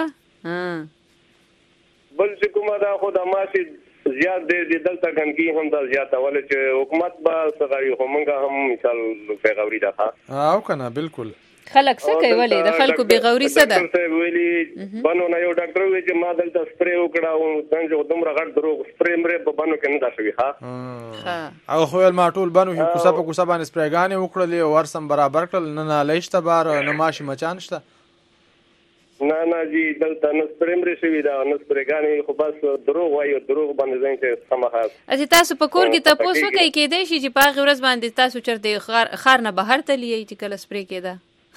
K: بل چې کومه دا خو د ماشي زیات دې دلته ګنګي هم دا زیاته ول چې حکومت به سغاري همغه هم مثال پیغوري ده
B: ها او کنه بالکل
A: خلک څه کوي ولې د خلکو بیغوري څه ده
K: ویلي بنو نه یو ډاکټر وی چې ما دلته سپری وکړه او څنګه دومره غټ دروغ سپری مې په بنو کې نه دا شوی
B: ها او خو ما ټول بنو کوڅه په کوڅه باندې سپریګانې وکړلې او ورسم برابر کړل نه لېشته بار نه ماشي مچان شته
K: نه جی دلته نه سپری مې شوی دا نه سپریګانې خو بس دروغ وایي دروغ باندې ځین ته سمه
A: اسی تاسو په کور کې تاسو وکړئ کېدای شي چې په غورز باندې تاسو چرته خار نه بهر ته لیږي چې کله سپری کېده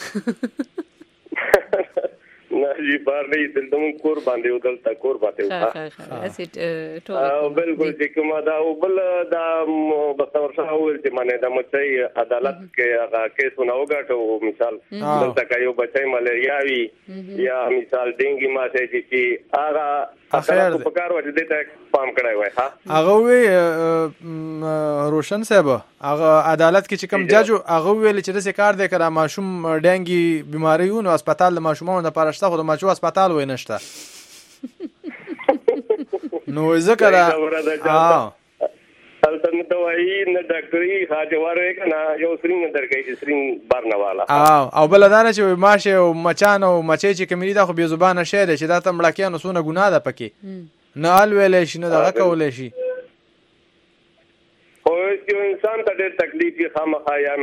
K: نه جی بار نه دلته مون کور باندې ودلته کور باندې
A: اسی ټول
K: بالکل چې کومه دا او بل دا بستور شاه ول چې معنی دا مچي عدالت کې هغه کیسونه وګټو مثال دلته کایو بچي ملیریا وی یا مثال ډینګي ماته چې هغه
B: اخر
K: په کار وځي ته پام کړای وای ها
B: هغه وی روشن صاحب هغه عدالت کې چې کوم جج هغه ویل چې د کار دی کړه ماشوم ډینګي بیماری و نو هسپتال د ماشومانو د پارشته خو د ماشوم هسپتال وای نشته نو ذکر
K: البته دوايي نه ډاکټري خاجواره کنه یو سرینګ درګي چې سرینګ بارنواله
B: او بل دا نه چې ماشه او مچان او مچي چې کمري دا خو بي زبانه شعر چې دا تم لکه نو سونه ګناه ده پکې نه ال ویلې شي نه دا کولې شي
K: او یو انسان ته ډېر تکلیف یې خامخا یا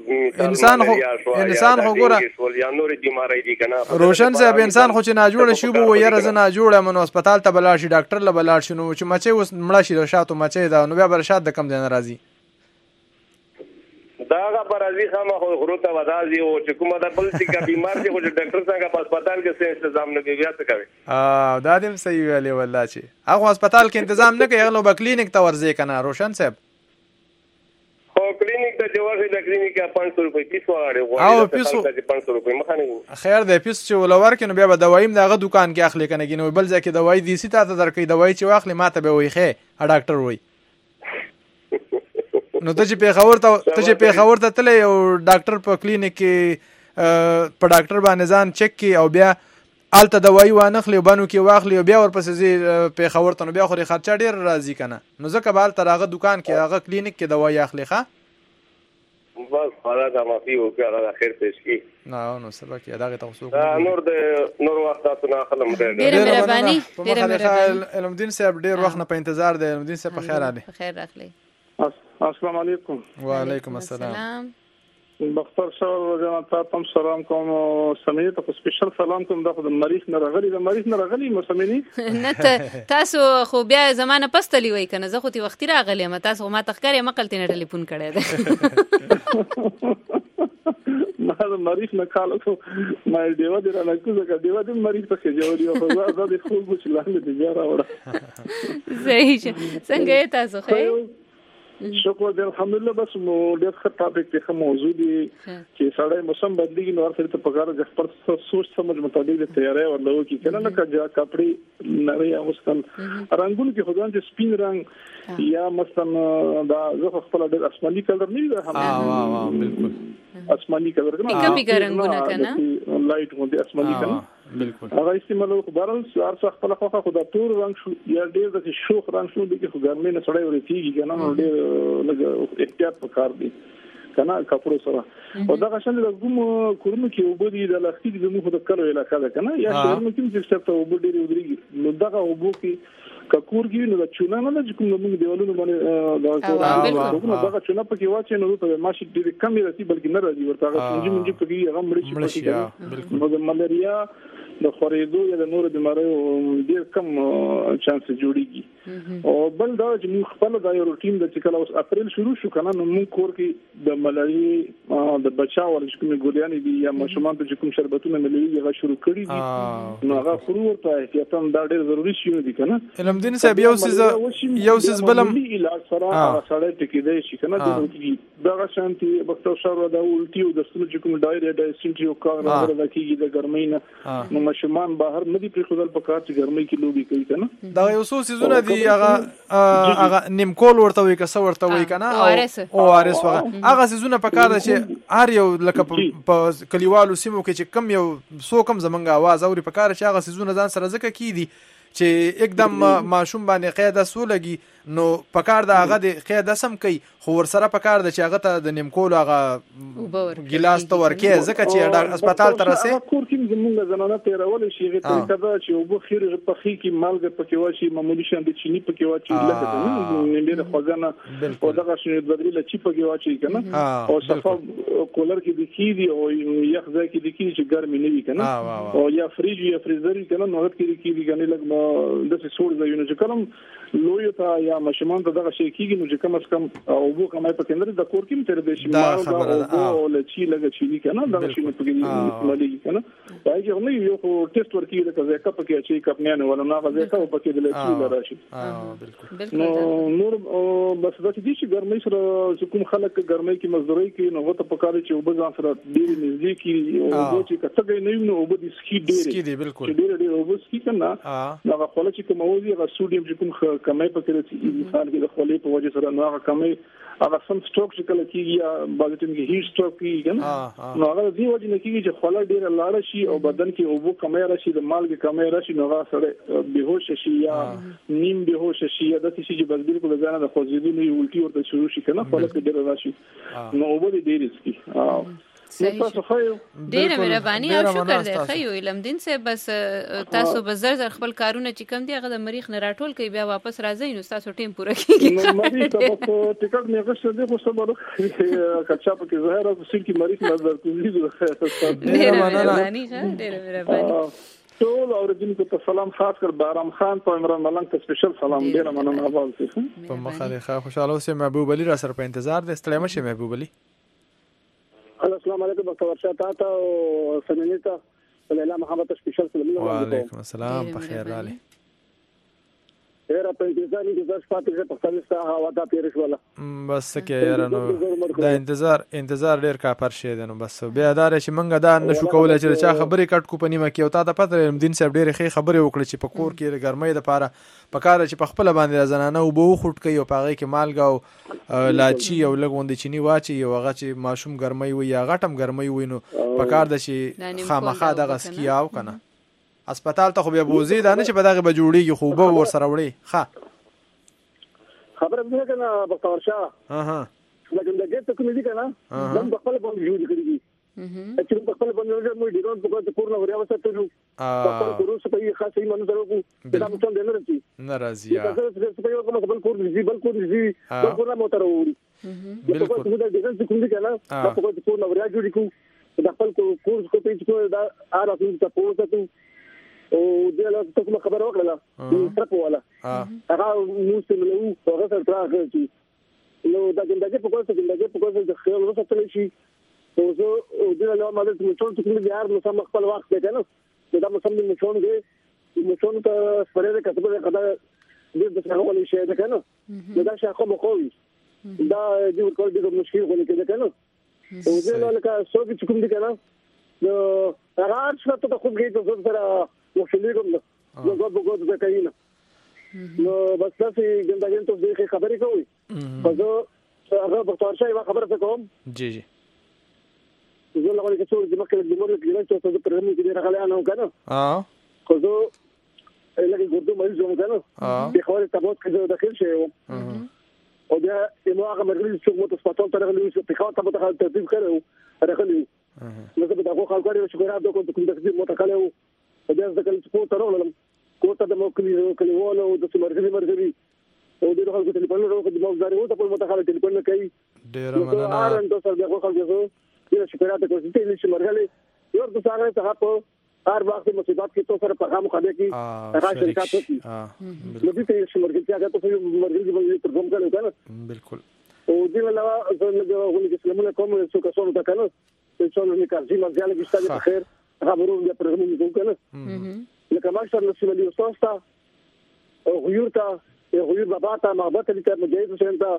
B: انسان خو ګوره
K: یا نور بیماری دي کنه
B: روشن صاحب انسان خو چې نه جوړ شي بو یره زنه جوړه منو هسپتال ته بلار شي ډاکټر له بلار شي نو چې مچي وس مړه شي رشاتو مچي دا نو بیا برشات د کم دین راځي
K: داغه پرازي خامخا غروته ودازي او چې کومه د بل څه بیمار دي خو ډاکټر څنګه په هسپتال کې څه تنظیم نه کوي بیا څه کوي
B: دا دیم صحیح ویلې والله چې هغه هسپتال کې تنظیم نه کوي هغه نو کلینیک ته ورځي کنه روشن صاحب
K: او کلینیک ته جوړه د کلینیک 500 روپے فیس وړي
B: او فیس
K: 500 روپے مخانه
B: خیر د فیس چې ولور کینو بیا به دوایم دغه دکان کې اخلي کنه کینو بل ځکه دوايي دي سي ته درکې دوايي چې واخلي ماته به وي خې ډاکټر وي نو ته چې په خبر ته تلې او ډاکټر په کلینیک کې په ډاکټر باندې ځان چک کی او بیا الته دوايي وانخلي وبانو کې واخلي او بیا ورپسې په خبر ته نو بیا خوري خرچه ډیر راځي کنه نو ځکه بال ترغه دکان کې هغه کلینیک کې دوايي اخلي ښه
K: بس حالا دا مافي او کړه خیر پېښ کی
B: نو سبا کې داغه
K: تاسو نور وخت تاسو نه خلم
A: ډیر مهرباني
B: علمدین صاحب ډیر وخت نه په انتظار دی علمدین صاحب په خیر علي
A: خیر راغلی
E: السلام علیکم
B: وعلیکم السلام
E: بختر شاه جناب تاسو سلام کوم سمینه ته سپیشل سلام کوم د مریض نه راغلی مو سمینه
A: نه تاسو خو بیا زمانه پستلی وای کنه زه خو تی وختي راغلی ما تاسو ما تخکرې مقل تینه ټلیفون کړی ده
E: ما مریض نه کالو ما دیو دې را لکه زګ دیو دې مریض ته جوړی او زه د خو ګوچ لاندې دی بیا راوړه
A: صحیح څنګه تاسو خیر
L: شکر دې الحمدلله. بس مو ډېر ښه ټاپک ته موضوع دی چې سړی موسم بدلیږي نو ورته ته پکاره د خپل سوچ سمجھ مطابق د تیاری ورلو کې کنه نه کجا کپڑے نری اوستل رنگونو کې خدان چې سپین رنگ یا مثلا دا زه خپل د آسماني کلر نه دی هم بالکل آسماني کلر
A: کنه پیکا رنگونه کنه
L: لایټ مو د آسماني کنه
B: بالکل
L: هغه استعمالو خبرل سار څخه خپل خوخه خدا تور رنگ شو یا ډېر د شوخ رنگ شو د کې ګرمي نه سړی ورتيږي کنه نو ډېر لږ احتیاط وکړ دي کنه کپړو سره او دا غشن د کوم کورونو کې وبدي د لاستیک د مخ د کلو علاقه ده کنه یا کورونو کې چې څه ته وبدي ودرېږي نو دا وبو کې ککور کې نو د چونه نه د کوم موږ دیوالونو باندې دا چونه پکې واچي نو ته ماشي ډېر کم راځي بلکې نه راځي ورته څنګه پکې هغه مړ شي نو د ملاریا د خورېدو یا د نورو بیماریو ډېر کم چانس جوړیږي او بل دا چې موږ خپل دا یو روټین د چې کله اوس اپریل شروع شو کنه نو موږ کور کې د ملاریا د بچاو ورته کوم ګوليانې دي یا ماشومان ته کوم شربتونه ملوي هغه شروع کړی دي نو هغه خورو ورته احتیاطاً دا ډېر ضروري شي دي کنه
B: علم دین صاحب یو سیز بلم
L: علاج سره سره ټکی دی شي کنه دا شانتي بکتر شاو دا ولټي او د ستوني کوم ډایریا ډایسنټری او کار راځي کیږي د ګرمۍ نه مشمان بهر ندی پر خدل پکار چې ګرمۍ کې لوبي کوي کنه
B: دا یو څو سيزونه دي هغه نیمکول ورته وي کسه ورته وي کنه او ارس هغه سيزونه پکار چې هر یو لکه په کلیوالو سیمو کې چې کم یو سو کم زمنګ आवाज اوري پکار چې هغه سيزونه ځان سره ځکه کی دي چې एकदम ماشوم باندې قاعده سولګي نو پکار دا هغه د قاعده سم کوي خو ور سره پکار د چې هغه ته د نیمکول هغه ګلاس ته ورکه ځکه چې هسپتال ته رسي
L: کور کې زموږ زنانه تیرول شي غته کدا چې وبو خیر په خې کې مالګه پکې واشي معمولی شان د چینی پکې واچي لکه نه ډېر خوځنه او دغه شنو د بدري لچی پکې واچي کنه او صفه کولر کې د کی دي او یخ ځای کې د کی چې ګرمي نه وي کنه او یا فریج یا فریزر کنه نو هغه کې د کی کنه لګ د څه سور ځایونه چې کلم لوی ته یا مشمان ته دغه شي کیږي نو چې کم از کم او بو کومه په کندر د کور کې تر دې شي ما او لچی لګ چي کنه دغه شي په کې ملي کنه پای کې هم یو ټیسټ ورکی د ځای کپ کې چې کپ نه ولا نه غځه کا په کې د لچی راشي نو نور بس د دې چې ګرمۍ سره کوم خلک ګرمۍ کې مزدوري کې نو ته په کار چې وبځان سره ډېر نږدې کې او چې کته نه نو وبدي سکی ډېر
B: بالکل
L: ډېر وبسکی کنه هغه خپل چې کوم اوزي هغه سوډیم چې کوم کمې پکې راځي مثال کې د خولې په وجه سره نو هغه کمې هغه سم سټروک چې کله کېږي یا بعض ټیم کې هیټ سټروک کېږي نو هغه دې وجه نه کېږي چې خوله ډېر لاړ شي او بدن کې اوبو کمې راشي د مالګې کمې راشي نو هغه سره بهوش شي یا نیم بهوش شي یا د څه شي چې بالکل د ځانه د خوځېدو نه الټي ورته شروع شي کنه خوله کې ډېر راشي نو اوبو دې ډېر سکي
A: ډیره مهرباني او شکر دی خیو علم دین صاحب بس تاسو به زر زر خپل کارونه چې کم دی هغه د مریخ نه راټول کوي بیا واپس راځي نو تاسو ټیم پوره کیږي
L: نو مریخ ته په ټیکټ نه غوښته دی خو سبا کچا په کې ظاهر او سین کې مریخ نظر کوي
A: ډیره مهرباني ډیره مهرباني
L: ټول اوریدونکو ته سلام خاص کر بارام خان په عمران ملنګ ته سپیشل سلام ډیره مننه اول څه
B: په مخه خوشاله اوسه محبوب علي را سره په انتظار دي ستړي مشه محبوب علي
M: السلام علیکم ډاکټر ورشاد تاسو او سمینیتا لیلا محمد سپیشل سلام
B: وعلیکم السلام په خیر رالی
M: ډیر په انتظار دي چې پاتې په خپلسته هوا دا پیرش ولا
B: بس کې یاره نو دا انتظار ډیر کا پر شه نو بس بیا دار چې منګه دا نشو کولای چې چا خبرې کټ کو پنیمه کې او تا ته پته دین صاحب ډیر خې خبرې وکړي چې په کور کې ګرمۍ د پاره پکاره چې په خپل باندې زنانه او بو خټ کوي او پاغه کې مالګه او لاچی او لګوند چینی واچي او هغه چې ماشوم ګرمۍ وي یا غټم ګرمۍ وي نو پکار د شي خامخا دغه سکیاو کنه هسپتال ته خو بیا بوزي دا نه چې په دغه بجوړیږي خو به ور سره وړي ښه
M: خبره دې کنه ډاکټر ورشاد لکه د دې ته کوم دي کنه نن په خپل باندې جوړ کړی چې په خپل باندې موږ ډیرون په کومه پورنه وریا وسته ټول په خپل کورس په یوه خاصه ایمانو سره کو دا مو څنګه نه راځي
B: ناراضي یا
M: په یو کومه خپل کور دي بل کور دي بل کور نه موټر ووري بالکل دا ډیرون څه کوم دي کنه په کومه پورنه وریا جوړ کو د خپل کورس کو پیچ کو دا اره څه پوسټ ته او دې له څه کوم خبر وکړه تر په والا هغه موږ له یو هغه سره راغلی نو دا څنګه په کوڅه د خیال وساتل شي او زه دې له ماده څخه ټول څه دي یار نو سم خپل وخت دی کنه دا مو سم دې مشون دی مشون ته سپره کتبه کدا دې د څنګه ولې شي ده کنه دا شي خو مخوي دا د ورکول د مشکل غوښنه کې ده کنه او زه لکه څوک چې کوم دي کنه نو هغه څه ته خو کې ته سره مشکل کوم نو غوږ د کاینه نو بس تاسو ګندګین ته د خبرې کوي خو زه هغه په تور شي خبره کوم
B: جی جی
M: زه لغوي کې څو د مکه د مور کې نه څه د پرمې کې راغلی انا کنه خو زه لکه ګردو مریض وم کنه د خواري تبوت کې زه داخل شوم او بیا نو هغه مرګري چې موږ په سپټال ترغلي چې په خاطر تبوت خاطر ترتیب کړو راغلی نو زه به دا خو خلک چې ګرا د کوم تکلیف مو تکلو بیا ځکه چې په ترولم کوته د کلیوالو د مرګري او د خلکو ټلیفون ورو د موږ زاري وو ته په متخاله ټلیفون نه کوي
B: ډیر مننه
M: ارن د سره د خلکو یو شکایت کوي چې مرګلي یو د سره څنګه په هر وخت مصیبت کې تو سره پیغام خبرې کی هغه شرکت وکي نو دې ته چې مرګ کې هغه ته مرګ باندې ترجمه کړو کنه
B: بالکل
M: او دې علاوه زه نه غوښنه چې سلامونه کوم څه کسانو ته کنه چې څو نه کارځي مرګاله کې ستاسو په خیر خبرو دې پروګرام کوو کنه لکه ماکسر نسملي استاد تا غيور تا غيور بابا تا محبت لته مجاهد حسین تا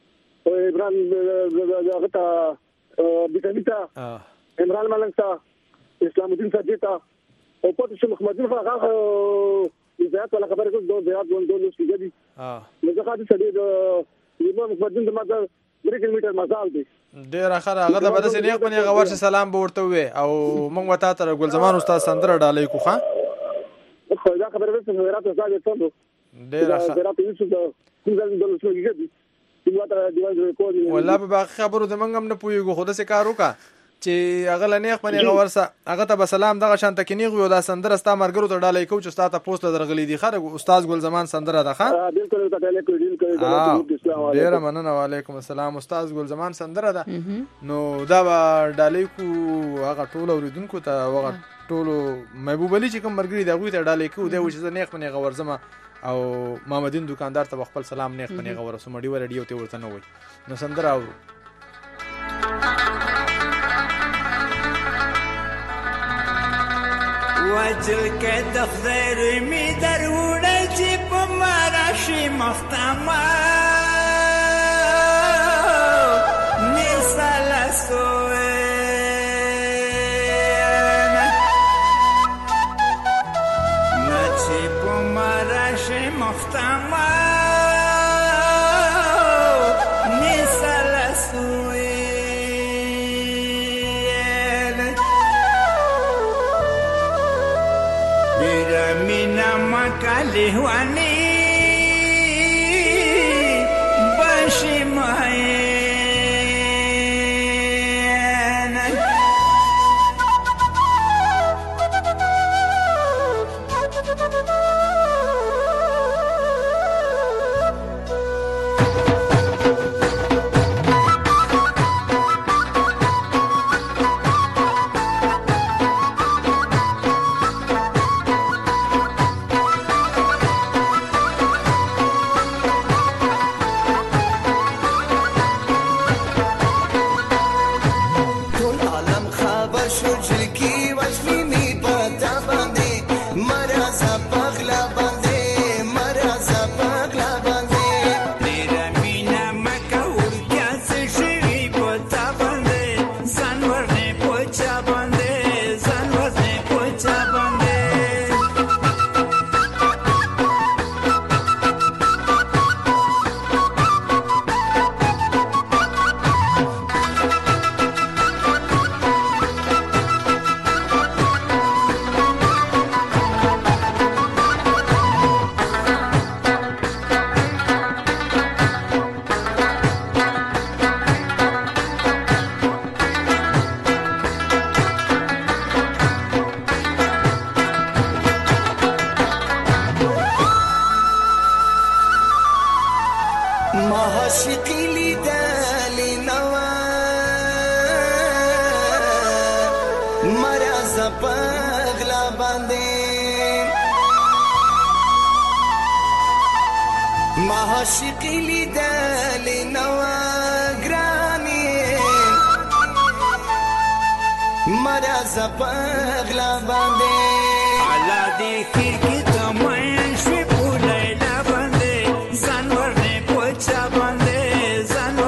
M: ابراهيم هغه تا بيتانيتا عمران ملنګ تا اسلام الدین سجتا او په چې محمد هغه زیات ولا خبره کوم دوه زیات ونه لوسي دي نو ځکه چې د امام محمد د ماده 3 کیلومتر مزال دی
B: ډیر اخر هغه د بده سنیق باندې هغه ورشه سلام به ورته وي او موږ وتا تر ګل زمان استاد سندره ډالې کو ښا
M: خو دا خبره ده چې راته ځای ته
B: ډیر اخر
M: راته یوسف دا څنګه د لوسي کېږي چې واته دیوال کوی
B: والله به باقي خبرو د منګم نه پويګو خو د څه کار وکا چې هغه لنیخ باندې غورسه هغه ته سلام دغه شان تکنیغ یو دا سندره ستا مرګرو ته ډالې کو چې ستا ته پوسټ درغلي دي خره استاد ګل زمان سندره ده ښا
M: بالکل ته ډالې کو ډیل کوي
B: ډیر مننه وعلیکم السلام استاد ګل زمان سندره ده نو دا ډالې کو هغه ټول اوریدونکو ته هغه ټول محبوب علي چې کوم مرګري دا غوي ته ډالې کو دی چې نیخ باندې غورزمه او محمدین دکاندار ته خپل سلام نیخ باندې غورسو مړی ور ډیو ته ورته نه وای نو سندره او
N: وجل کې د خیر می درونه چې په مراشي مختما مثال سوې نه چې په مراشي مختما مثال سوې لهواني باشي معين
O: عاشقی لیدل نوا گرانی مرز پغلا باندې
N: الا دې کړي ته مې شوي بولای لا باندې ځان ورنه کوچا باندې ځان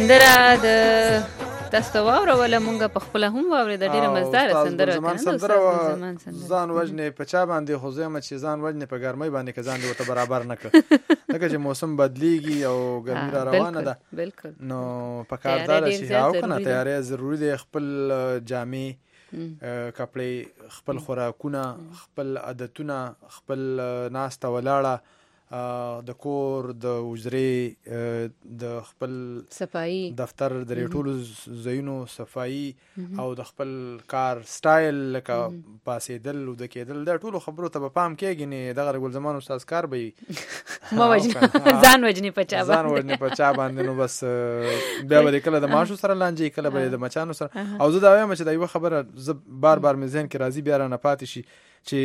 A: سندره د تاسو واوره ولا مونږه په خپل هم واورې د ډیره مزدار سندره
B: زمان سندره ځان وجنې په چا باندې خو زما چې ځان وجنې په ګرمۍ باندې که ځان دی ورته برابر نه کړ لکه چې موسم بدلیږي او ګرمي را روانه ده
A: بالکل
B: نو په کاردار شي او کنه تیاری ضروری دی خپل جامې کپړې خپل خوراکونه خپل عادتونه خپل ناسته ولاړه د کور د وزرې د خپل
A: صفائی
B: دفتر د ټولو زینو صفائی او د خپل کار سټایل لکه پاسېدل او د کېدل د ټولو خبرو ته په پام کېږي نه دغه ګل زمان استاد کار به
A: ما وجنه ځان وجنه پچا
B: باندې نو بس بیا به کله د ماشو سره لانجې کله به د مچانو سره او زه دا وایم چې دا یو خبره ز بار مې ذهن کې راځي بیا نه پاتې شي چې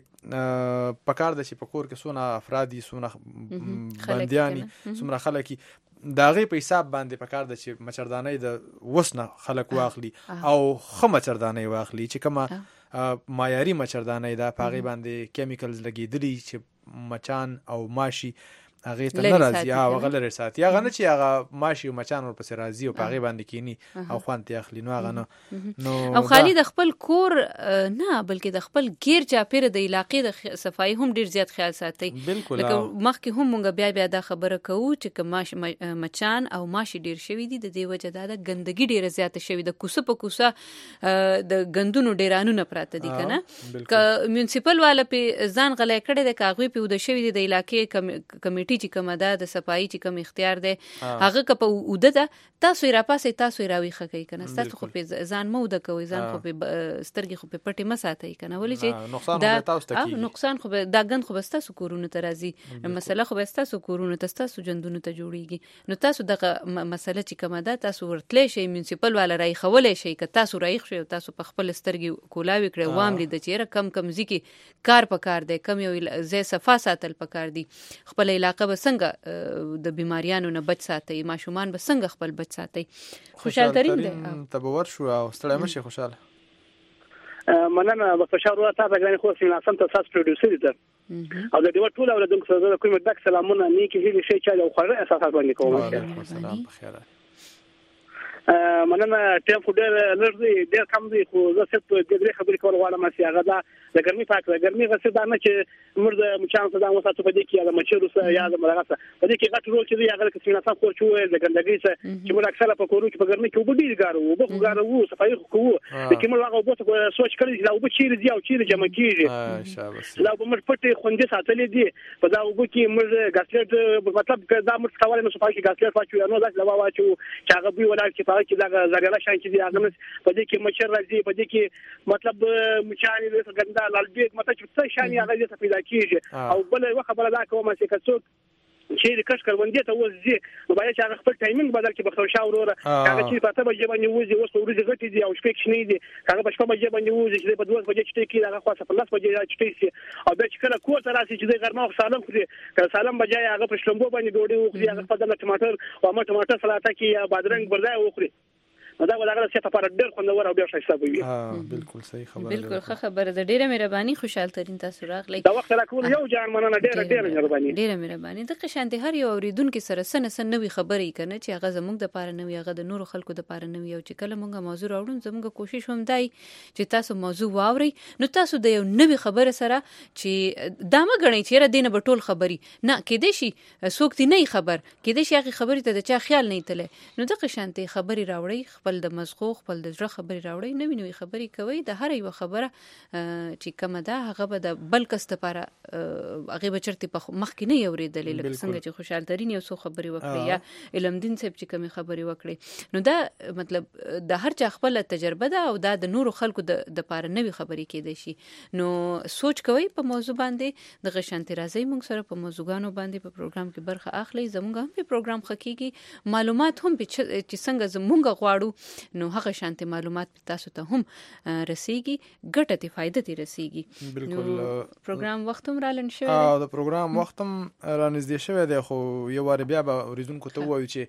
B: پکار د چې په کور کې سونه افرادي سونه بندياني سونه خلک دا غي په حساب باندې پکار د چې مچردانې د وسنه خلک واخلي او خه مچردانې واخلي چې کما معیاري مچردانې دا پاغي باندې کیمیکلز لګیدلی چې مچان او ماشي هغه ته ناراضي او غلر ساتي هغه نه چې هغه ماشي او مچان ور پسې راضي او پاغي باندې کینی او خوانتي اخلي نو هغه نو
A: او خالي د خپل کور نه بلکې د خپل غیر چاپیر د علاقې د صفائی هم ډیر زیات خیال ساتي لکه مخکې هم مونږ بیا دا خبره کوو چې مچان او ماشي ډیر شوی دي د دې وجه دا د ګندګي ډیر زیات شوی د کوسه په کوسه د ګندونو ډیرانونه پراته دي کنه ک میونسپل والا په ځان غلې کړي د کاغوي په ود شوی د علاقې کمیټي چې کومه ده د صفائی چې کوم اختیار ده هغه که په اوده ده تاسو را پاسې تاسو راوي خکې کنه تاسو خو په ځان مو ده کوي ځان خو په سترګې خو په پټي مساتای کنه ولې چې دا نقصان خو دا غند خو تاسو کورونه ترازی مسله خو تاسو کورونه تاسو جندونه ته جوړیږي نو تاسو دغه مسله چې کومه ده تاسو ورتلې شي میونسپل والا راي خولې شي که تاسو راي خو تاسو په خپل سترګې کولاوي کړو وام لید چې کم ځکه کار پکار دی کم یو زې صفه ساتل پکار دی خپل علاقه به څنګه د بیماریانو نه بچ ساتي ماشومان به څنګه خپل بچ ساتي خوشحال ترين دی
B: تبور شو او ستړی مشه خوشاله
M: مننه په فشار ورته غوښنه خو سینه سم ته تاسو پروډوسر دي او د دې ټول اوردونکو سره کوم دک سلامونه نیکی هیڅ شي چې او خبره اساسات باندې کوم
B: سلام بخیر
M: مننه ټیم خو ډېر کم دی خو زه څه په دې خبرې کول غواړم چې هغه دا د ګرمي پاک د ګرمي غسه دا نه چې مرده مچان څه دا وساتو په دې کې د مچرو سره یا د مرغه په دې کې غټ رول چې دی هغه کې څنګه تاسو خو د ګندګي سره چې موږ اکثره په کورو کې په ګرمي کې وبډیر ګارو وبغارو صفای خو چې موږ هغه وبته سوچ کړی دا وب چیرې دی او چیرې جمع کیږي
B: شاباس
M: دا موږ پټه خوندې ساتلې دي په دا وب کې موږ ګاسلټ مطلب دا موږ څوال نو صفای کې ګاسلټ واچو نو دا لوا واچو چې هغه به ولا چې پاره کې دا زګلا شان چې دی هغه په دې کې مچر راځي په دې کې مطلب مچانی له ګندا لالبیګ مته چې څه شان هغه دې پیدا کیږي او بل یو خبره دا کومه چې کڅوک چې د کښ کروندې ته وځي نو باید چې هغه خپل ټایمینګ بدل کړي په خوشا وروره هغه چې پته به باندې وځي اوس ورځي غټي دي او شپې کښنی دي هغه په شپه باندې وځي چې په 2 بجې چې کې هغه خاصه په 10 بجې چې شي او به چې کله کوته راسي چې د غرمه سالم خوري کله سالم بجای هغه په شلمبو باندې ډوډۍ وخوري هغه په دله ټماټر او ټماټر سلاته کې یا بادرنګ برځای وخوري دا ولغه څه په پاره ډېر خوندور او ډېر ښه وي
B: بالکل صحیح خبره
A: بالکل ښه خبره ده ډېره مهرباني خوشحال ترين تاسو راغلی
M: دا وخت راکول یو ځان مننه ډېره مهرباني
A: د قشانته هر یو اوریدونکو سره سن نوې خبرې کنه چې هغه زموږ د پاره نوې هغه د نورو خلکو د پاره نوې او چې کله موږ موضوع راوړو زموږ کوشش هم دی چې تاسو موضوع واوري نو تاسو د یو نوې خبره سره چې دامه غنئ چې را دینه بټول خبري نه کېدې شي څوک دې نه خبر کېدې شي هغه خبرې ته د چا خیال نه تله نو د قشانته خبرې راوړي خپل د مزخو خپل د ژوند خبرې راوړي نوې خبرې کوي د هر یو خبره چې کومه ده هغه به د بل کس لپاره هغه به چرته په مخ کې نه یوریدل لکه څنګه چې خوشحال ترين یو څو خبرې وکړي یا علمدین صاحب چې کومه خبرې وکړي نو دا مطلب د هر چا خپل تجربه ده او دا د نورو خلکو د لپاره نوې خبرې کېدې شي نو سوچ کوي په موضوع باندې د غشنت راځي موږ سره په موضوعګانو باندې په پروګرام کې برخه اخلي زموږ هم په پروګرام خکېږي معلومات هم چې څنګه زموږ غواړو نو هغه شانتي معلومات تاسو ته هم رسیږي ګټه ته فائدہ ته رسیږي
B: بالکل
A: پروګرام وخت هم رالن شوی
B: او د پروګرام وخت هم رانږدې شوی دی خو یو واره بیا به اوریدونکو ته وایو چې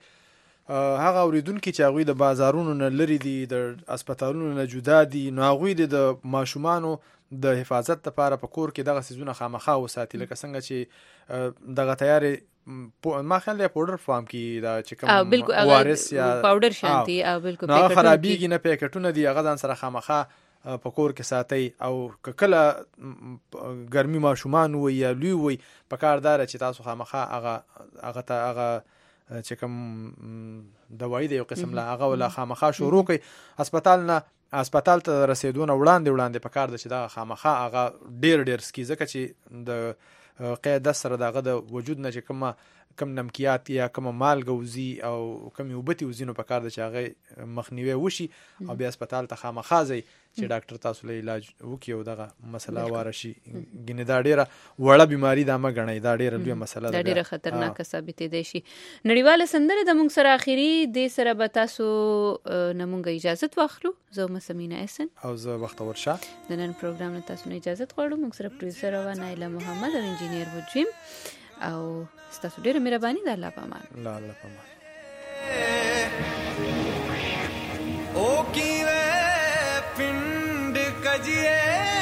B: هغه اوریدونکو چې هغه د بازارونو نه لري دي د هسپتالونو نه جدا دي نو هغه د ماشومانو د حفاظت لپاره په کور کې دغه سيزونه خامخا وساتي، لکه څنګه چې دغه تیارې ما خیال دی پاوډر فارم کې دا چې کوم وارث یا
A: پاوډر شانتي او بالکل
B: نه خرابېږي نه پیکټونه دي، هغه ځان سره خامخا په کور کې ساتي. او کله ګرمي ماشومان وي یا لوی وي په کار دار چې تاسو خامخا هغه چې کوم دوايي دی یو قسم لا هغه ولا خامخا شروع کوي هسپتال ته رسیدونه وړاندې په کار د چې دا خامخا هغه ډیر سکی ځکه چې د قاعده سره دغه د وجود نه چې کم نمکیات یا کم مالګه وزي او کم وبتي وزینو په کار د چې هغه مخنیوي وشي او بیا هسپتال ته خامخا ځي چې ډاکټر تاسو له علاج وکي او دغه مسله وارشي. ګینه دا ډیره وړه بیماری دا ما غنۍ، دا ډیره لوی مسله ده،
A: ډیره خطرناک ثابت دي شي. نړیواله سندره د موږ سره اخیری د سره به تاسو نمونږ اجازه واخلو. زه مسمینه احسن
B: او زه وخت ورشه
A: د نن پروګرام ته تاسو نه اجازه غواړم. موږ سره پروډوسر و نایله محمد او انجینیر وجیم او ستاسو ډیره مهرباني ده. الله پامان.
B: الله پامان.
O: او کیوه पिंड कजिए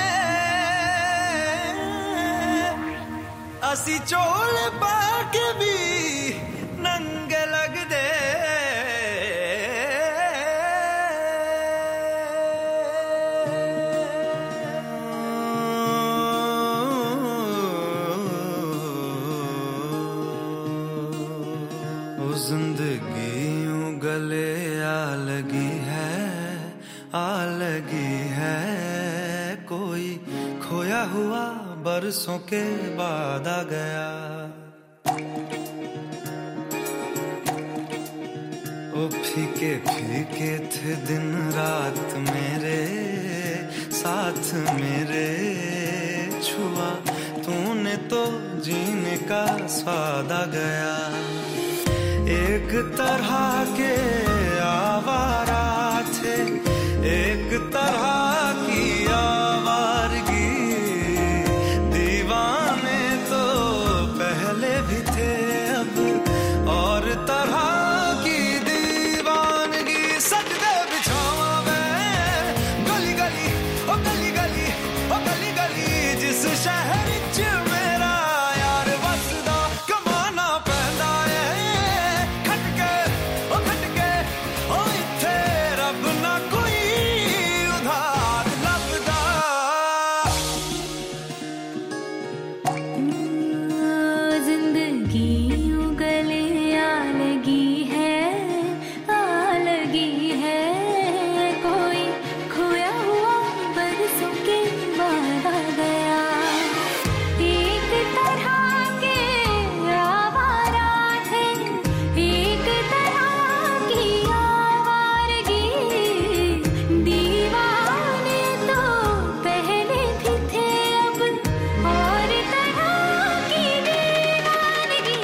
O: असी चोल पाके भी नंग लग दे ओ जिंदगी यूं गले आ लगी है कोई खोया हुआ बरसों के बाद आ गया। ओ फीके फीके थे दिन रात मेरे साथ मेरे छुआ तूने तो जीने का स्वाद आ गया। एक तरह के आवाज